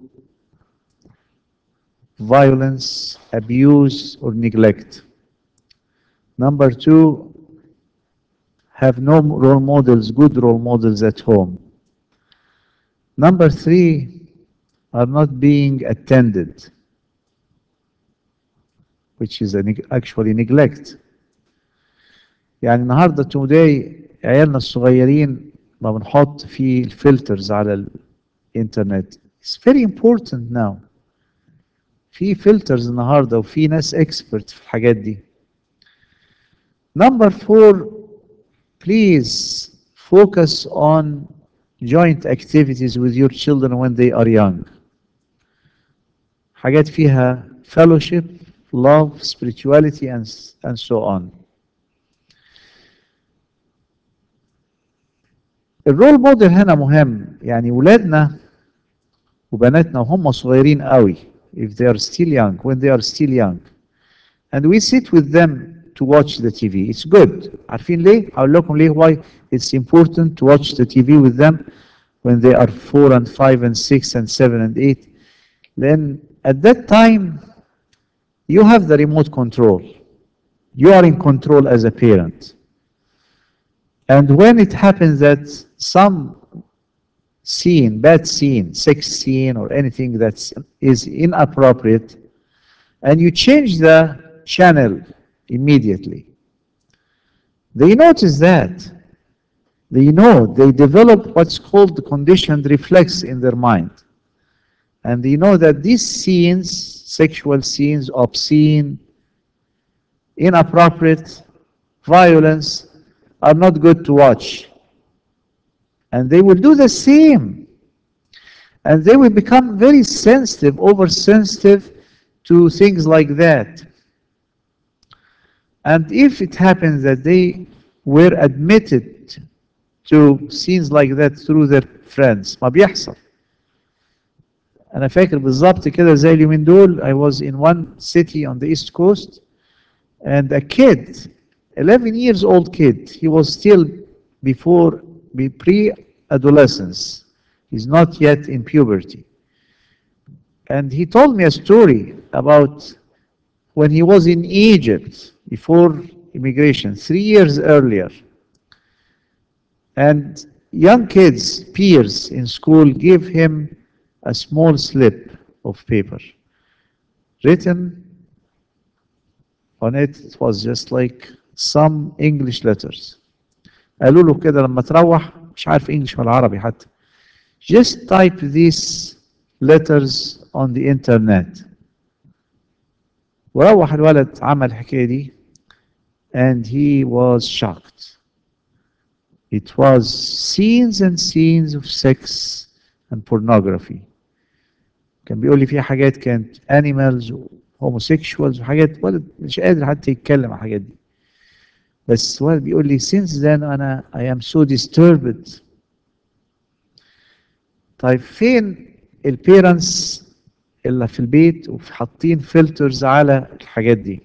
violence, abuse, or neglect. Number two, have no role models, good role models at home. Number three, are not being attended, which is a neg- actually neglect. يعني النهارده today عيالنا الصغيرين ما بنحط فيه الفلترز على الانترنت. It's very important now. في فلترز النهارده وفي ناس اكسبرت في الحاجات دي. Number four, please focus on joint activities with your children when they are young. حاجات فيها fellowship, love, spirituality, and, and so on. الرول موديل هنا مهم. يعني ولادنا وبناتنا وهم صغيرين قوي if they are still young when they are still young and we sit with them to watch the T V. It's good. عارفين ليه؟ هقول لكم ليه why it's important to watch the T V with them when they are four and five and six and seven and eight. Then at that time you have the remote control. You are in control as a parent. And when it happens that some scene, bad scene, sex scene, or anything that is inappropriate, and you change the channel immediately, they notice that. They know, they develop what's called the conditioned reflex in their mind. And they know that these scenes, sexual scenes, obscene, inappropriate, violence, are not good to watch. And they will do the same. And they will become very sensitive, oversensitive to things like that. And if it happens that they were admitted to scenes like that through their friends, ما بيحصل. أنا فاكر بالظبط كده زي اليومين دول I was in one city on the East Coast and a kid, eleven years old kid, he was still before pre-adolescence. He's not yet in puberty. And he told me a story about when he was in Egypt before immigration, three years earlier. And young kids, peers in school, gave him a small slip of paper. Written on it, it was just like some English letters. قالوا له كده لما تروح مش عارف انجلش ولا عربي حتى. Just type these letters on the internet. وروح الولد عمل الحكاية دي and he was shocked. It was scenes and scenes of sex and pornography. كان بيقول لي في حاجات كانت animals و homosexuals وحاجات ولد مش قادر حتى يتكلم عن الحاجات دي. بس ولد بيقول لي since then أنا I am so disturbed. طيب فين البيرنتس اللي في البيت وحاطين فلترز على الحاجات دي؟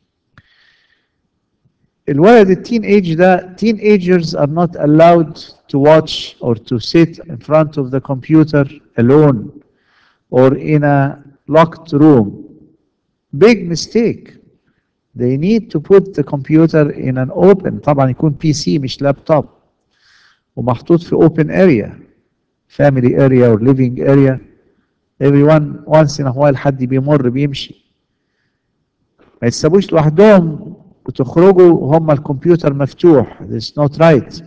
الولد التين ايج ده teenagers are not allowed to watch or to sit in front of the computer alone or in a locked room. Big mistake. They need to put the computer in an open, طبعا يكون بي سي مش لابتوب ومحطوط في open area, family area or living area. Everyone once in a while حد بيمر بيمشي. ما يتسابوش لوحدهم وتخرجوا وهم الكمبيوتر مفتوح. That's not right.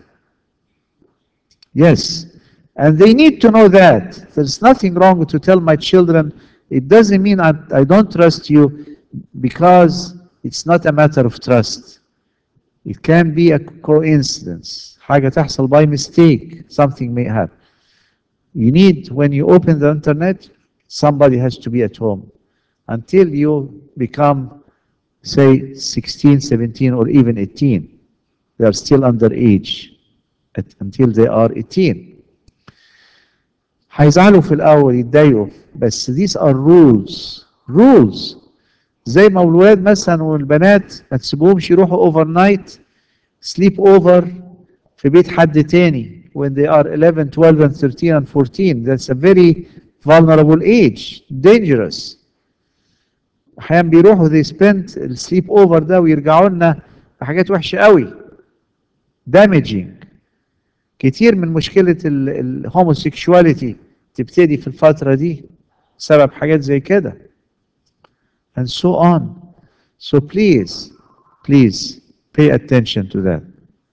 Yes. And they need to know that. There's nothing wrong to tell my children, it doesn't mean I, I don't trust you because it's not a matter of trust. It can be a coincidence. حاجة تحصل by mistake. Something may happen. You need, when you open the internet, somebody has to be at home. Until you become, say, sixteen, seventeen, or even eighteen. They are still underage until they are eighteen. هيزعلوا في الأول يتضايقوا بس these are rules. rules. زي ما الولاد مثلا والبنات ما تسيبوهمش يروحوا اوفر نايت sleep over في بيت حد تاني when they are eleven, twelve and thirteen and fourteen. That's a very vulnerable age. Dangerous. أحيانا بيروحوا they spend السليب اوفر ده ويرجعوا لنا بحاجات وحشة قوي. damaging. كتير من مشكلة الهوموسيكشواليتي تبتدي في الفترة دي بسبب حاجات زي كده. And so on. So please, please pay attention to that.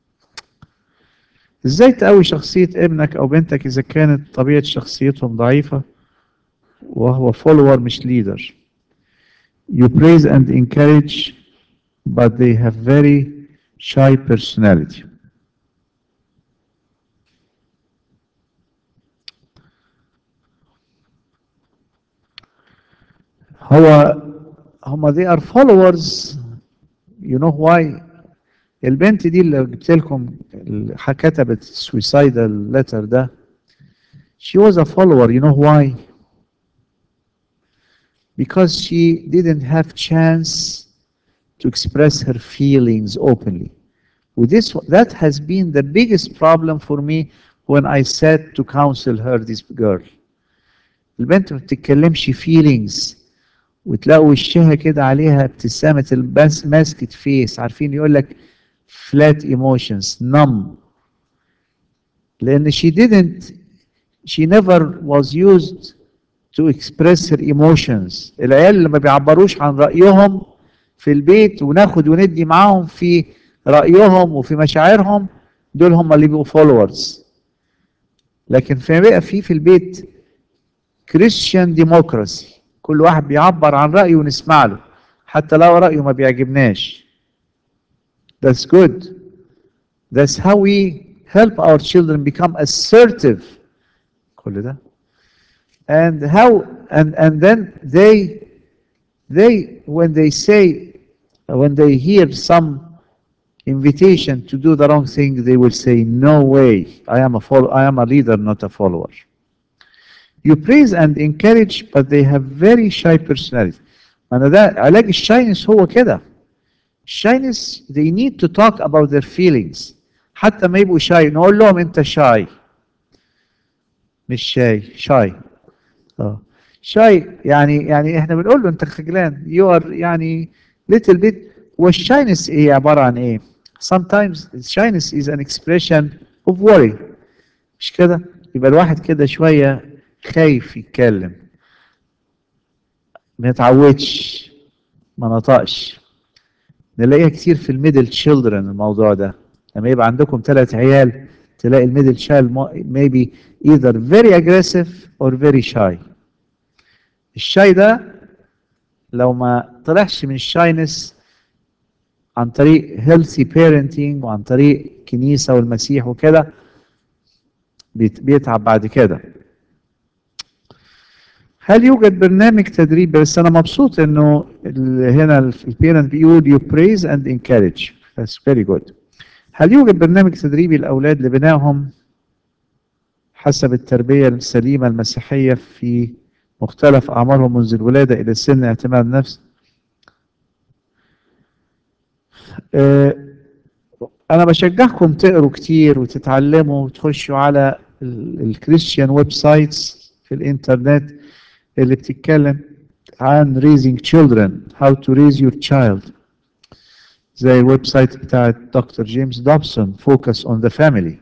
ازاي تقوي شخصية ابنك او بنتك اذا كانت طبيعة شخصيتهم ضعيفة وهو follower مش leader. You praise and encourage but they have very shy personality. هو هم they are followers. You know why? البنت دي اللي جبت لكم اللي كتبت suicidal letter ده she was a follower. You know why? because she didn't have chance to express her feelings openly. This, that has been the biggest problem for me when I said to counsel her, this girl. البنت ما بتتكلمش feelings وتلاقوا وشها كده عليها ابتسامة البس ماسكت فيس، عارفين يقول لك flat emotions numb، لأن she didn't she never was used to express her emotions. العيال اللي ما بيعبروش عن رأيهم في البيت وناخد وندي معاهم في رأيهم وفي مشاعرهم، دول هم اللي بيبقوا followers. لكن في بقى في في البيت Christian democracy، كل واحد بيعبر عن رأيه ونسمع له حتى لو رأيه ما بيعجبناش. That's good. That's how we help our children become assertive. كل ده. And how and and then they they when they say when they hear some invitation to do the wrong thing, they will say, no way, I am a follow, I am a leader, not a follower. You praise and encourage, but they have very shy personality. أنا ده علاج الشاينس هو كده. Shyness, they need to talk about their feelings. حتى ما يبقوا shy نقول لهم أنت shy. مش shy, shy. اه shy يعني يعني احنا بنقول له أنت خجلان. You are يعني little bit. والشاينس إيه عبارة عن إيه؟ Sometimes shyness is an expression of worry. مش كده؟ يبقى الواحد كده شوية خايف يتكلم، ما يتعودش، ما نطقش. نلاقيها كتير في الميدل تشيلدرن الموضوع ده. لما يبقى عندكم ثلاث عيال تلاقي الميدل تشايلد maybe either very aggressive or very shy. الشاي ده لو ما طلعش من الشاينس عن طريق healthy parenting وعن طريق كنيسة والمسيح وكده بيتعب بعد كده. هل يوجد برنامج تدريب؟ بس أنا مبسوط إنه هنا البيرنت بيقول you praise and encourage. That's very good. هل يوجد برنامج تدريبي للأولاد لبنائهم حسب التربية السليمة المسيحية في مختلف أعمارهم منذ الولادة إلى سن اعتماد النفس؟ أه أنا بشجعكم تقروا كتير وتتعلموا وتخشوا على الكريستيان ويب سايتس في الإنترنت اللي بتتكلم عن raising children, how to raise your child. زي الويب سايت بتاعت دكتور جيمس دوبسون Focus on the Family.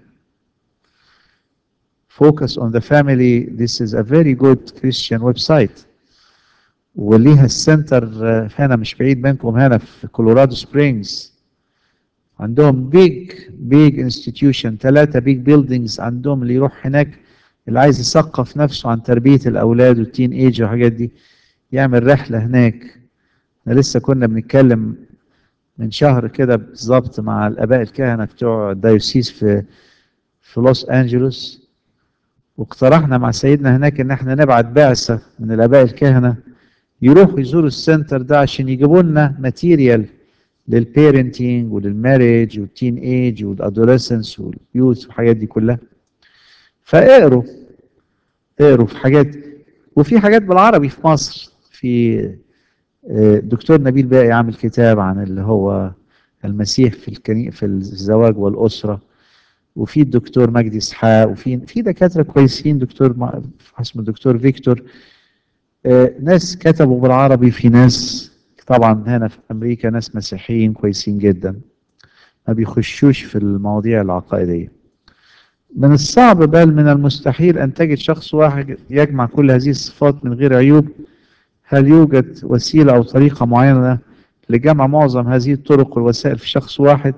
Focus on the Family, this is a very good Christian website. وليها السنتر هنا مش بعيد منكم هنا في كولورادو سبرينجز. عندهم big big institution، ثلاثة big buildings عندهم. اللي يروح هناك اللي عايز يثقف نفسه عن تربية الأولاد والتين ايج والحاجات دي يعمل رحلة هناك. احنا لسه كنا بنتكلم من شهر كده بالظبط مع الآباء الكهنة بتوع الدايوسيس في في لوس أنجلوس، واقترحنا مع سيدنا هناك ان احنا نبعت بعثة من الآباء الكهنة يروحوا يزوروا السنتر ده عشان يجيبوا لنا ماتيريال للبيرنتينج وللماريج والتين ايج والادوليسنس واليوث والحاجات دي كلها. فاقروا اقروا في حاجات، وفي حاجات بالعربي في مصر. في الدكتور نبيل باقي عامل كتاب عن اللي هو المسيح في الكني في الزواج والأسرة، وفي الدكتور مجدي اسحاق، وفي في دكاترة كويسين، دكتور اسمه الدكتور فيكتور. ناس كتبوا بالعربي، في ناس طبعا هنا في أمريكا ناس مسيحيين كويسين جدا ما بيخشوش في المواضيع العقائدية. من الصعب بل من المستحيل أن تجد شخص واحد يجمع كل هذه الصفات من غير عيوب. هل يوجد وسيلة أو طريقة معينة لجمع معظم هذه الطرق والوسائل في شخص واحد؟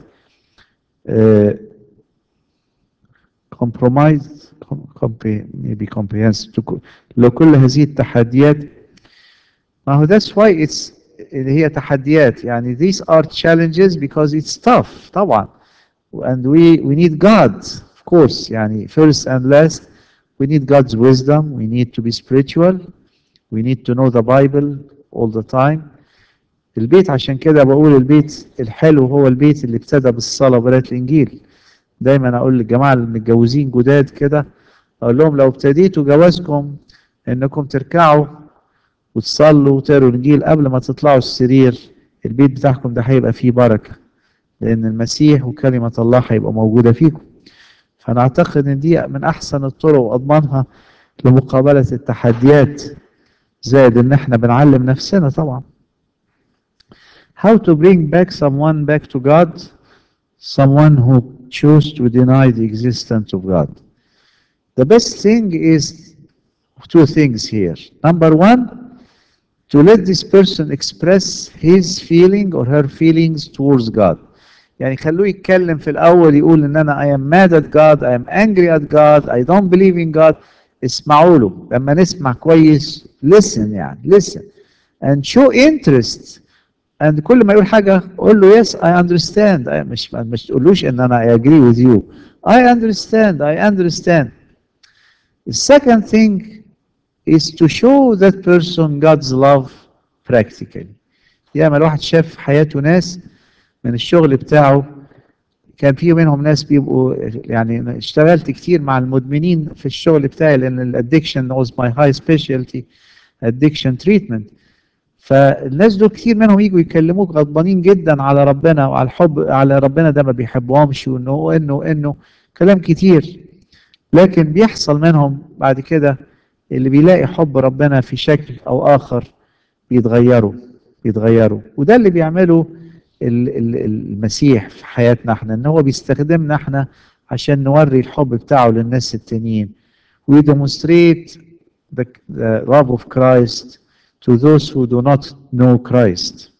compromise maybe comprehensive لكل هذه التحديات. ما هو that's why it's هي تحديات يعني these are challenges because it's tough طبعا. and we we need God of course يعني first and last we need God's wisdom, we need to be spiritual, we need to know the Bible all the time. البيت عشان كده بقول البيت الحلو هو البيت اللي ابتدى بالصلاة وقراءة الإنجيل. دايما أقول للجماعة المتجوزين جداد كده أقول لهم لو ابتديتوا جوازكم إنكم تركعوا وتصلوا وتقروا الإنجيل قبل ما تطلعوا السرير، البيت بتاعكم ده هيبقى فيه بركة، لأن المسيح وكلمة الله هيبقى موجودة فيكم. فأنا أعتقد إن دي من أحسن الطرق وأضمنها لمقابلة التحديات، زائد إن إحنا بنعلم نفسنا طبعا. How to bring back someone back to God? Someone who chose to deny the existence of God. The best thing is two things here. Number one, to let this person express his feeling or her feelings towards God. يعني خلوه يتكلم في الأول، يقول إن أنا I am mad at God, I am angry at God, I don't believe in God. اسمعوا له. لما نسمع كويس listen يعني listen and show interest. and كل ما يقول حاجة قول له yes I understand. I مش مش تقولوش إن أنا I agree with you. I understand, I understand. The second thing is to show that person God's love practically. ياما الواحد شاف في حياته ناس من الشغل بتاعه، كان في منهم ناس بيبقوا يعني اشتغلت كتير مع المدمنين في الشغل بتاعي، لان الادكشن was my high specialty addiction treatment. فالناس دول كتير منهم يجوا يكلموك غضبانين جدا على ربنا وعلى الحب على ربنا ده ما بيحبهمش، وانه انه انه كلام كتير. لكن بيحصل منهم بعد كده اللي بيلاقي حب ربنا في شكل او اخر بيتغيروا بيتغيروا وده اللي بيعمله المسيح في حياتنا احنا، ان هو بيستخدمنا احنا عشان نوري الحب بتاعه للناس التانيين. We demonstrate the, the love of Christ to those who do not know Christ.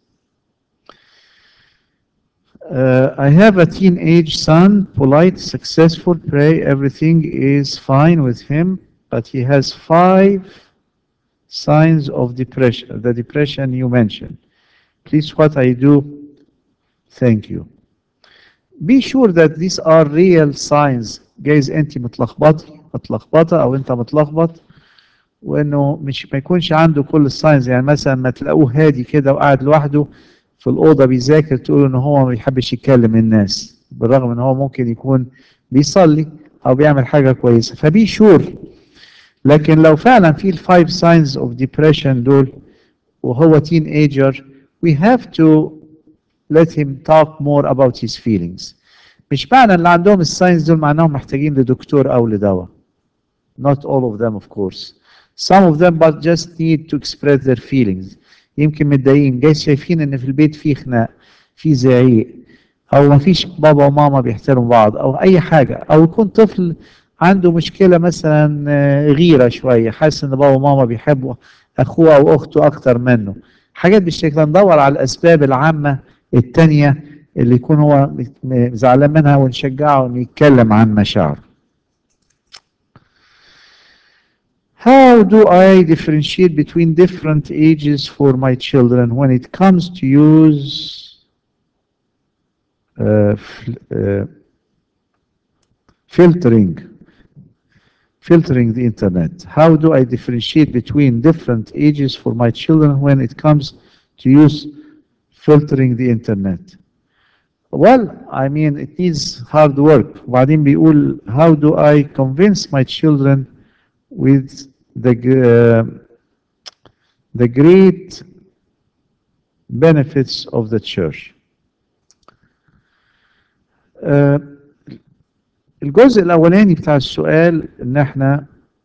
Uh, I have a teenage son, polite, successful, pray, everything is fine with him, but he has five signs of depression, the depression you mentioned. Please, what I do? Thank you. Be sure that these are real signs. جايز انت متلخبطه متلخبطه او انت متلخبط، وانه مش ما يكونش عنده كل الساينز. يعني مثلا ما تلاقوه هادي كده وقاعد لوحده في الاوضه بيذاكر، تقولوا ان هو ما بيحبش يكلم الناس، بالرغم ان هو ممكن يكون بيصلي او بيعمل حاجه كويسه. فبي شور. لكن لو فعلا في الفايف ساينز اوف ديبريشن دول وهو تين ايجر، we have to let him talk more about his feelings. مش معنى اللي عندهم الساينز دول معناهم محتاجين لدكتور او لدواء. Not all of them of course. Some of them but just need to express their feelings. يمكن متضايقين، جاي شايفين ان في البيت في خناق، في زعيق، او ما فيش بابا وماما بيحترموا بعض، او اي حاجه، او يكون طفل عنده مشكله مثلا غيره شويه، حاسس ان بابا وماما بيحبوا اخوه او اخته اكتر منه. حاجات بالشكل ده ندور على الاسباب العامه التانية اللي يكون هو زعلان منها، ونشجعه انه يتكلم عن مشاعره. How do I differentiate between different ages for my children when it comes to use uh, uh, filtering filtering the internet? How do I differentiate between different ages for my children when it comes to use filtering the internet? Well, I mean it needs hard work. وبعدين بيقول how do I convince my children with the uh, the great benefits of the church. uh, الجزء الاولاني بتاع السؤال ان احنا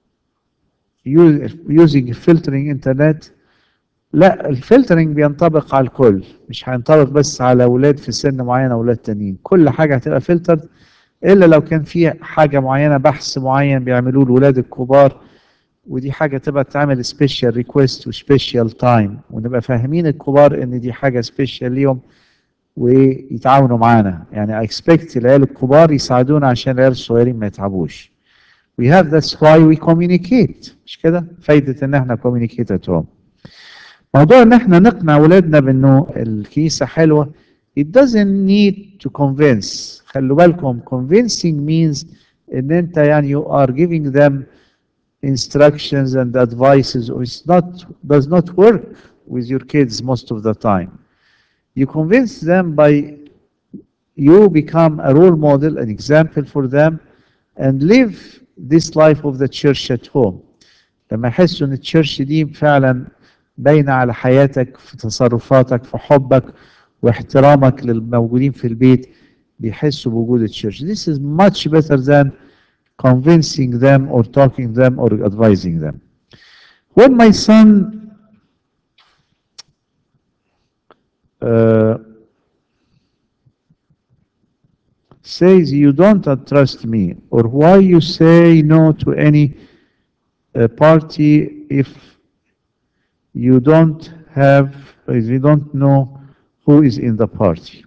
using filtering internet، لا الفلترنج بينطبق على الكل، مش هينطبق بس على اولاد في سن معين او اولاد تانيين. كل حاجه هتبقى فلتر الا لو كان في حاجه معينه، بحث معين بيعملوه الولاد الكبار، ودي حاجه تبقى تعمل سبيشال ريكويست وسبيشال تايم، ونبقى فاهمين الكبار ان دي حاجه سبيشال ليهم ويتعاونوا معانا. يعني اكسبكت العيال الكبار يساعدونا عشان العيال الصغيرين ما يتعبوش. We have that's why we communicate. مش كده؟ فايده ان احنا communicate at home. موضوع ان احنا نقنع اولادنا بانه الكنيسه حلوه، it doesn't need to convince. خلوا بالكم convincing means ان انت يعني you are giving them instructions and advices, or it's not does not work with your kids most of the time. You convince them by you become a role model, an example for them, and live this life of the church at home. لما يحسوا ان التشيرش دي فعلا باينة على حياتك، في تصرفاتك، في حبك واحترامك للموجودين في البيت، بيحسوا بوجود التشيرش. This is much better than convincing them or talking them or advising them. When my son uh, says you don't trust me, or why you say no to any uh, party if you don't have, if you don't know who is in the party.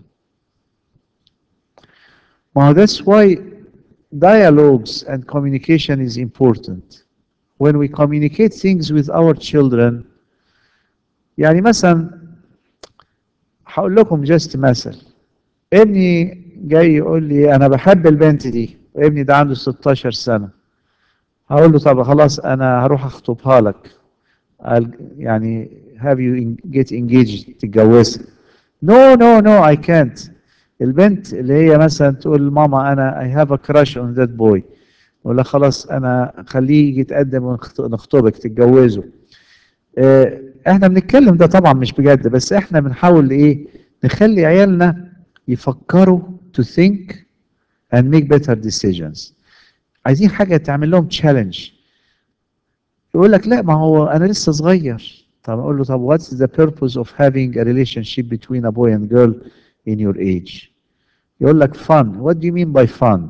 Well, that's why dialogues and communication is important. When we communicate things with our children, يعني مثلا هقول لكم جست مثل. ابني جاي يقول لي انا بحب البنت دي، وابني ده عنده ستاشر سنة. هقول له طب خلاص انا هروح اخطبها لك. I'll, يعني have you get engaged تتجوزها. No no no I can't. البنت اللي هي مثلا تقول لماما انا I have a crush on that boy، ولا خلاص انا خليه يجي يتقدم ونخطبك تتجوزه. اه احنا بنتكلم ده طبعا مش بجد، بس احنا بنحاول ايه، نخلي عيالنا يفكروا to think and make better decisions. عايزين حاجة تعمل لهم challenge. يقول لك لا ما هو انا لسه صغير. طب اقول له طب what's the purpose of having a relationship between a boy and girl in your age؟ يقول لك fun. What do you mean by fun?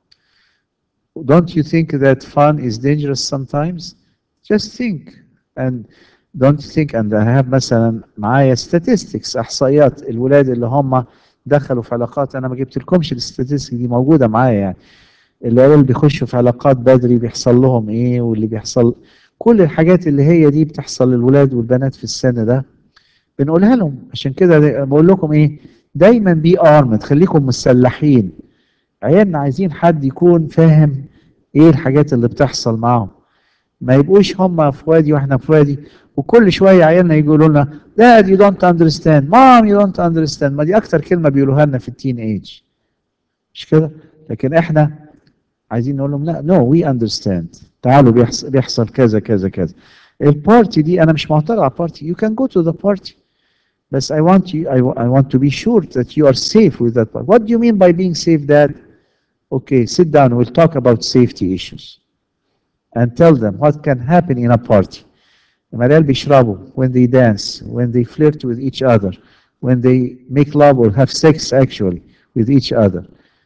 Don't you think that fun is dangerous sometimes? Just think and don't think. and I have مثلا معايا statistics، احصائيات الولاد اللي هم دخلوا في علاقات. انا ما جبت لكمش الستاتستكس دي، موجوده معايا يعني. العيال اللي بيخشوا في علاقات بدري بيحصل لهم ايه، واللي بيحصل كل الحاجات اللي هي دي بتحصل للولاد والبنات في السن ده بنقولها لهم. عشان كده بقول لكم ايه، دايما بي ارمد، خليكم مسلحين. عيالنا عايزين حد يكون فاهم ايه الحاجات اللي بتحصل معاهم، ما يبقوش هم في وادي واحنا في وادي. وكل شويه عيالنا يقولوا لنا Dad you don't understand, Mom you don't understand. ما دي اكتر كلمه بيقولوها لنا في التين ايج، مش كده؟ لكن احنا عايزين نقول لهم لا نو وي اندرستاند، تعالوا بيحصل بيحصل كذا كذا كذا. البارتي دي انا مش معترض على البارتي، you can go to the party بس I want you I, I want to be sure that you are safe with that party. What do you mean by being safe, Dad? Okay, sit down, we'll talk about safety issues and tell them what can happen in a party. العيال بيشربوا when they dance, when they flirt with each other, when they make love or have sex actually with each other.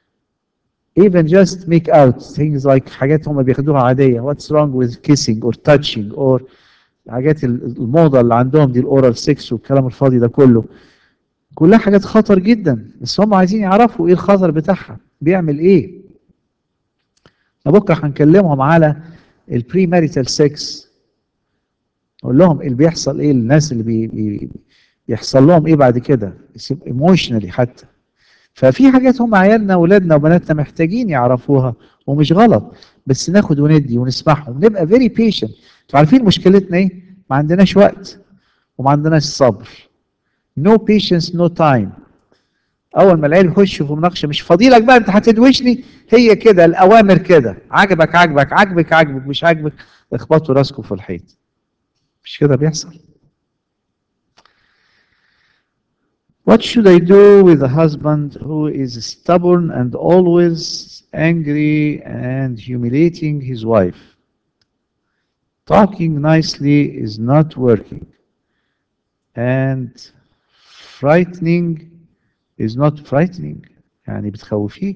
Even just make out things like حاجات هم بياخدوها عادية. What's wrong with kissing or touching or حاجات الموضة اللي عندهم دي، الأورال سكس والكلام الفاضي ده كله، كلها حاجات خطر جدا. بس هم عايزين يعرفوا ايه الخطر بتاعها، بيعمل ايه. بكره هنكلمهم على البري ماريتال سكس، نقول لهم اللي بيحصل ايه للناس اللي بي بي بيحصل لهم ايه بعد كده ايموشنالي حتى. ففي حاجات هم عيالنا واولادنا وبناتنا محتاجين يعرفوها، ومش غلط، بس ناخد وندي ونسمعهم ونبقى فيري بيشنت. انتوا عارفين مشكلتنا ايه؟ ما عندناش وقت وما عندناش صبر. نو بيشنس نو تايم. اول ما العيال يخشوا في مناقشه مش فاضيلك بقى انت هتدوشني، هي كده الاوامر كده، عجبك عجبك عجبك عجبك مش عجبك اخبطوا راسكم في الحيط. مش كده بيحصل؟ What should I do with a husband who is stubborn and always angry and humiliating his wife? Talking nicely is not working, and frightening is not frightening. يعني بتخوفيه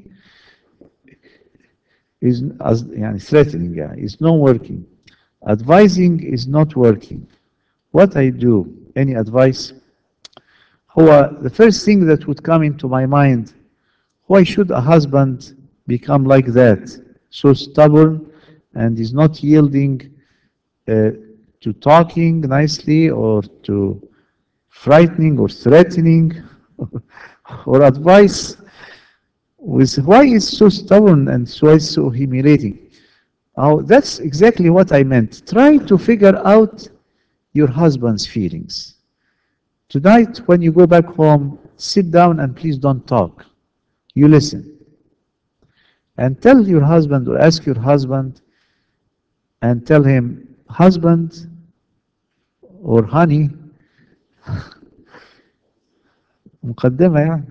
is يعني threatening يعني is not working. Advising is not working. What I do? Any advice? هو the first thing that would come into my mind, why should a husband become like that, so stubborn and is not yielding uh, to talking nicely or to frightening or threatening or advice? With why is so stubborn and why is so humiliating? Oh, that's exactly what I meant. Try to figure out your husband's feelings. Tonight, when you go back home, sit down and please don't talk. You listen. And tell your husband or ask your husband and tell him, husband, or honey. مقدمة يعني.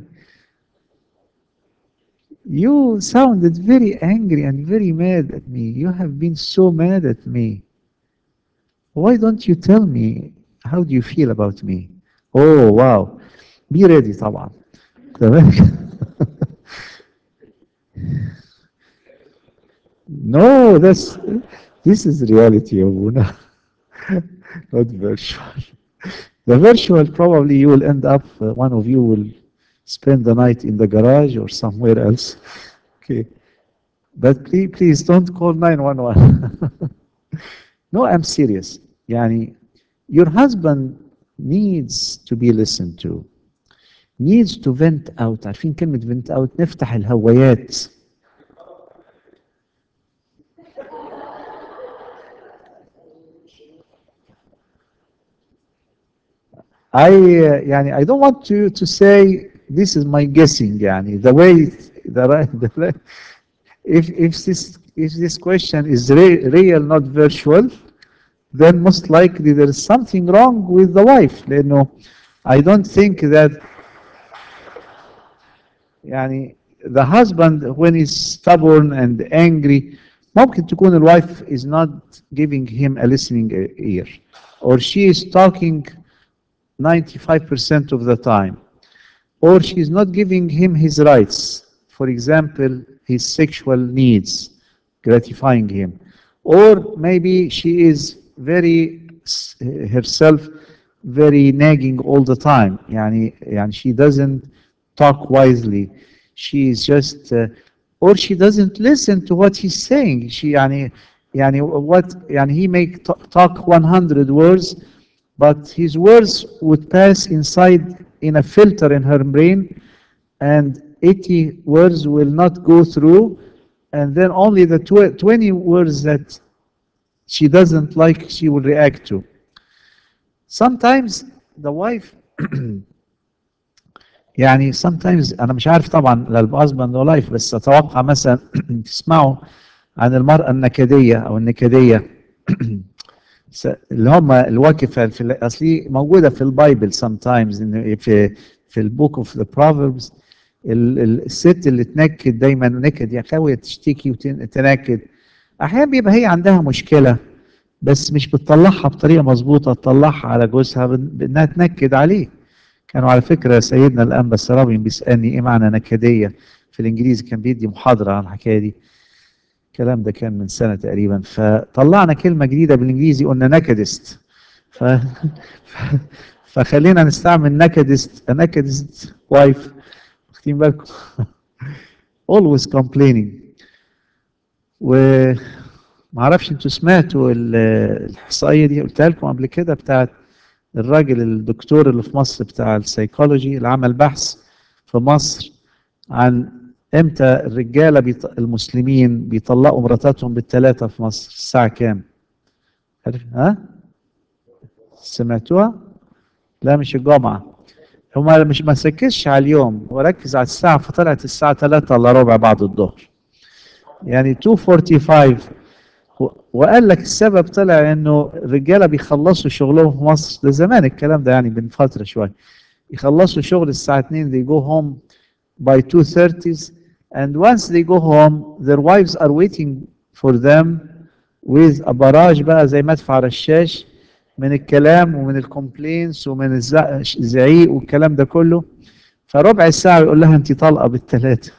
You sounded very angry and very mad at me. You have been so mad at me. Why don't you tell me how do you feel about me? Oh wow. Be ready طبعا. تمام. No, that's this is reality يا ابونا. Not virtual. The virtual probably you will end up uh, one of you will spend the night in the garage or somewhere else. Okay. But please, please don't call nine one one. No, I'm serious. يعني your husband needs to be listened to. Needs to vent out. عارفين كلمة vent out؟ نفتح الهوايات. I uh, يعني I don't want to to say this is my guessing يعني the way the right the right- if if this if this question is re- real not virtual then most likely there is something wrong with the wife لأنه I don't think that يعني the husband when he's stubborn and angry ممكن تكون the wife is not giving him a listening ear or she is talking ninety-five percent of the time or she is not giving him his rights, for example, his sexual needs, gratifying him. Or maybe she is very herself very nagging all the time. يعني, يعني she doesn't talk wisely. She is just, uh, or she doesn't listen to what he's saying. She يعني, يعني what يعني he may talk one hundred words but his words would pass inside in a filter in her brain and eighty words will not go through and then only the twenty words that she doesn't like she will react to. Sometimes the wife يعني sometimes انا مش عارف طبعا لا الهازبند ولا لايف بس اتوقع مثلا تسمعوا عن المرأة النكدية او النكدية اللي هم الواقفة في اصلي موجودة في البايبل sometimes إن في في البوك اوف ذا بروفربس الست اللي تنكد دايما نكد يا خاوية تشتكي وتنكد احيانا بيبقى هي عندها مشكلة بس مش بتطلعها بطريقة مظبوطة تطلعها على جوزها بانها تنكد عليه. كانوا على فكرة سيدنا الأنبا السرابين بيسألني إيه معنى نكدية في الإنجليزي كان بيدي محاضرة عن الحكاية دي الكلام ده كان من سنة تقريبا فطلعنا كلمة جديدة بالإنجليزي قلنا نكدست ف... فخلينا نستعمل نكدست نكدست وايف واخدين بالكم always complaining وما اعرفش انتوا سمعتوا الإحصائية دي قلتها لكم قبل كده بتاعت الراجل الدكتور اللي في مصر بتاع السيكولوجي اللي عمل بحث في مصر عن امتى الرجاله بيط... المسلمين بيطلقوا مراتاتهم بالثلاثه في مصر الساعه كام؟ عارف ها؟ سمعتوها؟ لا مش الجمعه هما مش ما سكتش على اليوم وركز على الساعه فطلعت الساعه ثلاثة الا ربع بعد الظهر يعني اتنين خمسة وأربعين وقال لك السبب طلع انه الرجاله بيخلصوا شغلهم في مصر ده زمان الكلام ده يعني من فتره شويه يخلصوا شغل الساعه اتنين they go home by two thirty and once they go home their wives are waiting for them with a barrage بقى زي مدفع رشاش من الكلام ومن الكومبلينس ومن الزعيق والكلام ده كله فربع الساعه يقول لها انت طالقه بالثلاثه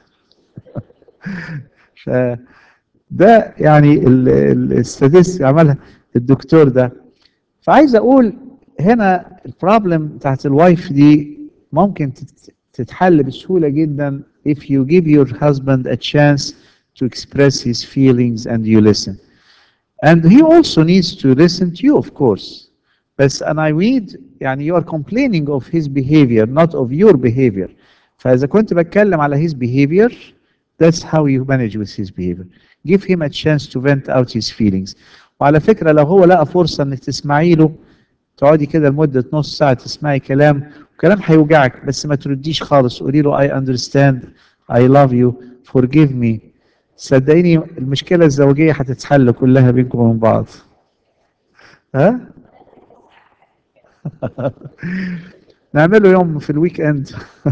ده يعني الاستاتيست عملها الدكتور ده فعايز اقول هنا البروبلم بتاعت الوايف دي ممكن تتحل بسهوله جدا if you give your husband a chance to express his feelings and you listen and he also needs to listen to you of course بس and I read يعني you are complaining of his behavior not of your behavior فاذا كنت بتكلم على his behavior that's how you manage with his behavior give him a chance to vent out his feelings وعلى فكرة لو هو لقى فرصة انك تسمعي له تقعدي كده لمدة نص ساعة تسمعي كلام وكلام هيوجعك بس ما ترديش خالص قولي له I understand I love you forgive me صدقيني المشكلة الزوجية هتتحل كلها بينكم وبين بعض ها نعمله يوم في الويك اند.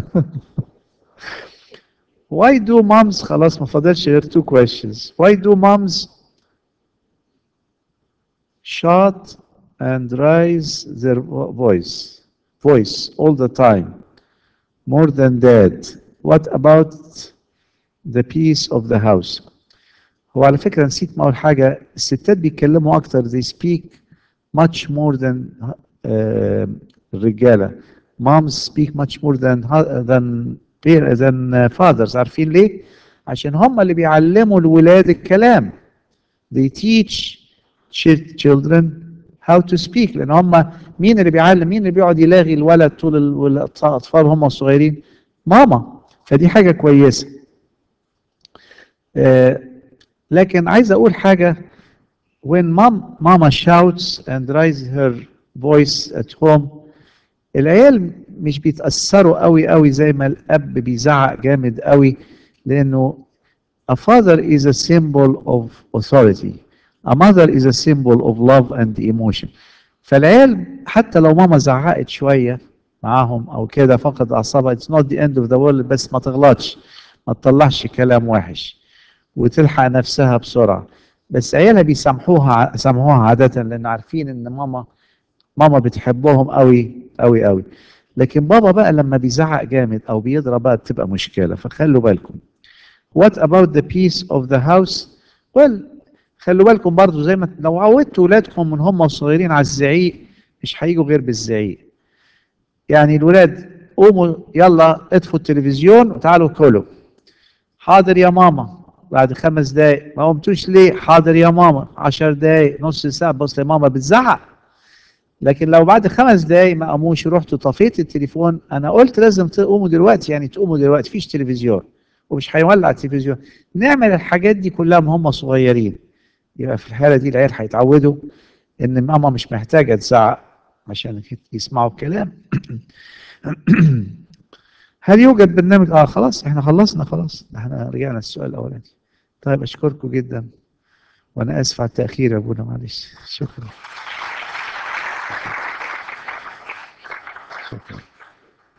Why do moms خلاص ما فاضلش غير two questions. Why do moms shout and raise their vo- voice voice all the time more than dad? What about the peace of the house? هو على فكرة نسيت ما أقول حاجة، الستات بيتكلموا أكتر. they speak much more than uh, الرجالة. moms speak much more than than than fathers. عارفين ليه؟ عشان هم اللي بيعلموا الولاد الكلام. they teach chil- children how to speak. لأن هم مين اللي بيعلم، مين اللي بيقعد يلاغي الولد طول ال- الأطفال هم صغيرين؟ ماما. فدي حاجة كويسة. آه، لكن عايز أقول حاجة. when mom mama shouts and raises her voice at home، العيال مش بيتأثروا قوي قوي زي ما الأب بيزعق جامد قوي، لأنه a father is a symbol of authority. A mother is a symbol of love and emotion. فالعيال حتى لو ماما زعقت شوية معاهم أو كده فقد أعصابها، it's not the end of the world، بس ما تغلطش، ما تطلعش كلام وحش وتلحق نفسها بسرعة. بس عيالها بيسامحوها سامحوها عادة، لأن عارفين إن ماما ماما بتحبهم قوي قوي قوي. لكن بابا بقى لما بيزعق جامد أو بيضرب بقى بتبقى مشكلة، فخلوا بالكم. What about the peace of the house? Well، خلوا بالكم برضو زي ما لو عودتوا ولادكم من هم صغيرين على الزعيق مش هيجوا غير بالزعيق. يعني الولاد قوموا يلا اطفوا التلفزيون وتعالوا كلوا. حاضر يا ماما. بعد خمس دقايق ما قمتوش ليه؟ حاضر يا ماما. عشر دقايق، نص ساعة، بص يا ماما بتزعق. لكن لو بعد خمس دقايق ما قاموش رحتوا طفيت التليفون، انا قلت لازم تقوموا دلوقتي، يعني تقوموا دلوقتي فيش تلفزيون ومش هيولع التلفزيون. نعمل الحاجات دي كلها وهم صغيرين، يبقى في الحالة دي العيال هيتعودوا ان ماما مش محتاجة تزعق عشان يسمعوا الكلام. هل يوجد برنامج اه خلاص احنا خلصنا، خلاص احنا رجعنا السؤال الاولاني. طيب اشكركم جدا، وانا اسف على التاخير يا ابونا، معلش. شكرا. شكرا.